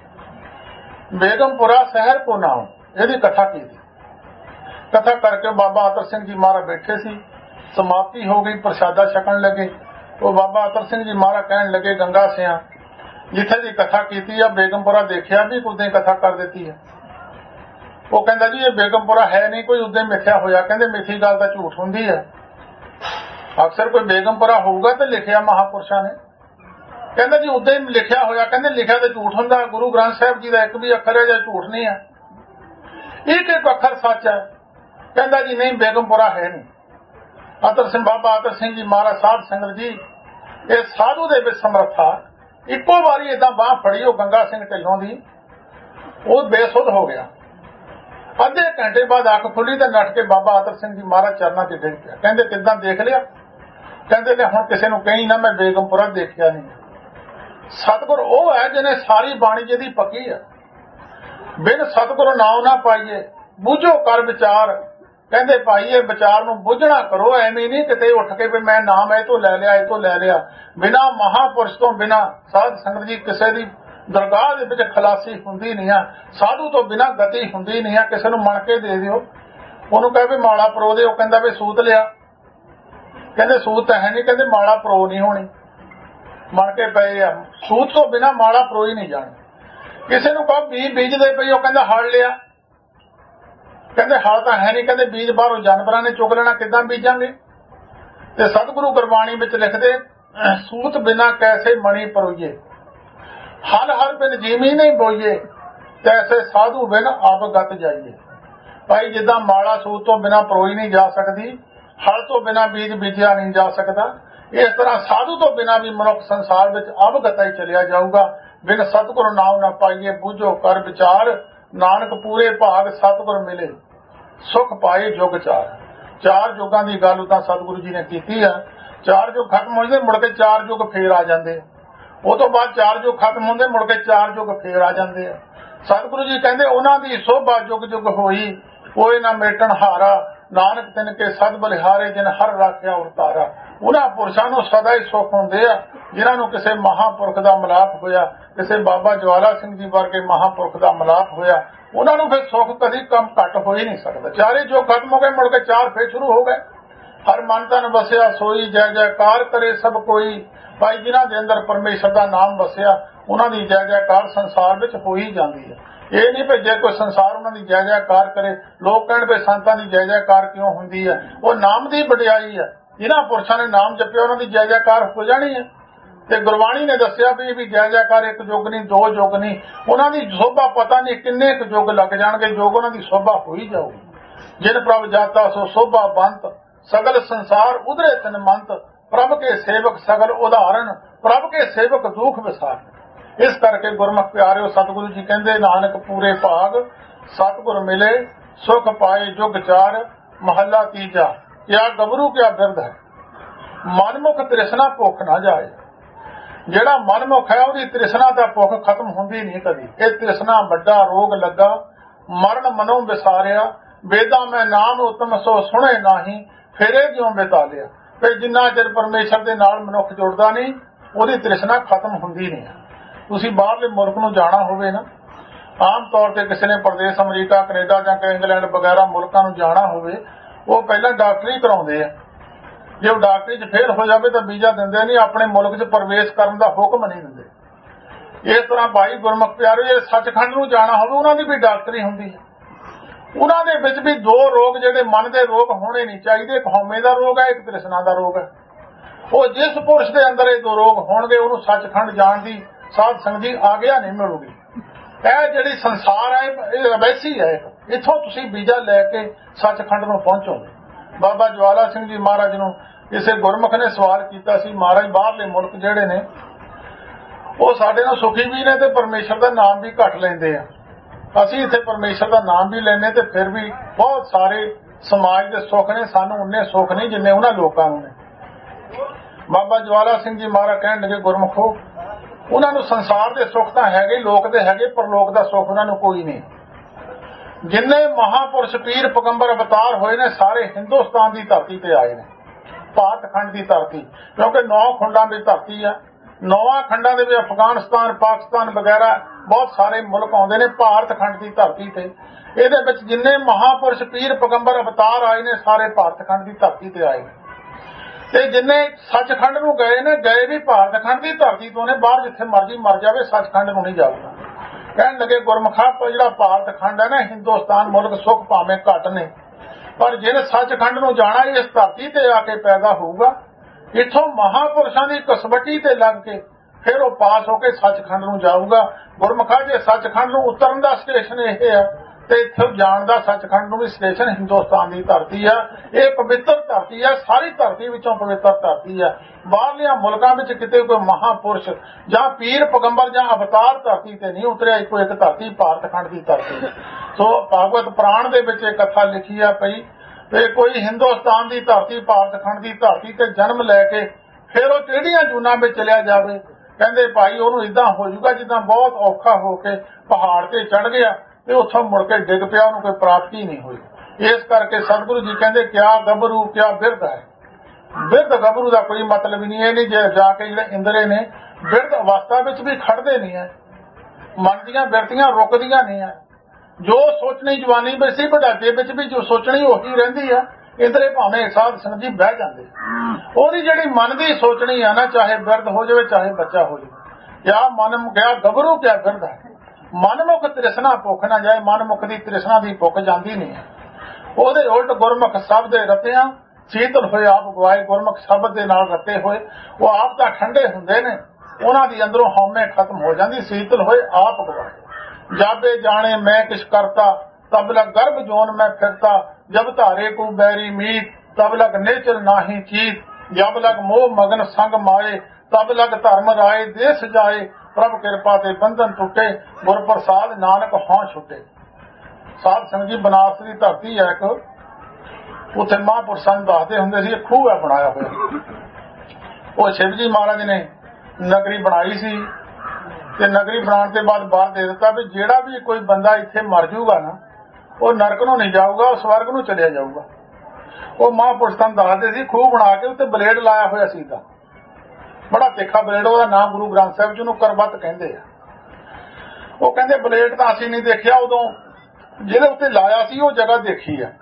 ਬੇਗਮਪੁਰਾ ਸ਼ਹਿਰ ਕੋ ਨਾਮ, ਇਹਦੀ ਕਥਾ ਕੀਤੀ। ਕਥਾ ਕਰਕੇ ਬਾਬਾ ਅਤਰ ਸਿੰਘ ਜੀ ਮਹਾਰਾਜ ਬੈਠੇ ਸੀ, ਸਮਾਪਤੀ ਹੋ ਗਈ, ਪ੍ਰਸ਼ਾਦਾ ਛਕਣ ਲੱਗੇ। ਉਹ ਬਾਬਾ ਅਤਰ ਸਿੰਘ ਜੀ ਮਹਾਰਾਜ ਕਹਿਣ ਲੱਗੇ, ਗੰਗਾ ਸਿਆਂ ਜਿੱਥੇ ਦੀ ਕਥਾ ਕੀਤੀ ਆ ਬੇਗਮਪੁਰਾ ਦੇਖਿਆ ਵੀ ਉਦੋਂ ਕਥਾ ਕਰ ਦਿੱਤੀ ਹੈ। ਉਹ ਕਹਿੰਦਾ ਜੀ ਇਹ ਬੇਗਮਪੁਰਾ ਹੈ ਨਹੀਂ, ਕੋਈ ਉਦੋਂ ਮਿਥਿਆ ਹੋਇਆ। ਕਹਿੰਦੇ ਮਿੱਠੀ ਗੱਲ ਤਾਂ ਝੂਠ ਹੁੰਦੀ ਹੈ, ਅਕਸਰ ਕੋਈ ਬੇਗਮਪੁਰਾ ਹੋਊਗਾ ਤੇ ਲਿਖਿਆ ਮਹਾਪੁਰਸ਼ਾਂ ਨੇ। ਕਹਿੰਦਾ ਜੀ ਉਦੋਂ ਹੀ ਲਿਖਿਆ ਹੋਇਆ। ਕਹਿੰਦੇ ਲਿਖਿਆ ਤੇ ਝੂਠ ਹੁੰਦਾ, ਗੁਰੂ ਗ੍ਰੰਥ ਸਾਹਿਬ ਜੀ ਦਾ ਇੱਕ ਵੀ ਅੱਖਰ ਹੈ ਜਾਂ ਝੂਠ ਨਹੀਂ ਹੈ, ਇੱਕ ਇੱਕ ਅੱਖਰ ਸੱਚ ਹੈ। ਕਹਿੰਦਾ ਜੀ ਨਹੀਂ, ਬੇਗਮਪੁਰਾ ਹੈ ਨਹੀਂ। ਅਤਰ ਸਿੰਘ ਬਾਬਾ ਅਤਰ ਸਿੰਘ ਜੀ ਮਹਾਰਾਜ ਸਾਧ ਸੰਗਤ ਜੀ, ਇਹ ਸਾਧੂ ਦੇ ਵਿੱਚ ਸਮਰੱਥਾ। ਇੱਕੋ ਵਾਰੀ ਏਦਾਂ ਬਾਂਹ ਫੜੀ ਉਹ ਗੰਗਾ ਸਿੰਘ ਢਿੱਲੋਂ ਦੀ, ਉਹ ਬੇਸੁੱਧ ਹੋ ਗਿਆ। ਅੱਧੇ ਘੰਟੇ ਬਾਅਦ ਅੱਖ ਖੁੱਲੀ ਤੇ ਨੱਠ ਕੇ ਬਾਬਾ ਅਤਰ ਸਿੰਘ ਜੀ ਮਹਾਰਾਜ ਚਰਨਾਂ 'ਚ ਡਿੱਗ ਪਿਆ। ਕਹਿੰਦੇ ਕਿੱਦਾਂ ਦੇਖ ਲਿਆ? ਕਹਿੰਦੇ ਨੇ ਹੁਣ ਕਿਸੇ ਨੂੰ ਕਹੀ ਨਾ ਮੈਂ ਬੇਗਮਪੁਰਾ ਦੇਖਿਆ ਨਹੀਂ। ਸਤਿਗੁਰ ਉਹ ਹੈ ਜਿਹਨੇ ਸਾਰੀ ਬਾਣੀ ਜਿਹਦੀ ਪੱਕੀ ਹੈ। ਬਿਨ ਸਤਿਗੁਰ ਨਾਉ ਨਾ ਪਾਈਏ, ਬੁੱਝੋ ਕਰ ਵਿਚਾਰ। ਕਹਿੰਦੇ ਭਾਈ ਇਹ ਵਿਚਾਰ ਨੂੰ ਬੁੱਝਣਾ ਕਰੋ, ਐਵੇਂ ਨਹੀਂ ਕਿਤੇ ਉੱਠ ਕੇ ਵੀ ਮੈਂ ਨਾਮ ਇਹ ਤੋਂ ਲੈ ਲਿਆ, ਇਹ ਤੋਂ ਲੈ ਲਿਆ। ਬਿਨਾਂ ਮਹਾਪੁਰਸ਼ ਤੋਂ ਬਿਨਾਂ ਸਾਧ ਸੰਗਤ ਜੀ ਕਿਸੇ ਦੀ ਦਰਗਾਹ ਦੇ ਵਿੱਚ ਖਲਾਸੀ ਹੁੰਦੀ ਨਹੀਂ ਆ। ਸਾਧੂ ਤੋਂ ਬਿਨਾਂ ਗਤੀ ਹੁੰਦੀ ਨਹੀਂ ਆ। ਕਿਸੇ ਨੂੰ ਮਣ ਕੇ ਦੇ ਦਿਓ, ਉਹਨੂੰ ਕਹੇ ਵੀ ਮਾਲਾ ਪਰੋ ਦੇ, ਉਹ ਕਹਿੰਦਾ ਵੀ ਸੂਤ ਲਿਆ। ਕਹਿੰਦੇ ਸੂਤ ਤਾਂ ਹੈ ਨਹੀਂ, ਕਹਿੰਦੇ ਮਾਲਾ ਪਰੋ ਨਹੀਂ ਹੋਣੀ, ਮਣ ਕੇ ਪਏ ਆ। ਸੂਤ ਤੋਂ ਬਿਨਾਂ ਮਾਲਾ ਪਰੋਈ ਨਹੀਂ ਜਾਣੀ। ਕਿਸੇ ਨੂੰ ਕਹੋ ਬੀਜਦੇ ਪਈ, ਉਹ ਕਹਿੰਦਾ ਹਲ ਲਿਆ। ਕਹਿੰਦੇ ਹਲ ਤਾਂ ਹੈ ਨਹੀਂ, ਕਹਿੰਦੇ ਬੀਜ ਬਾਹਰੋਂ ਜਾਨਵਰਾਂ ਨੇ ਚੁੱਕ ਲੈਣਾ, ਕਿੱਦਾਂ ਬੀਜਾਂਗੇ। ਤੇ ਸਤਿਗੁਰੂ ਗੁਰਬਾਣੀ ਵਿੱਚ ਲਿਖਦੇ, ਸੂਤ ਬਿਨਾਂ ਕੈਸੇ ਮਣੀ ਪਰੋਈਏ, ਹਲ ਹਰ ਬਿਨ ਜੀਮੀ ਨਹੀਂ ਬੋਈਏ, ਤੈਸੇ ਸਾਧੂ ਬਿਨ ਅਵਗਤ ਜਾਈਏ। ਭਾਈ ਜਿੱਦਾਂ ਮਾਲਾ ਸੂਤ ਤੋਂ ਬਿਨਾਂ ਪਰੋਈ ਨਹੀਂ ਜਾ ਸਕਦੀ, ਹਲ ਤੋਂ ਬਿਨਾਂ ਬੀਜ ਬੀਜਿਆ ਨਹੀਂ ਜਾ ਸਕਦਾ, ਇਸ ਤਰ੍ਹਾਂ ਸਾਧੂ ਤੋਂ ਬਿਨਾਂ ਵੀ ਮਨੁੱਖ ਸੰਸਾਰ ਵਿੱਚ ਅਵਗਤਾ ਹੀ ਚਲਿਆ ਜਾਊਗਾ। ਬਿਨ ਸਤਿਗੁਰ ਨਾਮ ਨਾ ਪਾਈਏ, ਬੁੱਝੋ ਕਰ ਵਿਚਾਰ। ਨਾਨਕ ਪੂਰੇ ਭਾਗ ਸਤਿਗੁਰ ਮਿਲੇ, ਸੁਖ ਪਾਏ ਜੁਗ ਚਾਰ। ਚਾਰ ਯੁੱਗਾਂ ਦੀ ਗੱਲ ਤਾਂ ਸਤਿਗੁਰੂ ਜੀ ਨੇ ਕੀਤੀ ਆ। ਚਾਰ ਯੁੱਗ ਖਤਮ ਹੋ ਜਾਂਦੇ, ਮੁੜ ਕੇ ਚਾਰ ਯੁੱਗ ਫੇਰ ਆ ਜਾਂਦੇ। ਉਹ ਤੋਂ ਬਾਅਦ ਚਾਰ ਯੁੱਗ ਖਤਮ ਹੁੰਦੇ, ਮੁੜ ਕੇ ਚਾਰ ਯੁੱਗ ਫੇਰ ਆ ਜਾਂਦੇ ਆ। ਸਤਿਗੁਰੂ ਜੀ ਕਹਿੰਦੇ ਉਹਨਾਂ ਦੀ ਸੋਭਾ ਜੁਗ ਜੁਗ ਹੋਈ, ਕੋਈ ਨਾ ਮੇਟਣ ਹਾਰਾ। ਨਾਨਕ ਤਿਨ ਕੇ ਸਦ ਬਲਿਹਾਰੇ, ਜਿਨ ਹਰ ਰਾਖਿਆ ਉਤਾਰਾ। ਉਹਨਾਂ ਪੁਰਸ਼ਾਂ ਨੂੰ ਸਦਾ ਹੀ ਸੁੱਖ ਹੁੰਦੇ ਆ ਜਿਨ੍ਹਾਂ ਨੂੰ ਕਿਸੇ ਮਹਾਂਪੁਰਖ ਦਾ ਮਿਲਾਪ ਹੋਇਆ, ਕਿਸੇ ਬਾਬਾ ਜਵਾਲਾ ਸਿੰਘ ਜੀ ਵਰਗੇ ਮਹਾਂਪੁਰਖ ਦਾ ਮਿਲਾਪ ਹੋਇਆ। ਉਹਨਾਂ ਨੂੰ ਫਿਰ ਸੁੱਖ ਕਦੀ ਕਮ ਘੱਟ ਹੋ ਹੀ ਨਹੀਂ ਸਕਦਾ। ਚਾਰੇ ਜੋ ਖਤਮ ਹੋ ਗਏ, ਮੁੜ ਕੇ ਚਾਰ ਫੇਰ ਸ਼ੁਰੂ ਹੋ ਗਏ। ਹਰ ਮਨ ਤਨ ਵਸਿਆ ਸੋਈ, ਜੈ ਜੈਕਾਰ ਕਰੇ ਸਭ ਕੋਈ। ਭਾਈ ਜਿਨ੍ਹਾਂ ਦੇ ਅੰਦਰ ਪਰਮੇਸ਼ਰ ਦਾ ਨਾਮ ਵਸਿਆ, ਉਹਨਾਂ ਦੀ ਜੈ ਜੈਕਾਰ ਸੰਸਾਰ ਵਿੱਚ ਹੋ ਹੀ ਜਾਂਦੀ ਹੈ। ਇਹ ਨਹੀਂ ਵੀ ਜੇ ਕੋਈ ਸੰਸਾਰ ਉਹਨਾਂ ਦੀ ਜੈ ਜੈਕਾਰ ਕਰੇ, ਲੋਕ ਕਹਿਣ ਵੀ ਸੰਤਾਂ ਦੀ ਜੈ ਜੈਕਾਰ ਕਿਉਂ ਹੁੰਦੀ ਹੈ, ਉਹ ਨਾਮ ਦੀ ਵਡਿਆਈ ਹੈ। ਜਿਨ੍ਹਾਂ ਪੁਰਸ਼ਾਂ ਨੇ ਨਾਮ ਜਪਿਆ ਉਹਨਾਂ ਦੀ ਜੈ ਜੈਕਾਰ ਹੋ ਜਾਣੀ ਹੈ। ਤੇ ਗੁਰਬਾਣੀ ਨੇ ਦੱਸਿਆ ਵੀ ਜੈ ਜੈਕਾਰ ਇੱਕ ਯੁੱਗ ਨਹੀਂ, ਦੋ ਯੁੱਗ ਨਹੀਂ, ਉਹਨਾਂ ਦੀ ਸੋਭਾ ਪਤਾ ਨਹੀਂ ਕਿੰਨੇ ਕੁ ਯੁੱਗ ਲੱਗ ਜਾਣਗੇ, ਯੁੱਗ ਉਹਨਾਂ ਦੀ ਸੋਭਾ ਹੋਈ ਜਾਊਗੀ। ਜਿਨ ਪ੍ਰਭ ਜਾਤਾ ਸੋ ਸੋਭਾ ਬੰਤ, ਸਗਲ ਸੰਸਾਰ ਉਧਰੇ ਤਨ ਮੰਤ, ਪ੍ਰਭ ਕੇ ਸੇਵਕ ਸਗਲ ਉਦਾਹਰਨ, ਪ੍ਰਭ ਕੇ ਸੇਵਕ ਦੁਖ ਵਿਸਾਰ। ਇਸ ਕਰਕੇ ਗੁਰਮੁਖ ਪਿਆਰਿਓ, ਸਤਿਗੁਰੂ ਜੀ ਕਹਿੰਦੇ ਨਾਨਕ ਪੂਰੇ ਭਾਗ, ਸਤਿਗੁਰ ਮਿਲੇ ਸੁਖ ਪਾਏ ਜੁਗ ਚਾਰ। ਮਹੱਲਾ ਤੀਜਾ। ਕਿਆ ਗੱਭਰੂ ਕਿਆ ਬਿਰਧ ਹੈ, ਮਨਮੁਖ ਤ੍ਰਿਸ਼ਨਾ ਭੁੱਖ ਨਾ ਜਾਏ। ਜਿਹੜਾ ਮਨਮੁਖ ਹੈ ਉਹਦੀ ਤ੍ਰਿਸ਼ਨਾ ਦਾ ਭੁੱਖ ਖਤਮ ਹੁੰਦੀ ਨਹੀਂ ਕਦੀ। ਇਹ ਤ੍ਰਿਸ਼ਨਾ ਵੱਡਾ ਰੋਗ ਲੱਗਾ, ਮਰਨ ਮਨੋਂ ਵਿਸਾਰਿਆ, ਵੇਦਾਂ ਮੈਂ ਨਾਮ ਉਤਮ ਸੋ ਸੁਣੇ ਨਾਹੀ, ਫੇਰੇ ਜਿਉਂ ਬਿਤਾ ਲਿਆ। ਫਿਰ ਜਿੰਨਾ ਚਿਰ ਪਰਮੇਸ਼ਰ ਦੇ ਨਾਲ ਮਨੁੱਖ ਜੁੜਦਾ ਨਹੀਂ, ਉਹਦੀ ਤ੍ਰਿਸ਼ਨਾ ਖਤਮ ਹੁੰਦੀ ਨਹੀਂ। ਤੁਸੀਂ ਬਾਹਰਲੇ ਮੁਲਕ ਨੂੰ ਜਾਣਾ ਹੋਵੇ ਨਾ, ਆਮ ਤੌਰ ਤੇ ਕਿਸੇ ਨੇ ਪ੍ਰਦੇਸ਼ ਅਮਰੀਕਾ, ਕੈਨੇਡਾ ਜਾਂ ਇੰਗਲੈਂਡ ਵਗੈਰਾ ਮੁਲਕਾਂ ਨੂੰ ਜਾਣਾ ਹੋਵੇ, ਉਹ ਪਹਿਲਾਂ ਡਾਕਟਰੀ ਕਰਾਉਂਦੇ ਆ। ਜੇ ਉਹ ਡਾਕਟਰੀ 'ਚ ਫੇਲ ਹੋ ਜਾਵੇ ਤਾਂ ਵੀਜ਼ਾ ਦਿੰਦੇ ਨਹੀਂ, ਆਪਣੇ ਮੁਲਕ 'ਚ ਪ੍ਰਵੇਸ਼ ਕਰਨ ਦਾ ਹੁਕਮ ਨਹੀਂ ਦਿੰਦੇ। ਇਸ ਤਰ੍ਹਾਂ ਭਾਈ ਗੁਰਮੁਖ ਪਿਆਰੇ, ਜੇ ਸੱਚਖੰਡ ਨੂੰ ਜਾਣਾ ਹੋਵੇ ਉਹਨਾਂ ਦੀ ਵੀ ਡਾਕਟਰੀ ਹੁੰਦੀ ਹੈ। ਉਹਨਾਂ ਦੇ ਵਿੱਚ ਵੀ ਦੋ ਰੋਗ ਜਿਹੜੇ ਮਨ ਦੇ ਰੋਗ ਹੋਣੇ ਨਹੀਂ ਚਾਹੀਦੇ, ਇੱਕ ਹਉਮੈ ਦਾ ਰੋਗ ਹੈ, ਇੱਕ ਤ੍ਰਿਸ਼ਨਾ ਦਾ ਰੋਗ ਹੈ। ਉਹ ਜਿਸ ਪੁਰਸ਼ ਦੇ ਅੰਦਰ ਇਹ ਦੋ ਰੋਗ ਹੋਣਗੇ, ਉਹਨੂੰ ਸੱਚਖੰਡ ਜਾਣ ਦੀ ਸਾਧ ਸੰਗਤ ਦੀ ਆਗਿਆ ਨਹੀਂ ਮਿਲੂਗੀ। ਇਹ ਜਿਹੜੀ ਸੰਸਾਰ ਹੈ ਇਹ ਅਵੈਸੀ ਹੈ। ਇੱਥੋਂ ਤੁਸੀਂ ਵੀਜ਼ਾ ਲੈ ਕੇ ਸੱਚਖੰਡ ਨੂੰ ਪਹੁੰਚੋਗੇ। ਬਾਬਾ ਜਵਾਲਾ ਸਿੰਘ ਜੀ ਮਹਾਰਾਜ ਨੂੰ ਕਿਸੇ ਗੁਰਮੁਖ ਨੇ ਸਵਾਲ ਕੀਤਾ ਸੀ, ਮਹਾਰਾਜ ਬਾਹਰਲੇ ਮੁਲਕ ਜਿਹੜੇ ਨੇ ਉਹ ਸਾਡੇ ਨਾਲ ਸੁਖੀ ਵੀ ਨੇ ਤੇ ਪਰਮੇਸ਼ਰ ਦਾ ਨਾਮ ਵੀ ਘੱਟ ਲੈਂਦੇ ਆ, ਅਸੀਂ ਇੱਥੇ ਪਰਮੇਸ਼ਰ ਦਾ ਨਾਮ ਵੀ ਲੈਨੇ ਤੇ ਫਿਰ ਵੀ ਬਹੁਤ ਸਾਰੇ ਸਮਾਜ ਦੇ ਸੁੱਖ ਨੇ, ਸਾਨੂੰ ਉਨੇ ਸੁੱਖ ਨਹੀਂ ਜਿੰਨੇ ਉਹਨਾਂ ਲੋਕਾਂ ਨੂੰ ਨੇ। ਬਾਬਾ ਜਵਾਲਾ ਸਿੰਘ ਜੀ ਮਹਾਰਾਜ ਕਹਿਣ ਲੱਗੇ, ਗੁਰਮੁਖੋ ਉਹਨਾਂ ਨੂੰ ਸੰਸਾਰ ਦੇ ਸੁੱਖ ਤਾਂ ਹੈਗੇ, ਲੋਕ ਦੇ ਹੈਗੇ, ਪਰ ਲੋਕ ਦਾ ਸੁੱਖ ਉਹਨਾਂ ਨੂੰ ਕੋਈ ਨਹੀਂ। ਜਿੰਨੇ ਮਹਾਪੁਰਸ਼ ਪੀਰ ਪੈਗੰਬਰ ਅਵਤਾਰ ਹੋਏ ਨੇ, ਸਾਰੇ ਹਿੰਦੁਸਤਾਨ ਦੀ ਧਰਤੀ ਤੇ ਆਏ ਨੇ, ਭਾਰਤ ਖੰਡ ਦੀ ਧਰਤੀ, ਕਿਉਂਕਿ 9 ਖੰਡਾਂ ਦੀ ਧਰਤੀ ਆ। 9 ਖੰਡਾਂ ਦੇ ਵਿੱਚ ਅਫਗਾਨਿਸਤਾਨ, ਪਾਕਿਸਤਾਨ ਵਗੈਰਾ ਬਹੁਤ ਸਾਰੇ ਮੁਲਕ ਆਉਂਦੇ ਨੇ ਭਾਰਤ ਖੰਡ ਦੀ ਧਰਤੀ ਤੇ। ਇਹਦੇ ਵਿੱਚ ਜਿੰਨੇ ਮਹਾਪੁਰਸ਼ ਪੀਰ ਪੈਗੰਬਰ ਅਵਤਾਰ ਆਏ ਨੇ, ਸਾਰੇ ਭਾਰਤ ਖੰਡ ਦੀ ਧਰਤੀ ਤੇ ਆਏ ਨੇ। ਤੇ ਜਿੰਨੇ ਸੱਚਖੰਡ ਨੂੰ ਗਏ ਨੇ, ਗਏ ਵੀ ਭਾਰਤ ਖੰਡ ਦੀ ਧਰਤੀ ਤੋਂ ਨੇ। ਬਾਹਰ ਜਿੱਥੇ ਮਰਜ਼ੀ ਮਰ ਜਾਵੇ, ਸੱਚਖੰਡ ਨੂੰ ਨਹੀਂ ਜਾਊਗਾ। ਕਹਿਣ ਲੱਗੇ ਗੁਰਮੁਖਾ, ਜਿਹੜਾ ਭਾਰਤ ਖੰਡ ਹੈ ਨਾ, ਹਿੰਦੁਸਤਾਨ ਮੁਲਕ ਸੁੱਖ ਭਾਵੇਂ ਘੱਟ ਨੇ, ਪਰ ਜਿਹਨੇ ਸੱਚਖੰਡ ਨੂੰ ਜਾਣਾ ਇਸ ਧਰਤੀ ਤੇ ਆ ਕੇ ਪੈਦਾ ਹੋਊਗਾ। ਇੱਥੋਂ ਮਹਾਪੁਰਸ਼ਾਂ ਦੀ ਕਸਵੱਟੀ ਤੇ ਲੱਗ ਕੇ ਫਿਰ ਉਹ ਪਾਸ ਹੋ ਕੇ ਸੱਚਖੰਡ ਨੂੰ ਜਾਊਗਾ। ਗੁਰਮੁਖਾ, ਜੇ ਸੱਚਖੰਡ ਨੂੰ ਉਤਰਨ ਦਾ ਸਟੇਸ਼ਨ ਇਹ ਹੈ ਤੇ ਇੱਥੇ ਜਾਣ ਦਾ ਸੱਚਖੰਡ ਨੂੰ ਵੀ ਸਟੇਸ਼ਨ ਹਿੰਦੁਸਤਾਨ ਦੀ ਧਰਤੀ ਆ। ਇਹ ਪਵਿੱਤਰ ਧਰਤੀ ਆ, ਸਾਰੀ ਧਰਤੀ ਵਿੱਚੋਂ ਪਵਿੱਤਰ ਧਰਤੀ ਆ। ਬਾਹਰਲਿਆਂ ਮੁਲਕਾਂ ਵਿੱਚ ਕਿਤੇ ਕੋਈ ਮਹਾਪੁਰਸ਼ ਜਾਂ ਪੀਰ ਪੈਗੰਬਰ ਜਾਂ ਅਵਤਾਰ ਧਰਤੀ ਤੇ ਨਹੀਂ ਉਤਰਿਆ, ਇੱਕੋ ਇੱਕ ਧਰਤੀ ਭਾਰਤ ਖੰਡ ਦੀ ਧਰਤੀ। ਸੋ ਭਾਗਵਤ ਪੁਰਾਣ ਦੇ ਵਿੱਚ ਇਹ ਕਥਾ ਲਿਖੀ ਆ ਪਈ ਤੇ ਕੋਈ ਹਿੰਦੁਸਤਾਨ ਦੀ ਧਰਤੀ, ਭਾਰਤ ਖੰਡ ਦੀ ਧਰਤੀ ਤੇ ਜਨਮ ਲੈ ਕੇ ਫਿਰ ਉਹ ਟੇਢੀਆਂ ਜੂਨਾਂ ਵਿੱਚ ਚਲਿਆ ਜਾਵੇ, ਕਹਿੰਦੇ ਭਾਈ ਉਹਨੂੰ ਇਦਾਂ ਹੋ ਜਾਊਗਾ ਜਿੱਦਾਂ ਬਹੁਤ ਔਖਾ ਹੋ ਕੇ ਪਹਾੜ ਤੇ ਚੜ ਗਿਆ ਤੇ ਉੱਥੋਂ ਮੁੜ ਕੇ ਡਿੱਗ ਪਿਆ, ਉਹਨੂੰ ਕੋਈ ਪ੍ਰਾਪਤੀ ਨਹੀਂ ਹੋਈ। ਇਸ ਕਰਕੇ ਸਤਿਗੁਰੂ ਜੀ ਕਹਿੰਦੇ ਕਿਆ ਗੱਭਰੂ ਕਿਆ ਬਿਰਧ ਹੈ। ਬਿਰਧ ਗੱਭਰੂ ਦਾ ਕੋਈ ਮਤਲਬ ਹੀ ਨਹੀਂ। ਇਹ ਨਹੀਂ ਜੇ ਜਾ ਕੇ ਜਿਹੜੇ ਇੰਦਰੇ ਨੇ ਬਿਰਧ ਅਵਸਥਾ ਵਿੱਚ ਵੀ ਖੜਦੇ ਨਹੀਂ ਹੈ, ਮਨ ਦੀਆਂ ਬਿਰਤੀਆਂ ਰੁਕਦੀਆਂ ਨਹੀਂ ਹੈ। ਜੋ ਸੋਚਣੀ ਜਵਾਨੀ ਵਿੱਚ ਸੀ, ਬੁਢਾਪੇ ਵਿੱਚ ਵੀ ਜੋ ਸੋਚਣੀ ਉਹੀ ਰਹਿੰਦੀ ਆ। ਇੰਦਰੇ ਭਾਵੇਂ ਸਾਧ ਸੰਗਤ ਜੀ ਬਹਿ ਜਾਂਦੇ, ਉਹਦੀ ਜਿਹੜੀ ਮਨ ਦੀ ਸੋਚਣੀ ਆ ਨਾ, ਚਾਹੇ ਬਿਰਧ ਹੋ ਜਾਵੇ ਚਾਹੇ ਬੱਚਾ ਹੋ ਜਾਵੇ। ਕਿਆ ਮਨ ਕਿਆ ਗੱਭਰੂ ਕਿਆ ਬਿਰਧ ਹੈ। ਮਨਮੁਖ ਤ੍ਰਿਸ਼ਨਾ ਭੁੱਖ ਨਾ ਜਾਏ। ਮਨਮੁਖ ਦੀ ਤ੍ਰਿਸ਼ਨਾ ਦੀ ਭੁੱਖ ਜਾਂਦੀ ਨਹੀਂ ਹੈ। ਉਹਦੇ ਉਲਟ ਗੁਰਮੁਖ ਸ਼ਬਦ ਦੇ ਰਤਿਆਂ ਸ਼ੀਤਲ ਹੋਏ ਆਪ ਗਵਾਏ। ਗੁਰਮੁਖ ਸ਼ਬਦ ਦੇ ਨਾਲ ਰਤੇ ਹੋਏ ਉਹ ਆਪ ਤਾਂ ਠੰਡੇ ਹੁੰਦੇ ਨੇ, ਉਹਨਾਂ ਦੀ ਅੰਦਰੋਂ ਹਉਮੈ ਖਤਮ ਹੋ ਜਾਂਦੀ। ਸ਼ੀਤਲ ਹੋਏ ਆਪ ਗਵਾਏ। ਜਾਬੇ ਜਾਣੇ ਮੈਂ ਕਿਛ ਕਰਤਾ, ਤਬ ਲਗ ਗਰਭ ਜੋਨ ਮੈਂ ਫਿਰਤਾ। ਜਬ ਧਾਰੇ ਕੋ ਬੈਰੀ ਮੀਤ, ਤਬ ਲਗ ਨੇਚਰ ਨਾਹੀ ਚੀਤ। ਜਬ ਲਗ ਮੋਹ ਮਗਨ ਸੰਗ ਮਾਏ, ਤਬ ਲਗ ਧਰਮ ਰਾਏ ਦੇਸ ਜਾਏ। ਪ੍ਰਭ ਕਿਰਪਾ ਤੇ ਬੰਧਨ ਟੁੱਟੇ, ਗੁਰ ਪ੍ਰਸਾਦ ਨਾਨਕ ਹਾਂ ਛੁੱਟੇ। ਸਾਧ ਸੰਗਤ ਜੀ, ਬਨਾਰਸ ਦੀ ਧਰਤੀ ਹੈ ਇੱਕ, ਉੱਥੇ ਮਹਾਂਪੁਰਸ਼ਾਂ ਨੂੰ ਦੱਸਦੇ ਹੁੰਦੇ ਸੀ, ਇਹ ਖੂਹ ਹੈ ਬਣਾਇਆ ਹੋਇਆ। ਉਹ ਸ਼ਿਵ ਜੀ ਮਹਾਰਾਜ ਨੇ ਨਗਰੀ ਬਣਾਈ ਸੀ ਤੇ ਨਗਰੀ ਬਣਾਉਣ ਤੋਂ ਬਾਅਦ ਬਾਹਰ ਦੇ ਦਿੱਤਾ ਵੀ ਜਿਹੜਾ ਵੀ ਕੋਈ ਬੰਦਾ ਇੱਥੇ ਮਰ ਜਾਊਗਾ ਨਾ, ਉਹ ਨਰਕ ਨੂੰ ਨਹੀਂ ਜਾਊਗਾ, ਉਹ ਸਵਰਗ ਨੂੰ ਚਲਿਆ ਜਾਊਗਾ। ਉਹ ਮਹਾਂਪੁਰਸ਼ ਨੂੰ ਦੱਸਦੇ ਸੀ, ਖੂਹ ਬਣਾ ਕੇ ਉੱਤੇ ਬਲੇਡ ਲਾਇਆ ਹੋਇਆ ਸੀਗਾ, ਬੜਾ ਤਿੱਖਾ ਬਲੇਡ। ਉਹਦਾ ਨਾਮ ਗੁਰੂ ਗ੍ਰੰਥ ਸਾਹਿਬ ਜੀ ਨੂੰ ਕਰਬੱਤ ਕਹਿੰਦੇ ਆ। ਉਹ ਕਹਿੰਦੇ ਬਲੇਡ ਤਾਂ ਅਸੀਂ ਨਹੀਂ ਦੇਖਿਆ, ਉਦੋਂ ਜਿਹਦੇ ਉੱਤੇ ਲਾਇਆ ਸੀ ਉਹ ਜਗ੍ਹਾ ਦੇਖੀ ਆ।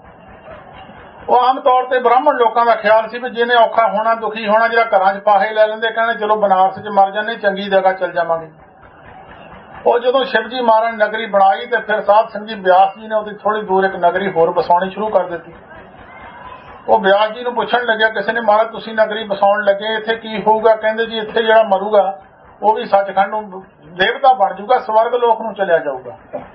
ਉਹ ਆਮ ਤੌਰ ਤੇ ਬ੍ਰਾਹਮਣ ਲੋਕਾਂ ਦਾ ਖਿਆਲ ਸੀ ਵੀ ਜਿਹਨੇ ਔਖਾ ਹੋਣਾ, ਦੁਖੀ ਹੋਣਾ, ਜਿਹੜਾ ਘਰਾਂ 'ਚ ਪਾਹੇ ਲੈ ਲੈਂਦੇ, ਕਹਿੰਦੇ ਚਲੋ ਬਨਾਰਸ 'ਚ ਮਰ ਜਾਂਦੇ, ਚੰਗੀ ਜਗ੍ਹਾ ਚੱਲ ਜਾਵਾਂਗੇ। ਉਹ ਜਦੋਂ ਸ਼ਿਵ ਜੀ ਮਹਾਰਾਜ ਨਗਰੀ ਬਣਾਈ ਤੇ ਫਿਰ ਸਾਧ ਸਿੰਘ ਜੀ ਬਿਆਸ ਜੀ ਨੇ ਉਹਦੀ ਥੋੜੀ ਦੂਰ ਇੱਕ ਨਗਰੀ ਹੋਰ ਵਸਾਉਣੀ ਸ਼ੁਰੂ ਕਰ ਦਿੱਤੀ। ਉਹ ਬਿਆਸ ਜੀ ਨੂੰ ਪੁੱਛਣ ਲੱਗਿਆ ਕਿਸੇ ਨੇ, ਮਹਾਰਾਜ ਤੁਸੀਂ ਨਗਰੀ ਵਸਾਉਣ ਲੱਗੇ, ਇੱਥੇ ਕੀ ਹੋਊਗਾ? ਕਹਿੰਦੇ ਜੀ ਇੱਥੇ ਜਿਹੜਾ ਮਰੂਗਾ ਉਹ ਵੀ ਸੱਚਖੰਡ ਨੂੰ ਦੇਵਤਾ ਬਣ ਜਾਊਗਾ, ਸਵਰਗ ਲੋਕ ਨੂੰ ਚਲਿਆ ਜਾਊਗਾ।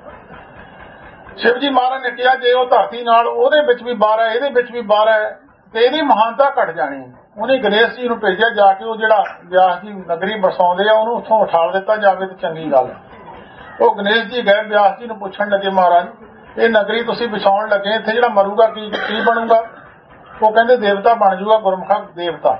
ਸ਼ਿਵ ਜੀ ਮਹਾਰਾਜ ਨੇ ਕਿਹਾ ਜੇ ਉਹ ਧਰਤੀ ਨਾਲ ਉਹਦੇ ਵਿੱਚ ਵੀ 12 ਇਹਦੇ ਵਿੱਚ ਵੀ 12 ਹੈ ਤੇ ਇਹਦੀ ਮਹਾਨਤਾ ਘਟ ਜਾਣੀ। ਉਹਨੇ ਗਣੇਸ਼ ਜੀ ਨੂੰ ਭੇਜਿਆ ਜਾ ਕੇ ਉਹ ਜਿਹੜਾ ਬਿਆਸ ਜੀ ਨਗਰੀ ਵਸਾਉਂਦੇ ਆ ਉਹਨੂੰ ਉੱਥੋਂ ਉਠਾ ਦਿੱਤਾ ਜਾਵੇ ਤੇ ਚੰਗੀ ਗੱਲ ਹੈ। ਉਹ ਗਣੇਸ਼ ਜੀ ਗਏ ਬਿਆਸ ਜੀ ਨੂੰ ਪੁੱਛਣ ਲੱਗੇ, ਮਹਾਰਾਜ ਇਹ ਨਗਰੀ ਤੁਸੀਂ ਵਸਾਉਣ ਲੱਗੇ, ਇੱਥੇ ਜਿਹੜਾ ਮਰੂਗਾ ਕੀ ਬਣੂਗਾ? ਉਹ ਕਹਿੰਦੇ ਦੇਵਤਾ ਬਣ ਜਾਊਗਾ, ਗੁਰਮੁਖ ਦੇਵਤਾ।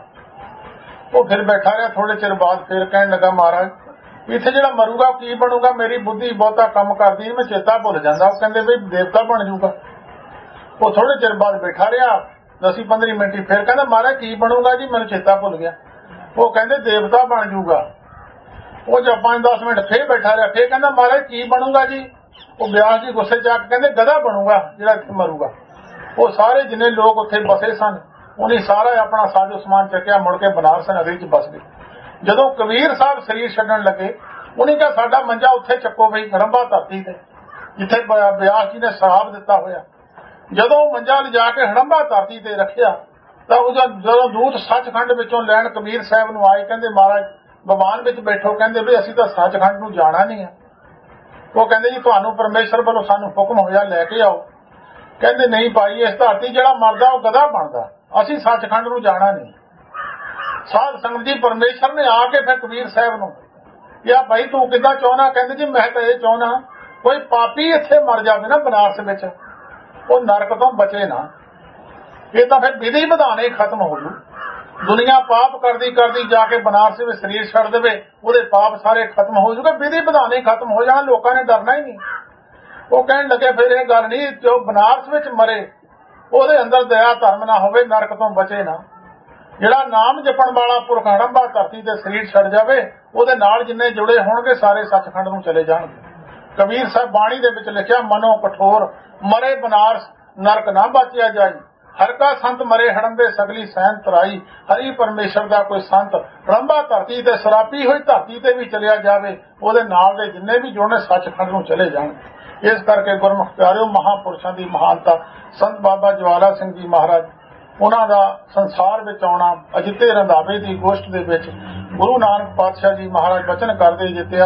ਉਹ ਫਿਰ ਬੈਠਾ ਰਿਹਾ, ਥੋੜੇ ਚਿਰ ਬਾਅਦ ਫਿਰ ਕਹਿਣ ਲੱਗਾ, ਮਹਾਰਾਜ ਇੱਥੇ ਜਿਹੜਾ ਮਰੂਗਾ ਕੀ ਬਣੂਗਾ? ਮੇਰੀ ਬੁੱਧੀ ਬਹੁਤਾ ਕੰਮ ਕਰਦੀ, ਮੈਂ ਚੇਤਾ ਭੁੱਲ ਜਾਂਦਾ। ਉਹ ਕਹਿੰਦੇ ਵੀ ਦੇਵਤਾ ਬਣ ਜਾਊਗਾ। ਉਹ ਥੋੜੇ ਚਿਰ ਬਾਅਦ ਬੈਠਾ ਰਿਹਾ, 10-15 ਮਿੰਟ, ਫਿਰ ਕਹਿੰਦਾ ਮਹਾਰਾਜ ਕੀ ਬਣੂਗਾ ਜੀ? ਮੈਨੂੰ ਚੇਤਾ ਭੁੱਲ ਗਿਆ। ਉਹ ਕਹਿੰਦੇ ਦੇਵਤਾ ਬਣ ਜਾਊਗਾ। ਉਹ ਜਦ 5-10 ਮਿੰਟ ਫਿਰ ਬੈਠਾ ਰਿਹਾ, ਫਿਰ ਕਹਿੰਦਾ ਮਹਾਰਾਜ ਕੀ ਬਣੂਗਾ ਜੀ? ਉਹ ਬਿਆਸ ਜੀ ਗੁੱਸੇ ਚ ਆ ਕੇ ਕਹਿੰਦੇ ਗਧਾ ਬਣੂਗਾ ਜਿਹੜਾ ਇੱਥੇ ਮਰੂਗਾ। ਉਹ ਸਾਰੇ ਜਿੰਨੇ ਲੋਕ ਉੱਥੇ ਬਸੇ ਸਨ ਉਹਨੇ ਸਾਰਾ ਆਪਣਾ ਸਾਜੋ ਸਮਾਨ ਚੱਕਿਆ, ਮੁੜ ਕੇ ਬਨਾਰਸ ਨਗਰੀ ਚ ਬਸ ਗਏ। ਜਦੋਂ ਕਬੀਰ ਸਾਹਿਬ ਸਰੀਰ ਛੱਡਣ ਲੱਗੇ ਉਹਨੇ ਕਿਹਾ ਸਾਡਾ ਮੰਜਾ ਉੱਥੇ ਚੱਕੋ ਬਈ, ਹੜੰਬਾ ਧਰਤੀ ਤੇ ਜਿੱਥੇ ਬਿਆਸ ਜੀ ਨੇ ਸ਼ਰਾਬ ਦਿੱਤਾ ਹੋਇਆ। ਜਦੋਂ ਮੰਜਾ ਲਿਜਾ ਕੇ ਹੜੰਬਾ ਧਰਤੀ ਤੇ ਰੱਖਿਆ ਤਾਂ ਜਦੋਂ ਦੂਤ ਸੱਚਖੰਡ ਵਿੱਚੋਂ ਲੈਣ ਕਬੀਰ ਸਾਹਿਬ ਨੂੰ ਆਏ, ਕਹਿੰਦੇ ਮਹਾਰਾਜ ਭਗਵਾਨ ਵਿੱਚ ਬੈਠੋ। ਕਹਿੰਦੇ ਵੀ ਅਸੀਂ ਤਾਂ ਸੱਚਖੰਡ ਨੂੰ ਜਾਣਾ ਨਹੀਂ ਹੈ। ਉਹ ਕਹਿੰਦੇ ਜੀ ਤੁਹਾਨੂੰ ਪਰਮੇਸ਼ਰ ਵੱਲੋਂ ਸਾਨੂੰ ਹੁਕਮ ਹੋਇਆ ਲੈ ਕੇ ਆਓ। ਕਹਿੰਦੇ ਨਹੀਂ ਭਾਈ, ਇਸ ਧਰਤੀ ਜਿਹੜਾ ਮਰਦਾ ਉਹ ਗਧਾ ਬਣਦਾ, ਅਸੀਂ ਸੱਚਖੰਡ ਨੂੰ ਜਾਣਾ ਨਹੀਂ। ਸਾਧ ਸੰਗਤ ਜੀ ਪਰਮੇਸ਼ਰ ਨੇ ਆ ਕੇ ਫਿਰ ਕਬੀਰ ਸਾਹਿਬ ਨੂੰ ਕਿਹਾ ਭਾਈ ਤੂੰ ਕਿੱਦਾਂ ਚਾਹੁੰਦਾ? ਕਹਿੰਦੇ ਜੀ ਮੈਂ ਤਾਂ ਇਹ ਚਾਹੁੰਦਾ ਕੋਈ ਪਾਪੀ ਇੱਥੇ ਮਰ ਜਾਵੇ ਨਾ ਬਨਾਰਸ ਵਿੱਚ, ਉਹ ਨਰਕ ਤੋਂ ਬਚੇ ਨਾ। ਇਹ ਤਾਂ ਫਿਰ ਵਿਧੀ ਵਿਧਾਨੇ ਖਤਮ ਹੋ ਜੂ। ਦੁਨੀਆ ਪਾਪ ਕਰਦੀ ਕਰਦੀ ਜਾ ਕੇ ਬਨਾਰਸ ਵਿੱਚ ਸਰੀਰ ਛੱਡ ਦੇਵੇ, ਉਹਦੇ ਪਾਪ ਸਾਰੇ ਖਤਮ ਹੋ ਜੂਗੇ, ਵਿਧੀ ਵਿਧਾਨੇ ਖਤਮ ਹੋ ਜਾਣਾ, ਲੋਕਾਂ ਨੇ ਡਰਨਾ ਹੀ ਨਹੀਂ। ਉਹ ਕਹਿਣ ਲੱਗੇ ਫਿਰ ਇਹ ਗੱਲ ਨਹੀਂ, ਜੋ ਬਨਾਰਸ ਵਿੱਚ ਮਰੇ ਉਹਦੇ ਅੰਦਰ ਦਇਆ ਧਰਮ ਨਾ ਹੋਵੇ, ਨਰਕ ਤੋਂ ਬਚੇ ਨਾ। ਜਿਹੜਾ ਨਾਮ ਜਪਣ ਵਾਲਾ ਪੁਰਖ ਹੜੰਬਾ ਧਰਤੀ ਤੇ ਸਰੀਰ ਛੱਡ ਜਾਵੇ, ਉਹਦੇ ਨਾਲ ਜਿੰਨੇ ਜੁੜੇ ਹੋਣਗੇ ਸਾਰੇ ਸੱਚਖੰਡ ਨੂੰ ਚਲੇ ਜਾਣਗੇ। ਕਬੀਰ ਸਾਹਿਬ ਬਾਣੀ ਦੇ ਵਿੱਚ ਲਿਖਿਆ, ਮਨੋ ਕਠੋਰ ਮਰੇ ਬਨਾਰਸ ਨਰਕ ਨਾ ਬਚਿਆ ਜਾਈ, ਹਰ ਕਾ ਸੰਤ ਮਰੇ ਹੜੰਬੇ ਸਗਲੀ ਸਹਿਨ ਤਰਾਈ। ਹਰੀ ਪਰਮੇਸ਼ਰ ਦਾ ਕੋਈ ਸੰਤ ਹੜੰਬਾ ਧਰਤੀ ਤੇ ਸਰਾਪੀ ਹੋਈ ਧਰਤੀ ਤੇ ਵੀ ਚਲਿਆ ਜਾਵੇ, ਉਹਦੇ ਨਾਲ ਦੇ ਜਿੰਨੇ ਵੀ ਜੁੜਨੇ ਸੱਚਖੰਡ ਨੂੰ ਚਲੇ ਜਾਣਗੇ। ਇਸ ਕਰਕੇ ਗੁਰਮੁਖ ਪਿਆਰਿਓ, ਮਹਾਂਪੁਰਸ਼ਾਂ ਦੀ ਮਹਾਨਤਾ, ਸੰਤ ਬਾਬਾ ਜਵਾਲਾ ਸਿੰਘ ਜੀ ਮਹਾਰਾਜ, ਉਹਨਾਂ ਦਾ ਸੰਸਾਰ ਵਿੱਚ ਆਉਣਾ, ਅਜਿੱਤੇ ਰੰਧਾਵੇ ਦੀ ਗੋਸ਼ਟ ਦੇ ਵਿੱਚ ਗੁਰੂ ਨਾਨਕ ਪਾਤਸ਼ਾਹ ਜੀ ਮਹਾਰਾਜ ਬਚਨ ਕਰਦੇ ਜਿੱਤਿਆ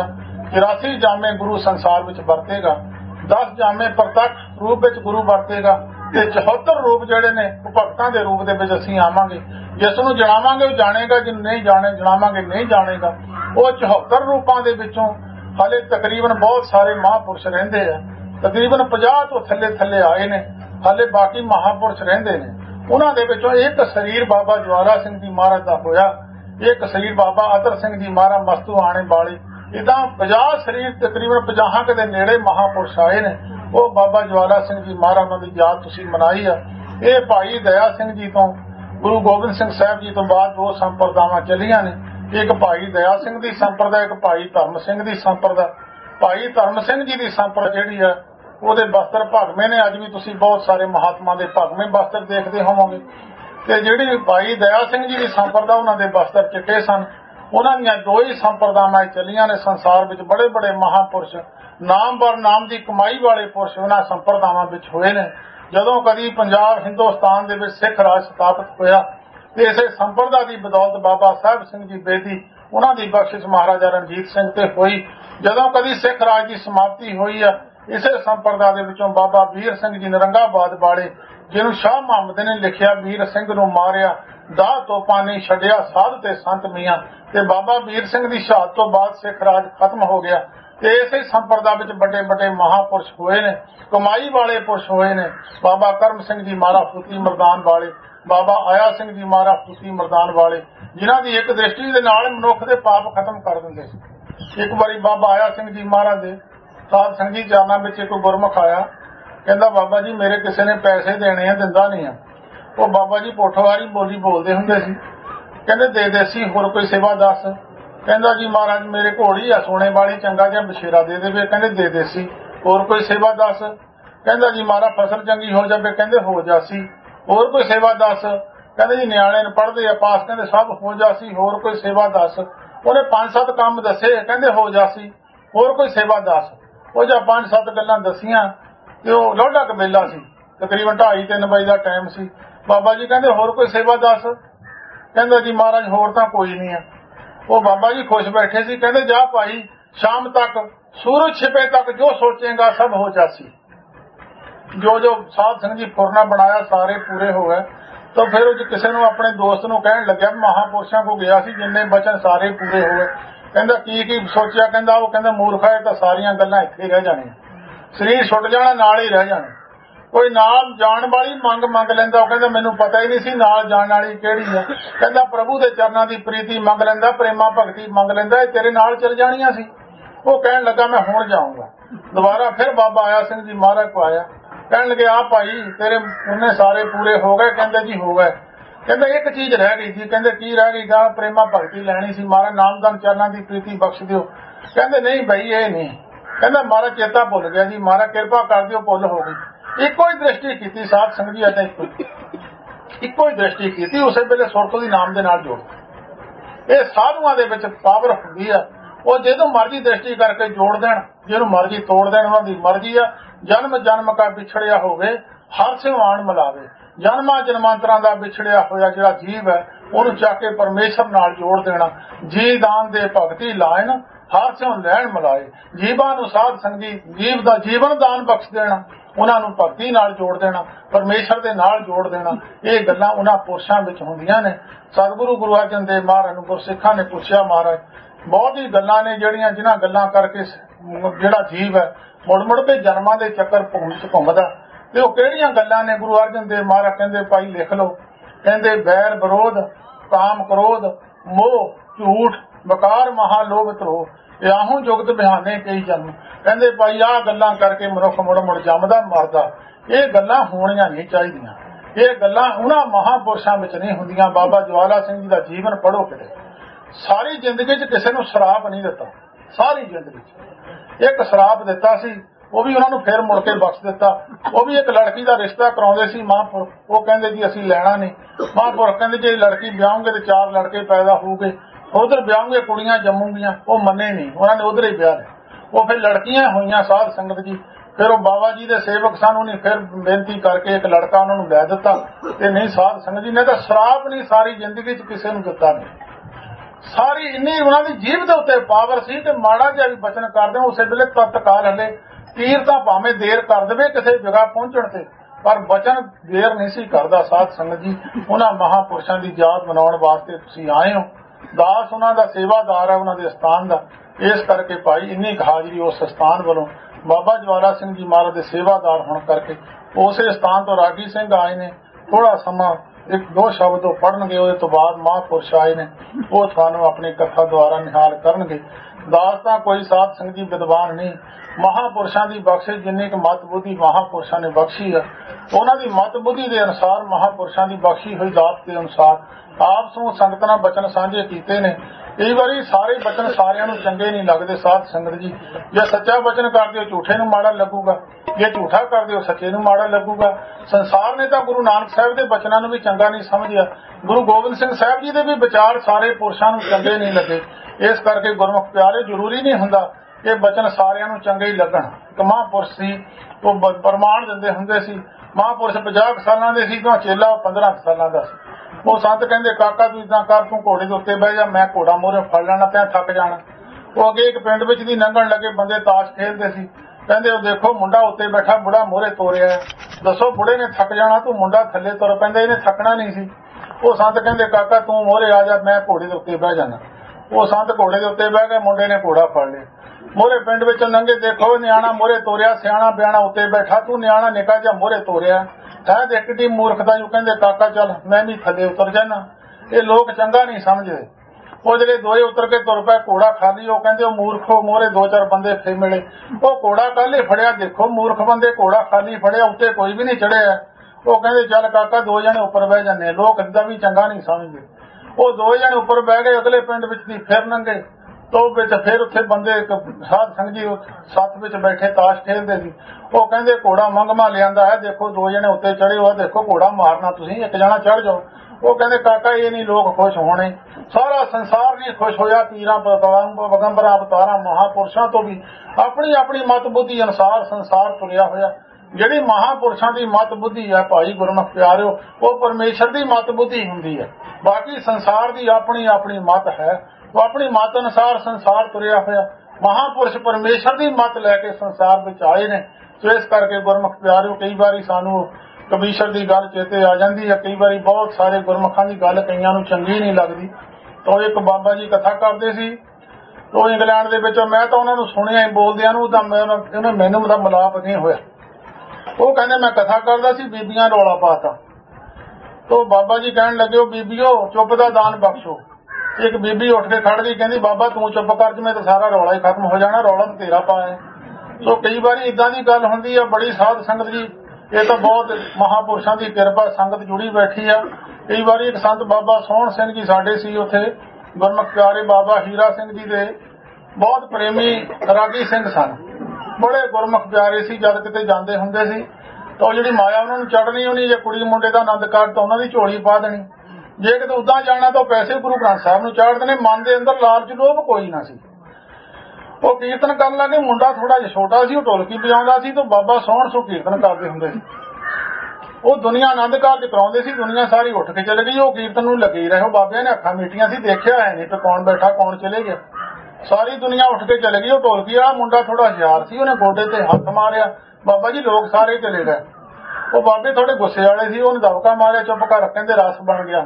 84 ਜਾਮੇ ਗੁਰੂ ਸੰਸਾਰ ਵਿੱਚ ਵਰਤੇਗਾ, 10 ਜਾਮੇ ਪ੍ਰਤੱਖ ਰੂਪ ਵਿੱਚ ਗੁਰੂ ਵਰਤੇਗਾ ਤੇ 74 ਰੂਪ ਜਿਹੜੇ ਨੇ ਉਹ ਭਗਤਾਂ ਦੇ ਰੂਪ ਦੇ ਵਿੱਚ ਅਸੀਂ ਆਵਾਂਗੇ। ਜਿਸ ਨੂੰ ਜਾਣਾਵਾਂਗੇ ਉਹ ਜਾਣੇਗਾ, ਜਿਹਨੂੰ ਨਹੀਂ ਜਾਣਾਵਾਂਗੇ ਨਹੀਂ ਜਾਣੇਗਾ। ਉਹ 74 ਰੂਪਾਂ ਦੇ ਵਿੱਚੋਂ ਹਾਲੇ ਤਕਰੀਬਨ ਬਹੁਤ ਸਾਰੇ ਮਹਾਂਪੁਰਸ਼ ਰਹਿੰਦੇ ਆ, ਤਕਰੀਬਨ 50 ਤੋਂ ਥੱਲੇ ਆਏ ਨੇ, ਹਾਲੇ ਬਾਕੀ ਮਹਾਂਪੁਰਸ਼ ਰਹਿੰਦੇ ਨੇ। ਉਹਨਾਂ ਦੇ ਵਿੱਚੋਂ ਇੱਕ ਸਰੀਰ ਬਾਬਾ ਜਵਾਲਾ ਸਿੰਘ ਜੀ ਮਹਾਰਾਜ ਦਾ ਹੋਇਆ, ਇੱਕ ਸਰੀਰ ਬਾਬਾ ਅਤਰ ਸਿੰਘ ਜੀ ਮਹਾਰਾਜ ਮਸਤੂ ਆਣੇ ਵਾਲੇ। ਇਦਾਂ 50 ਸਰੀਰ ਤਕਰੀਬਨ 50 ਦੇ ਨੇੜੇ ਮਹਾਂਪੁਰਸ਼ ਆਏ ਨੇ। ਉਹ ਬਾਬਾ ਜਵਾਲਾ ਸਿੰਘ ਜੀ ਮਹਾਰਾਜ ਦੀ ਯਾਦ ਤੁਸੀਂ ਮਨਾਈ ਆ। ਇਹ ਭਾਈ ਦਇਆ ਸਿੰਘ ਜੀ ਤੋਂ ਗੁਰੂ ਗੋਬਿੰਦ ਸਿੰਘ ਸਾਹਿਬ ਜੀ ਤੋਂ ਬਾਅਦ ਦੋ ਸੰਪਰਦਾਵਾਂ ਚੱਲੀਆਂ ਨੇ, ਇੱਕ ਭਾਈ ਦਇਆ ਸਿੰਘ ਦੀ ਸੰਪਰਦਾ, ਇੱਕ ਭਾਈ ਧਰਮ ਸਿੰਘ ਦੀ ਸੰਪਰਦਾ। ਭਾਈ ਧਰਮ ਸਿੰਘ ਜੀ ਦੀ ਸੰਪਰਦਾ ਜਿਹੜੀ ਆ ਉਹਦੇ ਬਸਤਰ ਭਗਵੇਂ ਨੇ। ਅੱਜ ਵੀ ਤੁਸੀਂ ਬਹੁਤ ਸਾਰੇ ਮਹਾਤਮਾ ਦੇ ਭਗਵੇਂ ਬਸਤਰ ਦੇਖਦੇ ਹੋਵੋਗੇ। ਤੇ ਜਿਹੜੀ ਭਾਈ ਦਇਆ ਸਿੰਘ ਜੀ ਦੀ ਸੰਪਰਦਾ, ਉਹਨਾਂ ਦੇ ਬਸਤਰ ਚਿੱਟੇ ਸਨ। ਉਹਨਾਂ ਦੀਆਂ ਦੋ ਹੀ ਸੰਪਰਦਾਵਾਂ ਚੱਲੀਆਂ ਨੇ ਸੰਸਾਰ ਵਿੱਚ। ਬੜੇ ਬੜੇ ਮਹਾਂਪੁਰਸ਼, ਨਾਮ ਬਰ ਨਾਮ ਦੀ ਕਮਾਈ ਵਾਲੇ ਪੁਰਸ਼ ਉਹਨਾਂ ਸੰਪਰਦਾਵਾਂ ਵਿੱਚ ਹੋਏ ਨੇ। ਜਦੋਂ ਕਦੀ ਪੰਜਾਬ ਹਿੰਦੁਸਤਾਨ ਦੇ ਵਿੱਚ ਸਿੱਖ ਰਾਜ ਸਥਾਪਿਤ ਹੋਇਆ ਤੇ ਇਸੇ ਸੰਪਰਦਾ ਦੀ ਬਦੌਲਤ ਬਾਬਾ ਸਾਹਿਬ ਸਿੰਘ ਜੀ ਬੇਦੀ, ਉਹਨਾਂ ਦੀ ਬਖਸ਼ਿਸ਼ ਮਹਾਰਾਜਾ ਰਣਜੀਤ ਸਿੰਘ ਤੇ ਹੋਈ। ਜਦੋਂ ਕਦੀ ਸਿੱਖ ਰਾਜ ਦੀ ਸਮਾਪਤੀ ਹੋਈ ਆ, ਇਸੇ ਸੰਪਰਦਾ ਦੇ ਵਿੱਚੋਂ ਬਾਬਾ ਵੀਰ ਸਿੰਘ ਜੀ ਨਰੰਗਾਬਾਦ ਵਾਲੇ, ਜਿਹਨੂੰ ਸ਼ਾਹ ਮੁਹੰਮਦ ਨੇ ਲਿਖਿਆ ਵੀਰ ਸਿੰਘ ਨੂੰ ਮਾਰਿਆ ਦਾਹ ਤੋਪਾਂ ਨਹੀਂ ਛੱਡਿਆ ਸਾਧ ਤੇ ਸੰਤ ਮੀਆਂ, ਤੇ ਬਾਬਾ ਵੀਰ ਸਿੰਘ ਦੀ ਸ਼ਹਾਦਤ ਤੋਂ ਬਾਅਦ ਸਿੱਖ ਰਾਜ ਖਤਮ ਹੋ ਗਿਆ। ਤੇ ਇਸੇ ਸੰਪਰਦਾ ਵਿੱਚ ਵੱਡੇ ਵੱਡੇ ਮਹਾਂਪੁਰਸ਼ ਹੋਏ ਨੇ, ਕਮਾਈ ਵਾਲੇ ਪੁਰਸ਼ ਹੋਏ ਨੇ। ਬਾਬਾ ਕਰਮ ਸਿੰਘ ਜੀ ਮਹਾਰਾ ਫੂਤੀ ਮਰਦਾਨ ਵਾਲੇ, ਬਾਬਾ ਆਇਆ ਸਿੰਘ ਜੀ ਮਹਾਰਾ ਫੂਤੀ ਮਰਦਾਨ ਵਾਲੇ, ਜਿਨ੍ਹਾਂ ਦੀ ਇੱਕ ਦ੍ਰਿਸ਼ਟੀ ਦੇ ਨਾਲ ਮਨੁੱਖ ਦੇ ਪਾਪ ਖਤਮ ਕਰ ਦਿੰਦੇ ਸੀ। ਇੱਕ ਵਾਰੀ ਬਾਬਾ ਆਇਆ ਸਿੰਘ ਜੀ ਮਹਾਰਾਜ ਦੇ ਸਾਧ ਸੰਗੀ ਚਰਨਾਂ ਵਿੱਚ ਇੱਕ ਗੁਰਮੁਖ ਆਇਆ, ਕਹਿੰਦਾ ਬਾਬਾ ਜੀ ਮੇਰੇ ਕਿਸੇ ਨੇ ਪੈਸੇ ਦੇਣੇ ਆ, ਦਿੰਦਾ ਨਹੀਂ ਆ। ਉਹ ਬਾਬਾ ਜੀ ਪੋਠੋਵਾਰੀ ਬੋਲੀ ਬੋਲਦੇ ਹੁੰਦੇ ਸੀ। ਕਹਿੰਦੇ ਦੇ ਦੇਸੀ, ਹੋਰ ਕੋਈ ਸੇਵਾ ਦੱਸ। ਕਹਿੰਦਾ ਜੀ ਮਹਾਰਾਜ ਮੇਰੇ ਘੋੜੀ ਆ ਸੋਨੇ ਵਾਲੀ, ਚੰਗਾ ਜਿਹਾ ਬਸ਼ੇਰਾ ਦੇ ਦੇਵੇ। ਕਹਿੰਦੇ ਦੇ ਦੇਸੀ, ਹੋਰ ਕੋਈ ਸੇਵਾ ਦੱਸ। ਕਹਿੰਦਾ ਜੀ ਮਹਾਰਾਜ ਫਸਲ ਚੰਗੀ ਹੋ ਜਾਵੇ। ਕਹਿੰਦੇ ਹੋ ਜਾਸੀ, ਹੋਰ ਕੋਈ ਸੇਵਾ ਦੱਸ। ਕਹਿੰਦੇ ਜੀ ਨਿਆਣੇ ਨੂੰ ਪੜ੍ਹਦੇ ਆ ਪਾਸ, ਕਹਿੰਦੇ ਸਭ ਹੋ ਜਾਸੀ, ਹੋਰ ਕੋਈ ਸੇਵਾ ਦੱਸ। ਉਹਨੇ 5-7 ਕੰਮ ਦੱਸੇ, ਕਹਿੰਦੇ ਹੋ ਜਾਸੀ, ਹੋਰ ਕੋਈ ਸੇਵਾ ਦੱਸ। ਉਹ ਜਾਂ 5-7 ਗੱਲਾਂ ਦਸੀਆਂ ਤੇ ਉਹ ਲੋਢਾ ਕਬੇਲਾ ਸੀ, ਤਕਰੀਬਨ 2:30-3 ਵਜੇ ਦਾ ਟਾਈਮ ਸੀ। ਬਾਬਾ ਜੀ ਕਹਿੰਦੇ ਹੋਰ ਕੋਈ ਸੇਵਾ ਦੱਸ। ਕਹਿੰਦਾ ਜੀ ਮਹਾਰਾਜ ਹੋਰ ਤਾਂ ਕੋਈ ਨਹੀਂ ਹੈ। ਉਹ ਬਾਬਾ ਜੀ ਖੁਸ਼ ਬੈਠੇ ਸੀ, ਕਹਿੰਦੇ ਜਾ ਭਾਈ ਸ਼ਾਮ ਤੱਕ ਸੂਰਜ ਛਿਪੇ ਤੱਕ ਜੋ ਸੋਚੇਗਾ ਸਭ ਹੋ ਜਾਸੀ। ਜੋ ਜੋ ਸਾਧ ਸੰਗਤ ਜੀ ਫੁਰਨਾ ਬਣਾਇਆ ਸਾਰੇ ਪੂਰੇ ਹੋ ਗਏ। ਤਾਂ ਫਿਰ ਉਹ ਕਿਸੇ ਨੂੰ ਆਪਣੇ ਦੋਸਤ ਨੂੰ ਕਹਿਣ ਲੱਗਿਆ, ਮਹਾਂਪੁਰਸ਼ਾਂ ਕੋਲ ਗਿਆ ਸੀ, ਜਿੰਨੇ ਬਚਨ ਸਾਰੇ ਪੂਰੇ ਹੋ ਗਏ। ਕਹਿੰਦਾ ਕੀ ਕੀ ਸੋਚਿਆ? ਕਹਿੰਦਾ ਉਹ ਕਹਿੰਦਾ ਮੂਰਖਾ ਇਹ ਤਾਂ ਸਾਰੀਆਂ ਗੱਲਾਂ ਇੱਥੇ ਹੀ ਰਹਿ ਜਾਣੀਆਂ, ਸਰੀਰ ਛੁੱਟ ਜਾਣਾ, ਨਾਲ ਹੀ ਰਹਿ ਜਾਣਾ। ਕੋਈ ਨਾਲ ਜਾਣ ਵਾਲੀ ਮੰਗ ਲੈਂਦਾ, ਉਹ ਕਹਿੰਦਾ ਮੈਨੂੰ ਪਤਾ ਹੀ ਨਹੀਂ ਸੀ ਨਾਲ ਜਾਣ ਵਾਲੀ ਕਿਹੜੀ ਹੈ। ਕਹਿੰਦਾ ਪ੍ਰਭੂ ਦੇ ਚਰਨਾਂ ਦੀ ਪ੍ਰੀਤੀ ਮੰਗ ਲੈਂਦਾ, ਪ੍ਰੇਮਾ ਭਗਤੀ ਮੰਗ ਲੈਂਦਾ, ਇਹ ਤੇਰੇ ਨਾਲ ਚਲ ਜਾਣੀਆਂ ਸੀ। ਉਹ ਕਹਿਣ ਲੱਗਾ ਮੈਂ ਹੁਣ ਜਾਊਂਗਾ। ਦੁਬਾਰਾ ਫਿਰ ਬਾਬਾ ਆਇਆ ਸਿੰਘ ਜੀ ਮਹਾਰਾਜ ਕੋ ਆਇਆ, ਕਹਿਣ ਲੱਗੇ ਆ ਭਾਈ ਤੇਰੇ ਉਹਨੇ ਸਾਰੇ ਪੂਰੇ ਹੋ ਗਏ? ਕਹਿੰਦੇ ਜੀ ਹੋ ਗਏ। ਕਹਿੰਦੇ ਇੱਕ ਚੀਜ਼ ਰਹਿ ਗਈ ਸੀ। ਕਹਿੰਦੇ ਕੀ ਰਹਿ ਗਈ? ਗਾ ਪ੍ਰੇਮਾ ਭਗਤੀ ਲੈਣੀ ਸੀ, ਮਹਾਰਾਜ ਨਾਮਦਾਨ ਚਰਨਾਂ ਦੀ ਪ੍ਰੀਤੀ ਬਖਸ਼ ਦਿਓ। ਕਹਿੰਦੇ ਨਹੀਂ ਬਈ ਇਹ ਨਹੀਂ। ਕਹਿੰਦਾ ਮਹਾਰਾਜ ਚੇਤਾ ਭੁੱਲ ਗਿਆ ਜੀ, ਮਹਾਰਾਜ ਕਿਰਪਾ ਕਰ ਦਿਓ, ਭੁੱਲ ਹੋ ਗਈ। ਇੱਕੋ ਹੀ ਦ੍ਰਿਸ਼ਟੀ ਕੀਤੀ ਸਾਧ ਸੰਗਤ ਜੀ, ਅਤੇ ਇੱਕੋ ਹੀ ਦ੍ਰਿਸ਼ਟੀ ਕੀਤੀ, ਉਸੇ ਵੇਲੇ ਸੁਰਤ ਦੀ ਨਾਮ ਦੇ ਨਾਲ ਜੋੜ। ਇਹ ਸਾਧੂਆਂ ਦੇ ਵਿੱਚ ਪਾਵਰ ਹੁੰਦੀ ਆ, ਉਹ ਜਦੋਂ ਮਰਜ਼ੀ ਦ੍ਰਿਸ਼ਟੀ ਕਰਕੇ ਜੋੜ ਦੇਣ, ਜਿਹਨੂੰ ਮਰਜ਼ੀ ਤੋੜ ਦੇਣ, ਉਹਨਾਂ ਦੀ ਮਰਜ਼ੀ ਆ। ਜਨਮ ਜਨਮ ਕਾ ਵਿਛੜਿਆ ਹੋਵੇ ਹਰ ਸਿਉ ਆਣ ਮਿਲਾਵੇ। ਜਨਮਾਂ ਜਨਮਾਂਤਰਾਂ ਦਾ ਵਿਛੜਿਆ ਹੋਇਆ ਜਿਹੜਾ ਜੀਵ ਹੈ ਉਹਨੂੰ ਚੱਕ ਕੇ ਪਰਮੇਸ਼ਰ ਨਾਲ ਜੋੜ ਦੇਣਾ। ਜੀ ਦਾਨ ਦੇ ਭਗਤੀ ਲਾਇਨ ਹਰ ਸਿਉ ਲੈਣ ਮਿਲਾਏ। ਜੀਵਾਂ ਨੂੰ ਸਾਧ ਸੰਗੀ ਜੀਵ ਦਾ ਜੀਵਨ ਦਾਨ ਬਖਸ਼ ਦੇਣਾ, ਉਹਨਾਂ ਨੂੰ ਭਗਤੀ ਨਾਲ ਜੋੜ ਦੇਣਾ, ਪਰਮੇਸ਼ਰ ਦੇ ਨਾਲ ਜੋੜ ਦੇਣਾ। ਇਹ ਗੱਲਾਂ ਉਹਨਾਂ ਪੁਰਸ਼ਾਂ ਵਿੱਚ ਹੁੰਦੀਆਂ ਨੇ। ਸਤਿਗੁਰੂ ਗੁਰੂ ਅਰਜਨ ਦੇਵ ਮਹਾਰਾਜ ਨੂੰ ਗੁਰਸਿੱਖਾਂ ਨੇ ਪੁੱਛਿਆ, ਮਹਾਰਾਜ ਬਹੁਤ ਹੀ ਗੱਲਾਂ ਨੇ ਜਿਹੜੀਆਂ ਜਿਨ੍ਹਾਂ ਗੱਲਾਂ ਕਰਕੇ ਜਿਹੜਾ ਜੀਵ ਹੈ ਮੁੜ ਕੇ ਜਨਮਾਂ ਦੇ ਚੱਕਰ ਘੁੰਮਦਾ, ਤੇ ਉਹ ਕਿਹੜੀਆਂ ਗੱਲਾਂ ਨੇ? ਗੁਰੂ ਅਰਜਨ ਦੇਵ ਮਹਾਰਾਜ ਕਹਿੰਦੇ ਭਾਈ ਲਿਖ ਲਓ। ਕਹਿੰਦੇ ਬੈਰ ਵਿਰੋਧ, ਕਾਮ ਕ੍ਰੋਧ, ਮੋਹ, ਝੂਠ, ਵਕਾਰ, ਮਹਾ ਲੋਭ, ਧਰੋਹ, ਆਹੂ ਜੁਗਤ ਬਿਹਾਨੇ ਕਈ ਜਨਮ। ਕਹਿੰਦੇ ਭਾਈ ਆਹ ਗੱਲਾਂ ਕਰਕੇ ਮਨੁੱਖ ਮੁੜ ਜੰਮਦਾ ਮਰਦਾ। ਇਹ ਗੱਲਾਂ ਹੋਣੀਆਂ ਨਹੀਂ ਚਾਹੀਦੀਆਂ। ਇਹ ਗੱਲਾਂ ਉਹਨਾਂ ਮਹਾਂਪੁਰਸ਼ਾਂ ਵਿੱਚ ਨਹੀਂ ਹੁੰਦੀਆਂ। ਬਾਬਾ ਜਵਾਲਾ ਸਿੰਘ ਜੀ ਦਾ ਜੀਵਨ ਪੜ੍ਹੋ ਕਿਤੇ। ਸਾਰੀ ਜ਼ਿੰਦਗੀ 'ਚ ਕਿਸੇ ਨੂੰ ਸ਼ਰਾਪ ਨਹੀਂ ਦਿੱਤਾ। ਸਾਰੀ ਜ਼ਿੰਦਗੀ 'ਚ ਇੱਕ ਸ਼ਰਾਪ ਦਿੱਤਾ ਸੀ, ਉਹ ਵੀ ਉਹਨਾਂ ਨੂੰ ਫਿਰ ਮੁੜ ਕੇ ਬਖਸ਼ ਦਿੱਤਾ। ਉਹ ਵੀ ਇੱਕ ਲੜਕੀ ਦਾ ਰਿਸ਼ਤਾ ਕਰਾਉਂਦੇ ਸੀ ਮਹਾਂਪੁਰਖ, ਉਹ ਕਹਿੰਦੇ ਜੀ ਅਸੀਂ ਲੈਣਾ ਨਹੀਂ। ਮਹਾਂਪੁਰਖ ਕਹਿੰਦੇ ਜੇ ਲੜਕੀ ਵਿਆਹੋਗੇ ਤੇ 4 ਲੜਕੇ ਪੈਦਾ ਹੋਊਗੇ, ਉਧਰ ਵਿਆਹੋਗੇ ਕੁੜੀਆਂ ਜੰਮੂਗੀਆਂ। ਉਹ ਮੰਨੇ ਨਹੀਂ, ਉਹਨਾਂ ਨੇ ਉਧਰ ਹੀ ਵਿਆਹ ਲਿਆ। ਉਹ ਫਿਰ ਲੜਕੀਆਂ ਹੋਈਆਂ ਸਾਧ ਸੰਗਤ ਜੀ। ਫਿਰ ਉਹ ਬਾਬਾ ਜੀ ਦੇ ਸੇਵਕ ਸਾਨੂੰ ਨਹੀਂ, ਫਿਰ ਬੇਨਤੀ ਕਰਕੇ ਇੱਕ ਲੜਕਾ ਉਹਨਾਂ ਨੂੰ ਲੈ ਦਿੱਤਾ। ਤੇ ਨਹੀਂ ਸਾਧ ਸੰਗਤ ਜੀ ਨੇ ਤਾਂ ਸ਼ਰਾਪ ਨਹੀਂ ਸਾਰੀ ਜ਼ਿੰਦਗੀ 'ਚ ਕਿਸੇ ਨੂੰ ਦਿੱਤਾ ਨਹੀਂ। ਸਾਰੀ ਇੰਨੀ ਉਹਨਾਂ ਦੀ ਜੀਭ ਦੇ ਉੱਤੇ ਪਾਵਰ ਸੀ ਕਿ ਮਾੜਾ ਜਿਹਾ ਵੀ ਬਚਨ ਕਰਦੇ ਉਸੇ ਵੇਲੇ ਤਤਕਾਲ ਹਲੇ। ਤੀਰ ਤਾਂ ਭਾਵੇਂ ਦੇਰ ਕਰ ਦੇਵੇ ਕਿਸੇ ਜਗ੍ਹਾ ਪਹੁੰਚਣ ਤੇ, ਪਰ ਬਚਨ ਦੇਰ ਨਹੀਂ ਸੀ ਕਰਦਾ। ਸਾਧ ਸੰਗਤ ਜੀ ਉਹਨਾਂ ਮਹਾਂਪੁਰਸ਼ਾਂ ਦੀ ਯਾਦ ਮਨਾਉਣ ਵਾਸਤੇ ਤੁਸੀਂ ਆਏ ਹੋ। ਦਾਸ ਉਹਨਾਂ ਦਾ ਸੇਵਾਦਾਰ ਹੈ, ਉਹਨਾਂ ਦੇ ਸਥਾਨ ਦਾ। ਇਸ ਕਰਕੇ ਭਾਈ ਇੰਨੀ ਹਾਜ਼ਰੀ ਉਸ ਸਥਾਨ ਵੱਲੋਂ ਬਾਬਾ ਜਵਾਲਾ ਸਿੰਘ ਜੀ ਮਹਾਰਾਜ ਦੇ ਸੇਵਾਦਾਰ ਹੋਣ ਕਰਕੇ ਉਸੇ ਸਥਾਨ ਤੋਂ ਰਾਗੀ ਸਿੰਘ ਆਏ ਨੇ। ਥੋੜਾ ਸਮਾਂ 1-2 ਸ਼ਬਦ ਉਹ ਪੜ੍ਹਨਗੇ, ਉਹਦੇ ਤੋਂ ਬਾਅਦ ਮਹਾਂਪੁਰਸ਼ ਆਏ ਨੇ, ਉਹ ਤੁਹਾਨੂੰ ਆਪਣੀ ਕਥਾ ਦੁਆਰਾ ਨਿਹਾਲ ਕਰਨਗੇ। ਦਾਸ ਤਾਂ ਕੋਈ ਸਾਧ ਸੰਗਤ ਜੀ ਵਿਦਵਾਨ ਨਹੀਂ, ਮਹਾਂਪੁਰਸ਼ਾਂ ਦੀ ਬਖਸ਼ਿਸ਼ ਜਿੰਨੀ ਕੁ ਮਤ ਬੁੱਧੀ ਮਹਾਂਪੁਰਸ਼ਾਂ ਨੇ ਬਖਸ਼ੀ ਹੈ, ਉਹਨਾਂ ਦੀ ਮਤ ਬੁੱਧੀ ਦੇ ਅਨੁਸਾਰ ਮਹਾਂਪੁਰਸ਼ਾਂ ਦੀ ਬਖਸ਼ੀ ਹੋਈ ਦਾਤ ਦੇ ਅਨੁਸਾਰ ਆਪਸ ਨੂੰ ਸੰਗਤ ਨਾਲ ਬਚਨ ਸਾਂਝੇ ਕੀਤੇ ਨੇ। ਕਈ ਵਾਰੀ ਸਾਰੇ ਬਚਨ ਸਾਰਿਆਂ ਨੂੰ ਚੰਗੇ ਨਹੀਂ ਲੱਗਦੇ ਸਾਧ ਸੰਗਤ ਜੀ। ਜੇ ਸੱਚਾ ਬਚਨ ਕਰਦੇ ਹੋ ਝੂਠੇ ਨੂੰ ਮਾੜਾ ਲੱਗੂਗਾ, ਜੇ ਝੂਠਾ ਕਰਦੇ ਹੋ ਸੱਚੇ ਨੂੰ ਮਾੜਾ ਲੱਗੂਗਾ। ਸੰਸਾਰ ਨੇ ਤਾਂ ਗੁਰੂ ਨਾਨਕ ਸਾਹਿਬ ਦੇ ਬਚਨਾਂ ਨੂੰ ਵੀ ਚੰਗਾ ਨਹੀਂ ਸਮਝਿਆ। ਗੁਰੂ ਗੋਬਿੰਦ ਸਿੰਘ ਸਾਹਿਬ ਜੀ ਦੇ ਵੀ ਵਿਚਾਰ ਸਾਰੇ ਪੁਰਸ਼ਾਂ ਨੂੰ ਚੰਗੇ ਨਹੀਂ ਲੱਗੇ। ਇਸ ਕਰਕੇ ਗੁਰਮੁਖ ਪਿਆਰੇ ਜ਼ਰੂਰੀ ਨਹੀਂ ਹੁੰਦਾ ਕਿ ਬਚਨ ਸਾਰਿਆਂ ਨੂੰ ਚੰਗੇ ਹੀ ਲੱਗਣ। ਇੱਕ ਮਹਾਂਪੁਰਸ਼ ਸੀ, ਉਹ ਪ੍ਰਮਾਣ ਦਿੰਦੇ ਹੁੰਦੇ ਸੀ। ਮਹਾਂਪੁਰਸ਼ 50 ਸਾਲਾਂ ਦੇ ਸੀ ਤਾਂ ਚੇਲਾ 15 ਸਾਲਾਂ ਦਾ ਸੀ। ਉਹ ਸੰਤ ਕਹਿੰਦੇ ਕਾਕਾ ਤੂੰ ਇਦਾਂ ਕਰ, ਤੂੰ ਘੋੜੇ ਦੇ ਉੱਤੇ ਬਹਿ ਜਾ, ਮੈਂ ਘੋੜਾ ਮੋਹਰੇ ਫੜ ਲੈਣਾ, ਤੈਂ ਥੱਕ ਜਾਣਾ। ਉਹ ਅੱਗੇ ਇੱਕ ਪਿੰਡ ਵਿੱਚ ਦੀ ਲੰਘਣ ਲੱਗੇ, ਬੰਦੇ ਤਾਸ਼ ਖੇਡਦੇ ਸੀ। ਕਹਿੰਦੇ ਉਹ ਦੇਖੋ ਮੁੰਡਾ ਉੱਤੇ ਬੈਠਾ, ਬੁੜਾ ਮੋਹਰੇ ਤੋਰਿਆ। ਦੱਸੋ ਬੁੜੇ ਨੇ ਥੱਕ ਜਾਣਾ, ਤੂੰ ਮੁੰਡਾ ਥੱਲੇ ਤੁਰ ਪੈਂਦਾ, ਇਹਨੇ ਥੱਕਣਾ ਨਹੀਂ ਸੀ। ਉਹ ਸੰਤ ਕਹਿੰਦੇ ਕਾਕਾ ਤੂੰ ਮੋਹਰੇ ਆ ਜਾ, ਮੈਂ ਘੋੜੇ ਦੇ ਉੱਤੇ ਬਹਿ ਜਾਣਾ। ਉਹ ਸੰਤ ਘੋੜੇ ਦੇ ਉੱਤੇ ਬਹਿ ਗਏ, ਮੁੰਡੇ ਨੇ ਘੋੜਾ ਫੜ ਲਿਆ। ਮੋਹਰੇ ਪਿੰਡ ਵਿੱਚ ਲੰਘੇ, ਦੇਖੋ ਨਿਆਣਾ ਮੋਹਰੇ ਤੋਰਿਆ, ਸਿਆਣਾ ਬਿਆਣਾ ਉੱਤੇ ਬੈਠਾ, ਤੂੰ ਨਿਆਣਾ ਨਿੱਕਾ ਜਿਹਾ ਮੋਹਰੇ ਤੋਰਿਆ ਹੈ। ਦੇਖ ਦੀ ਮੂਰਖਤਾ ਨੂੰ। ਕਹਿੰਦੇ ਕਾਕਾ ਚੱਲ ਮੈਂ ਵੀ ਥੱਲੇ ਉਤਰ ਜਾਣਾ। ਇਹ ਲੋਕ ਚੰਗਾ ਨਹੀਂ ਸਮਝਦੇ। ਉਹ ਜਿਹੜੇ ਦੋਏ ਉਤਰ ਕੇ ਤੁਰ ਪਏ, ਘੋੜਾ ਖਾਲੀ। ਉਹ ਕਹਿੰਦੇ ਉਹ ਮੂਰਖੋ, ਮੋਹਰੇ 2-4 ਬੰਦੇ ਫੇ ਮਿਲੇ। ਉਹ ਘੋੜਾ ਕੱਲ ਫੜਿਆ, ਦੇਖੋ ਮੂਰਖ ਬੰਦੇ ਘੋੜਾ ਖਾਲੀ ਫੜਿਆ, ਉੱਤੇ ਕੋਈ ਵੀ ਨਹੀਂ ਚੜਿਆ। ਉਹ ਕਹਿੰਦੇ ਚੱਲ ਕਾਕਾ 2 ਜਣੇ ਉੱਪਰ ਬਹਿ ਜਾਂਦੇ। ਲੋਕ ਏਦਾਂ ਵੀ ਚੰਗਾ ਨਹੀਂ ਸਮਝਦੇ। ਉਹ 2 ਜਣੇ ਉੱਪਰ ਬਹਿ ਗਏ, ਅਗਲੇ ਪਿੰਡ ਵਿੱਚ ਦੀ ਫਿਰ ਲੰਘੇ। तो फिर उत्थे बंदे साध संगत जी सत्थ विच बैठे ताश खेलते सी। वो कहंदे घोड़ा मंगमा लियांदा है, देखो दो जने उत्ते चढ़े हो, देखो घोड़ा मारना तुसीं, एक जना चढ़ जाओ। वो कहंदे काका ये नहीं लोग खुश होने, सारा संसार नहीं खुश होया। पीरां पैगंबरां अवतारां महापुरुषां तो भी अपनी अपनी मत बुद्धि अनुसार संसार तुरिया होया। ਜਿਹੜੀ महापुरुषां की मत बुद्धि है भाई गुरमुख प्यारिओ, वो परमेश्वर की मत बुद्धि हुंदी है। बाकी संसार की अपनी अपनी मत है, वो अपनी मत अनुसार संसार तुरिया होया। महापुरुष परमेश्वर की मत लैके संसार विच आए ने। सो इस करके गुरमुख प्यारिओ कई बारी सानू कबीशर की गल चेते आ जाती है, कई बारी बहुत सारे गुरमुखां की गल कईयां नूं चंगी नहीं लगती। तो एक बाबा जी कथा करते सी, तो इंग्लैंड दे विच मैं तो उन्हां नूं सुणिया ही बोलदिआं नूं, तां मैनूं तां मिलाप नहीं होया। वो कहने मैं कथा करदा सी, बीबियां रौला पाता। तो बाबा जी कहन लगे, बीबियो चुप दा दान बख्शो। एक बीबी उठ के खड़ गई, कहंदी बाबा तू चुप कर, जिवें तो सारा रौला ही खत्म हो जाना, रौला तो तेरा पाया। तो कई बारी इदां दी गल हुंदी है। बड़ी साध संगत जी, ये तो बहुत महापुरुषां की किरपा, संगत जुड़ी बैठी है। कई बारी एक संत बाबा सोहण सिंह जी साडे सी, उत्थे गुरमुख प्यारे बाबा हीरा सिंह जी दे बहुत प्रेमी रागी सिंह सन, बड़े गुरमुख प्यारे सी। जद किते जांदे हुंदे सी तो जिहड़ी माया उन्हां नूं चढ़नी होनी, जे कुड़ी मुंडे दा आनंद काट तो उन्हां दी झोली पा देनी, जे किते उदां जाना तो पैसे गुरु ग्रंथ साहिब नूं चाढ़ देने। मन दे अंदर लालच लोभ कोई ना सी। वो कीर्तन करन लगे, मुंडा थोड़ा जिहा छोटा सी, ढोलकी बजाउंदा सी, तो बाबा सोहण सो कीर्तन करदे हुंदे सी। वो दुनिया आनंद काट कराउंदे सी, दुनिया सारी उठ के चले गई। वो कीर्तन नूं लगे ही रहे। बाबिਆਂ ने अखां मीटियां सी, देखिया है नहीं तो कौन बैठा कौन चले गया। सारी दुनिया उठ के चले गई। वो ढोलकी वाला मुंडा थोड़ा हुशियार सी, उन्हें गोडे ते हथ मारिया, बाबा जी लोग सारे चले गए। वो बाबे थोड़े गुस्से वाले सी, उन्हें दबका मारिया, चुप कर, कहंदे रस बन गया।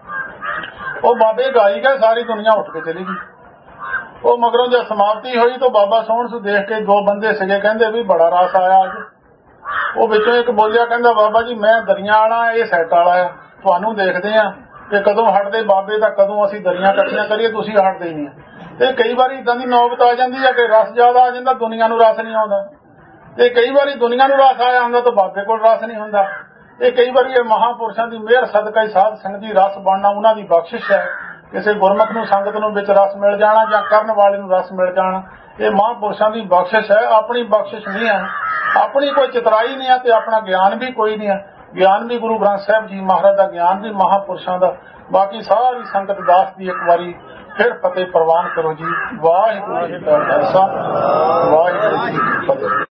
वो बाबे गाई गए, सारी दुनिया उठ के चली गई। वो मगरों जब समाप्ति हुई तो बाबा सोहण सू देख के दो बंदे सिगे, कहंदे भी बड़ा रस आया अज। वो विचों एक बोलिया, कहंदा बाबा जी मैं दरिया वाला, ये सैट वाला है, तुहानू देखदे आ कि कदों हटदे बाबे दा, कदों असीं दरिया इकट्ठियां करिए, तुसीं हटदे ही नहीं। ते कई बारी इदां दी नौबत आ जांदी है कि रस ज्यादा आ जांदा, दुनिया नूं रस नहीं आउंदा। ते कई बारी दुनिया नूं रस आया हुंदा तो बाबे कोल रस नहीं हुंदा। ते कई बारी ये महापुरुषां दी मेहर सदका ही साध संगत दी रस बनना उन्हां दी बख्शिश है। किसी गुरमुख नूं संगत नूं विच रस मिल जाना जां करन वाले नूं रस मिल जाना, ये महापुरुषां दी बख्शिश है, अपनी बख्शिश नहीं है। अपनी कोई चितराई नहीं है ते अपना ज्ञान भी कोई नहीं है। ज्ञान भी गुरु ग्रंथ साहिब जी महाराज दा, ज्ञान भी महापुरुषां दा। बाकी सारी संगत दास दी एक बारी फिर फतेह प्रवान करो जी। वाहिगुरू जी का खालसा, वाहिगुरू जी की फतेह।